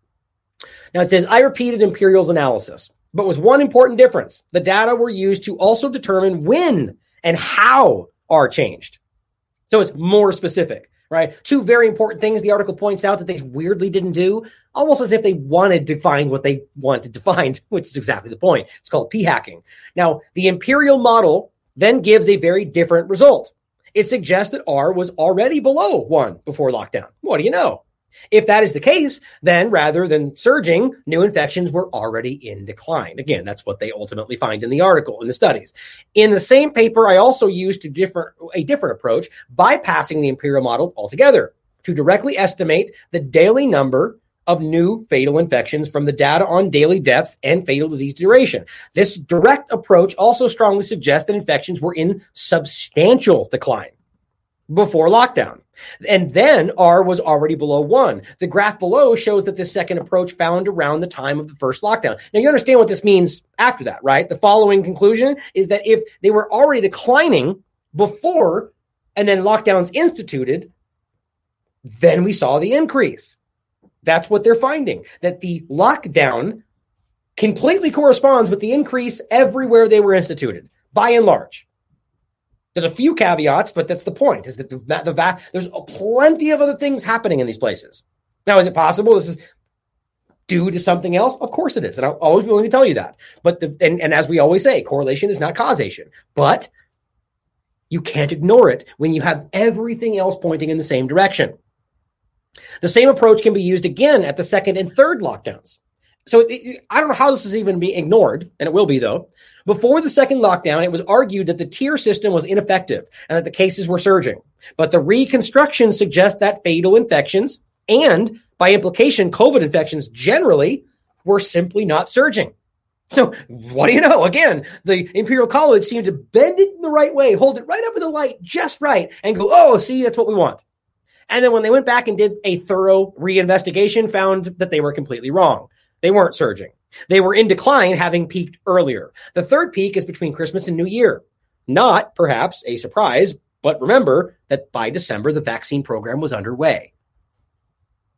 Now, it says, I repeated Imperial's analysis, but with one important difference. The data were used to also determine when and how R changed. So it's more specific, right? Two very important things the article points out that they weirdly didn't do, almost as if they wanted to find what they wanted to find, which is exactly the point. It's called p-hacking. Now, the Imperial model then gives a very different result. It suggests that R was already below 1 before lockdown. What do you know? If that is the case, then rather than surging, new infections were already in decline. Again, that's what they ultimately find in the article, in the studies. In the same paper, I also used a different approach, bypassing the Imperial model altogether to directly estimate the daily number of new fatal infections from the data on daily deaths and fatal disease duration. This direct approach also strongly suggests that infections were in substantial decline before lockdown. And then R was already below 1. The graph below shows that this second approach found around the time of the first lockdown. Now, you understand what this means after that, right? The following conclusion is that if they were already declining before and then lockdowns instituted, then we saw the increase. That's what they're finding, that the lockdown completely corresponds with the increase everywhere they were instituted, by and large. There's a few caveats, but that's the point, is that there's plenty of other things happening in these places. Now, is it possible this is due to something else? Of course it is, and I'm always willing to tell you that. But and as we always say, correlation is not causation. But you can't ignore it when you have everything else pointing in the same direction. The same approach can be used again at the second and third lockdowns. So I don't know how this is even being ignored, and it will be, though. Before the second lockdown, it was argued that the tier system was ineffective and that the cases were surging. But the reconstruction suggests that fatal infections and, by implication, COVID infections generally were simply not surging. So what do you know? Again, the Imperial College seemed to bend it in the right way, hold it right up in the light just right, and go, oh, see, that's what we want. And then when they went back and did a thorough reinvestigation, found that they were completely wrong. They weren't surging. They were in decline, having peaked earlier. The third peak is between Christmas and New Year. Not, perhaps, a surprise, but remember that by December, the vaccine program was underway.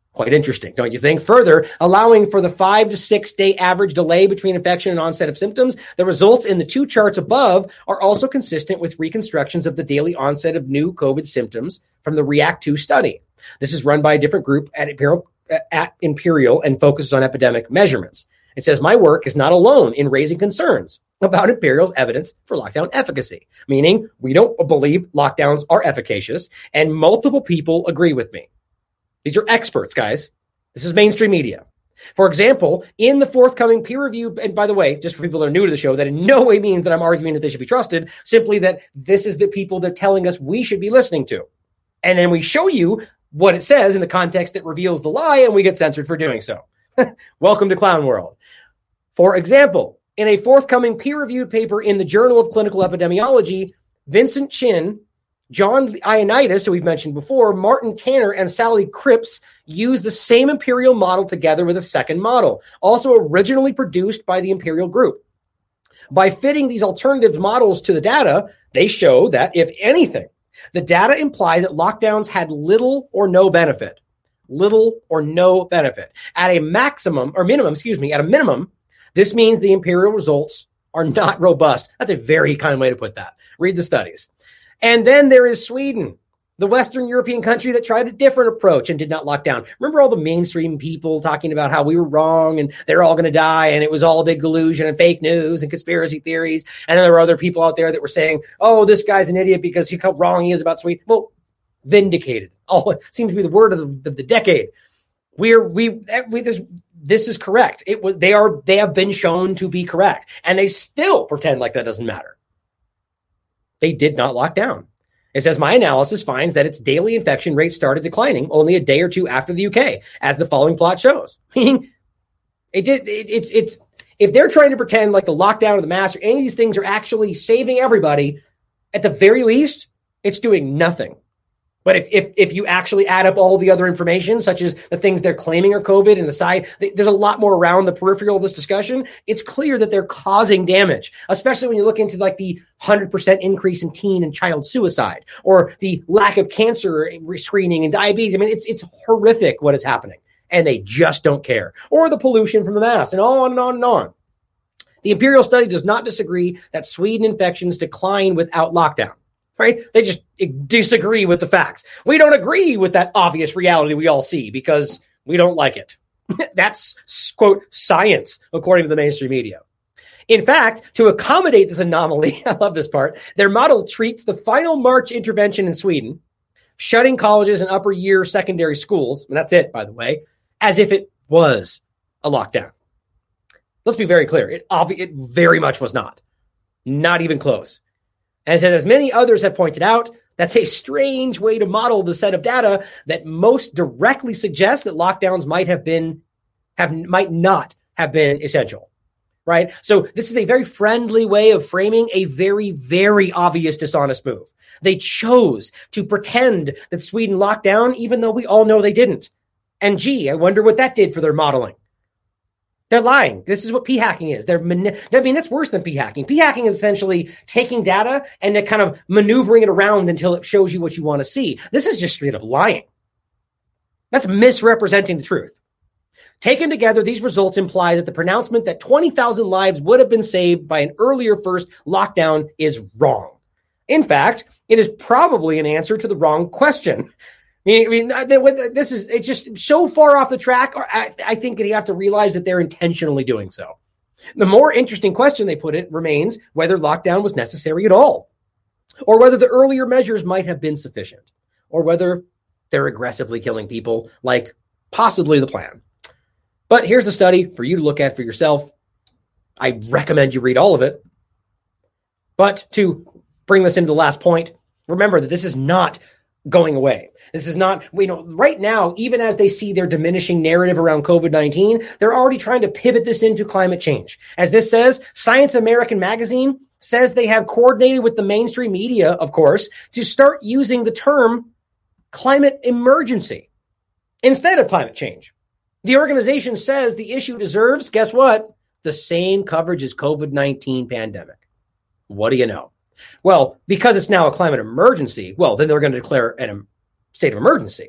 Quite interesting, don't you think? Further, allowing for the 5 to 6 day average delay between infection and onset of symptoms, the results in the two charts above are also consistent with reconstructions of the daily onset of new COVID symptoms from the REACT-2 study. This is run by a different group at Imperial and focuses on epidemic measurements. It says, my work is not alone in raising concerns about Imperial's evidence for lockdown efficacy, meaning we don't believe lockdowns are efficacious, and multiple people agree with me. These are experts, guys. This is mainstream media. For example, in the forthcoming peer review, and by the way, just for people that are new to the show, that in no way means that I'm arguing that they should be trusted, simply that this is the people they're telling us we should be listening to. And then we show you what it says in the context that reveals the lie, and we get censored for doing so. Welcome to Clown World. For example, in a forthcoming peer-reviewed paper in the Journal of Clinical Epidemiology, Vincent Chin, John Ioannidis, who we've mentioned before, Martin Tanner, and Sally Cripps use the same Imperial model together with a second model, also originally produced by the Imperial Group. By fitting these alternative models to the data, they show that, if anything, the data imply that lockdowns had little or no benefit. Little or no benefit. At a minimum, this means the Imperial results are not robust. That's a very kind way to put that. Read the studies. And then there is Sweden, the Western European country that tried a different approach and did not lock down. Remember all the mainstream people talking about how we were wrong and they're all going to die and it was all a big delusion and fake news and conspiracy theories. And then there were other people out there that were saying, oh, this guy's an idiot because how wrong he is about Sweden. Well, vindicated. Oh, it seems to be the word of the decade. This is correct. They have been shown to be correct, and they still pretend like that doesn't matter. They did not lock down. It says, my analysis finds that its daily infection rate started declining only a day or two after the UK, as the following plot shows. Meaning, if they're trying to pretend like the lockdown or the mask or any of these things are actually saving everybody, at the very least, it's doing nothing. But if you actually add up all the other information, such as the things they're claiming are COVID and the side, there's a lot more around the peripheral of this discussion. It's clear that they're causing damage, especially when you look into like the 100% increase in teen and child suicide or the lack of cancer screening and diabetes. I mean, it's horrific what is happening, and they just don't care. Or the pollution from the mass, and on and on and on. The Imperial study does not disagree that Sweden infections decline without lockdown. Right? They just disagree with the facts. We don't agree with that obvious reality we all see because we don't like it. That's, quote, science, according to the mainstream media. In fact, to accommodate this anomaly, I love this part, their model treats the final March intervention in Sweden, shutting colleges and upper year secondary schools, and that's it, by the way, as if it was a lockdown. Let's be very clear. It very much was not. Not even close. As many others have pointed out, that's a strange way to model the set of data that most directly suggests that lockdowns might not have been essential, right? So this is a very friendly way of framing a very, very obvious dishonest move. They chose to pretend that Sweden locked down, even though we all know they didn't. And gee, I wonder what that did for their modeling. They're lying. This is what p-hacking is. That's worse than p-hacking. P-hacking is essentially taking data and then kind of maneuvering it around until it shows you what you want to see. This is just straight up lying. That's misrepresenting the truth. Taken together, these results imply that the pronouncement that 20,000 lives would have been saved by an earlier first lockdown is wrong. In fact, it is probably an answer to the wrong question. It's just so far off the track. I think that you have to realize that they're intentionally doing so. The more interesting question they put it remains whether lockdown was necessary at all, or whether the earlier measures might have been sufficient, or whether they're aggressively killing people like possibly the plan. But here's the study for you to look at for yourself. I recommend you read all of it. But to bring this into the last point, remember that this is not going away. This is not, right now, even as they see their diminishing narrative around COVID-19, they're already trying to pivot this into climate change. As this says, Science American magazine says they have coordinated with the mainstream media, of course, to start using the term climate emergency instead of climate change. The organization says the issue deserves, guess what? The same coverage as COVID-19 pandemic. What do you know? Well, because it's now a climate emergency, then they're going to declare a state of emergency.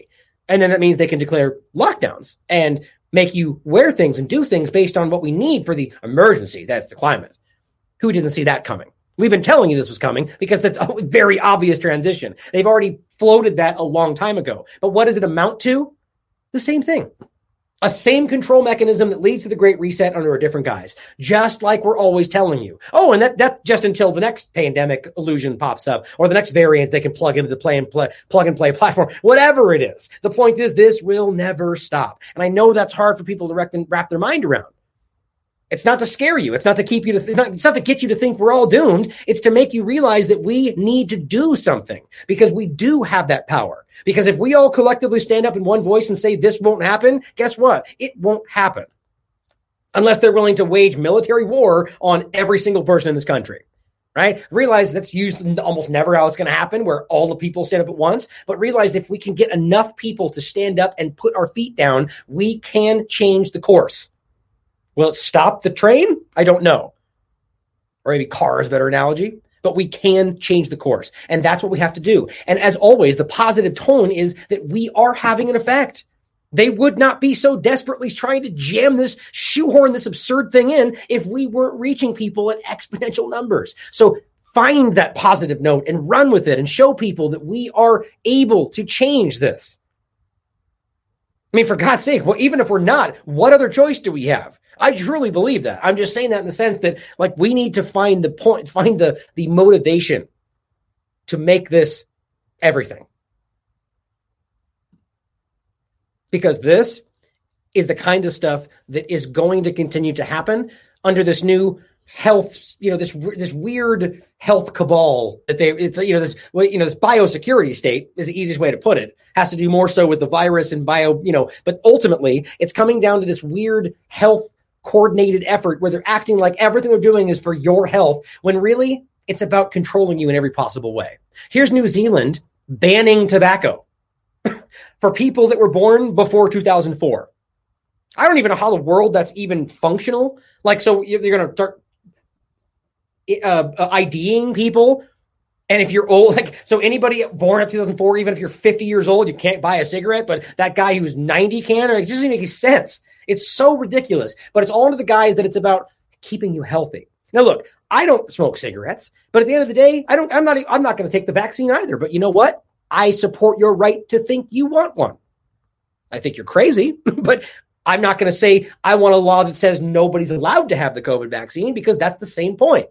And then that means they can declare lockdowns and make you wear things and do things based on what we need for the emergency. That's the climate. Who didn't see that coming? We've been telling you this was coming because that's a very obvious transition. They've already floated that a long time ago. But what does it amount to? The same thing. A same control mechanism that leads to the Great Reset under a different guise, just like we're always telling you. Oh, and that just until the next pandemic illusion pops up or the next variant they can plug into the plug and play platform, whatever it is. The point is, this will never stop. And I know that's hard for people to wrap their mind around. It's not to scare you. It's not to keep you to. It's not to get you to think we're all doomed. It's to make you realize that we need to do something because we do have that power. Because if we all collectively stand up in one voice and say this won't happen, guess what? It won't happen unless they're willing to wage military war on every single person in this country. Right? Realize that's usually almost never how it's going to happen, where all the people stand up at once. But realize if we can get enough people to stand up and put our feet down, we can change the course. Will it stop the train? I don't know. Or maybe car is a better analogy. But we can change the course. And that's what we have to do. And as always, the positive tone is that we are having an effect. They would not be so desperately trying to shoehorn this absurd thing in if we weren't reaching people at exponential numbers. So find that positive note and run with it and show people that we are able to change this. I mean, for God's sake, well, even if we're not, what other choice do we have? I truly believe that. I'm just saying that in the sense that, like, we need to find the point, find the motivation to make this everything. Because this is the kind of stuff that is going to continue to happen under this new health, this weird health cabal that this biosecurity state is the easiest way to put it. Has to do more so with the virus and but ultimately it's coming down to this weird health coordinated effort where they're acting like everything they're doing is for your health when really it's about controlling you in every possible way. Here's New Zealand banning tobacco for people that were born before 2004. I don't even know how the world that's even functional. Like, so you're going to start IDing people. And if you're old, so anybody born up 2004, even if you're 50 years old, you can't buy a cigarette, but that guy who's 90 can, it doesn't make any sense. It's so ridiculous, but it's all under the guise that it's about keeping you healthy. Now, look, I don't smoke cigarettes, but at the end of the day, I'm not going to take the vaccine either. But you know what? I support your right to think you want one. I think you're crazy, but I'm not going to say I want a law that says nobody's allowed to have the COVID vaccine because that's the same point.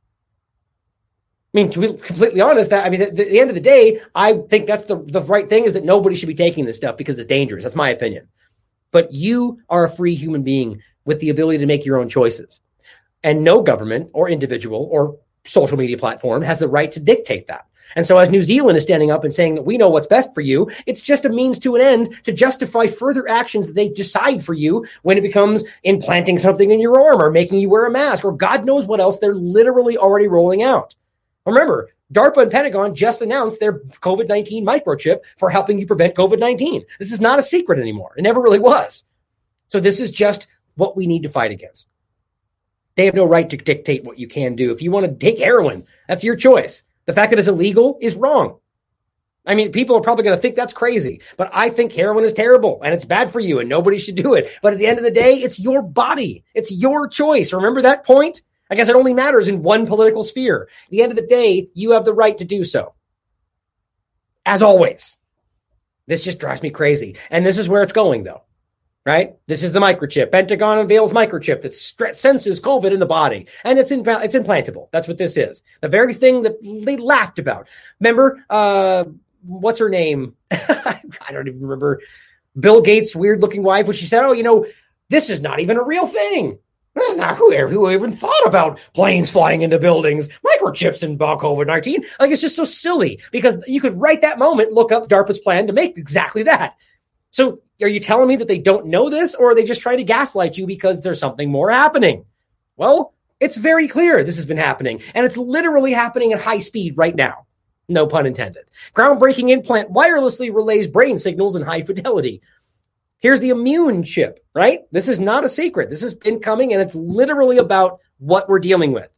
I mean, to be completely honest, at the end of the day, I think that's the right thing is that nobody should be taking this stuff because it's dangerous. That's my opinion. But you are a free human being with the ability to make your own choices. And no government or individual or social media platform has the right to dictate that. And so as New Zealand is standing up and saying that we know what's best for you, it's just a means to an end to justify further actions that they decide for you when it becomes implanting something in your arm or making you wear a mask or God knows what else they're literally already rolling out. Remember, DARPA and Pentagon just announced their COVID-19 microchip for helping you prevent COVID-19. This is not a secret anymore. It never really was. So this is just what we need to fight against. They have no right to dictate what you can do. If you want to take heroin, that's your choice. The fact that it's illegal is wrong. I mean, people are probably going to think that's crazy, but I think heroin is terrible and it's bad for you and nobody should do it. But at the end of the day, it's your body. It's your choice. Remember that point? I guess it only matters in one political sphere. At the end of the day, you have the right to do so. As always. This just drives me crazy. And this is where it's going, though. Right? This is the microchip. Pentagon unveils microchip that senses COVID in the body. And it's implantable. That's what this is. The very thing that they laughed about. Remember, what's her name? I don't even remember. Bill Gates' weird-looking wife, when she said, this is not even a real thing. This is not who even thought about planes flying into buildings, microchips and COVID-19. It's just so silly because you could right that moment look up DARPA's plan to make exactly that. So are you telling me that they don't know this or are they just trying to gaslight you because there's something more happening? Well, it's very clear this has been happening and it's literally happening at high speed right now. No pun intended. Groundbreaking implant wirelessly relays brain signals in high fidelity. Here's the immune chip, right? This is not a secret. This has been coming, and it's literally about what we're dealing with.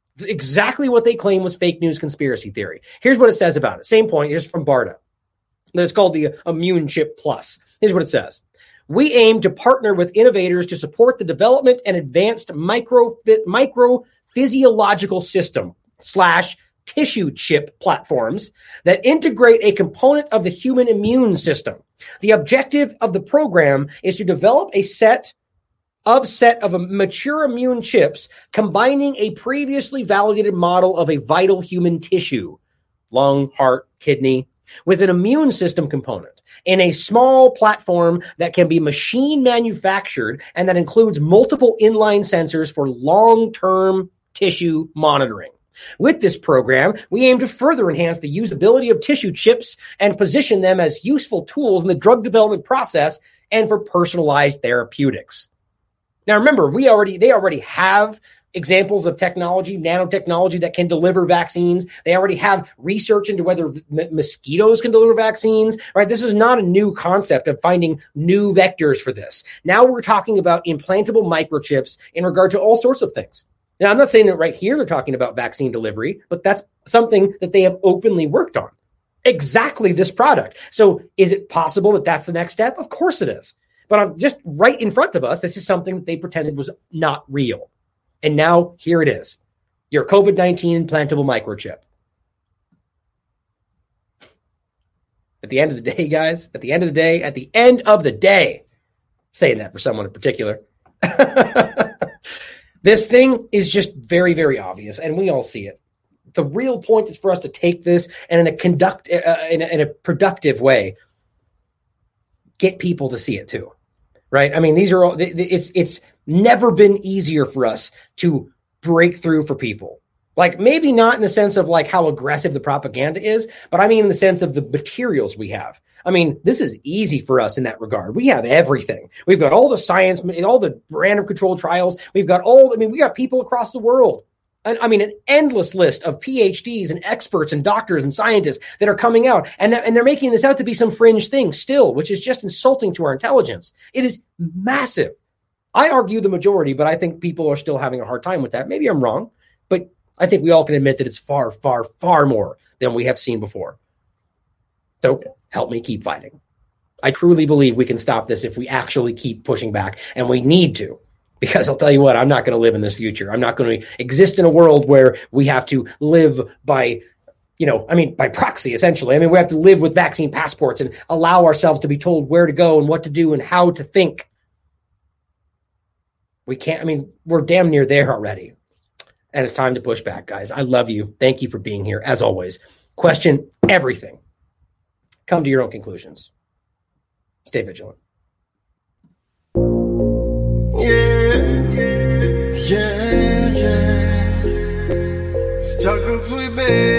Exactly what they claim was fake news conspiracy theory. Here's what it says about it. Same point. Here's from BARDA. It's called the Immune Chip Plus. Here's what it says. We aim to partner with innovators to support the development and advanced microphysiological system / tissue chip platforms that integrate a component of the human immune system. The objective of the program is to develop a set of mature immune chips combining a previously validated model of a vital human tissue, lung, heart, kidney, with an immune system component in a small platform that can be machine manufactured and that includes multiple inline sensors for long-term tissue monitoring. With this program, we aim to further enhance the usability of tissue chips and position them as useful tools in the drug development process and for personalized therapeutics. Now, remember, they already have examples of technology, nanotechnology that can deliver vaccines. They already have research into whether mosquitoes can deliver vaccines, right? This is not a new concept of finding new vectors for this. Now we're talking about implantable microchips in regard to all sorts of things. Now, I'm not saying that right here they're talking about vaccine delivery, but that's something that they have openly worked on. Exactly this product. So is it possible that that's the next step? Of course it is. But just right in front of us, this is something that they pretended was not real. And now here it is. Your COVID-19 implantable microchip. At the end of the day, guys, at the end of the day, saying that for someone in particular, this thing is just very, very obvious, and we all see it. The real point is for us to take this and in a productive way, get people to see it too, right? I mean, these are all. It's never been easier for us to break through for people. Like, maybe not in the sense of like how aggressive the propaganda is, but I mean in the sense of the materials we have. I mean, this is easy for us in that regard. We have everything. We've got all the science, all the random controlled trials. We got people across the world. I mean, an endless list of PhDs and experts and doctors and scientists that are coming out. And they're making this out to be some fringe thing still, which is just insulting to our intelligence. It is massive. I argue the majority, but I think people are still having a hard time with that. Maybe I'm wrong, but I think we all can admit that it's far, far, far more than we have seen before. So help me keep fighting. I truly believe we can stop this if we actually keep pushing back, and we need to, because I'll tell you what, I'm not going to live in this future. I'm not going to exist in a world where we have to live by, by proxy, essentially. I mean, we have to live with vaccine passports and allow ourselves to be told where to go and what to do and how to think. We can't, we're damn near there already. And it's time to push back, guys. I love you. Thank you for being here, as always. Question everything. Come to your own conclusions. Stay vigilant. Struggles we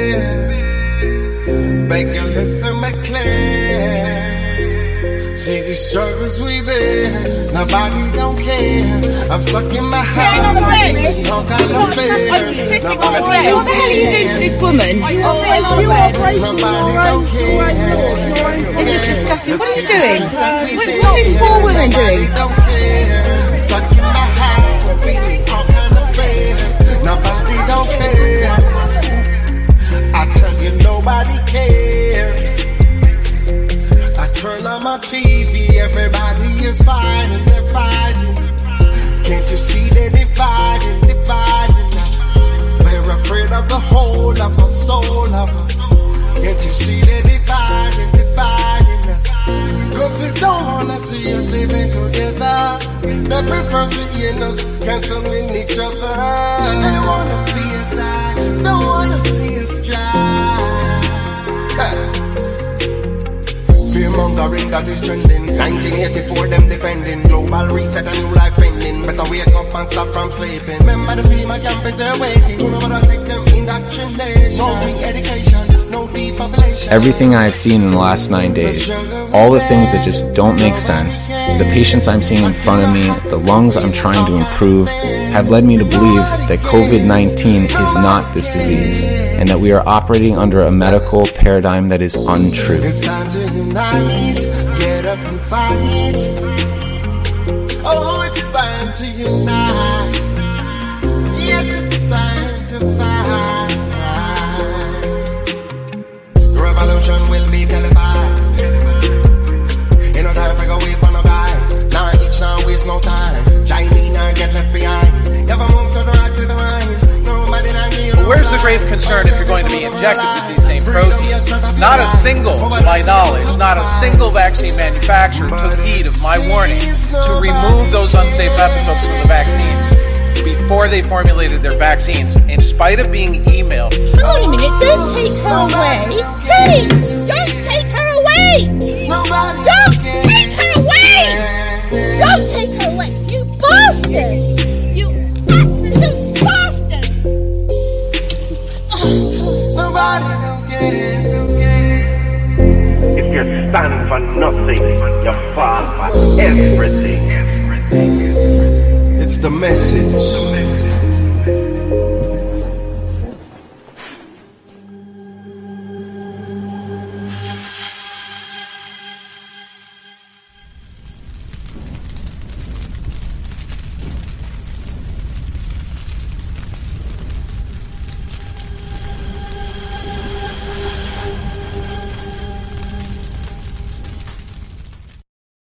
bear, beg you listen me clear. See the struggles we bear, nobody don't care. I'm stuck in my house, no kind of fear. What the hell are you doing to this woman? Nobody don't care. This is disgusting. What are you doing? What are these poor women doing? Stuck in my house, all kind of fear. Nobody don't care. I tell you, nobody cares. I turn on my TV, everybody is fighting, they're fighting. Can't you see they're dividing us? We're afraid of the whole of us, soul of us. Can't you see they're dividing us? Cause they don't wanna see us living together. They prefer seeing us canceling each other. They wanna see us die, don't wanna see us try. Fear-mongering that is trending. 1984 them defending. Global reset, a new life ending. Better wake up and stop from sleeping. Remember the FEMA campus they're waiting. Who knows take them indoctrination. No free education, no depopulation. Everything I've seen in the last 9 days, all the things that just don't make sense, the patients I'm seeing in front of me, the lungs I'm trying to improve, have led me to believe that COVID-19 is not this disease, and that we are operating under a medical paradigm that is untrue. It's time to unite, get up and fight. Oh, it's time to unite. Yes, it's time to fight. Revolution will be televised. injected with these same proteins. Not a single, to my knowledge, not a single vaccine manufacturer took heed of my warning to remove those unsafe epitopes from the vaccines before they formulated their vaccines, in spite of being emailed. Hold on a minute, don't take her away. Hey, don't take her away. Don't take her away. Don't take her away, you bastard. You absolute bastard. Nobody don't get it. If you stand for nothing, you fall for everything. It's the message.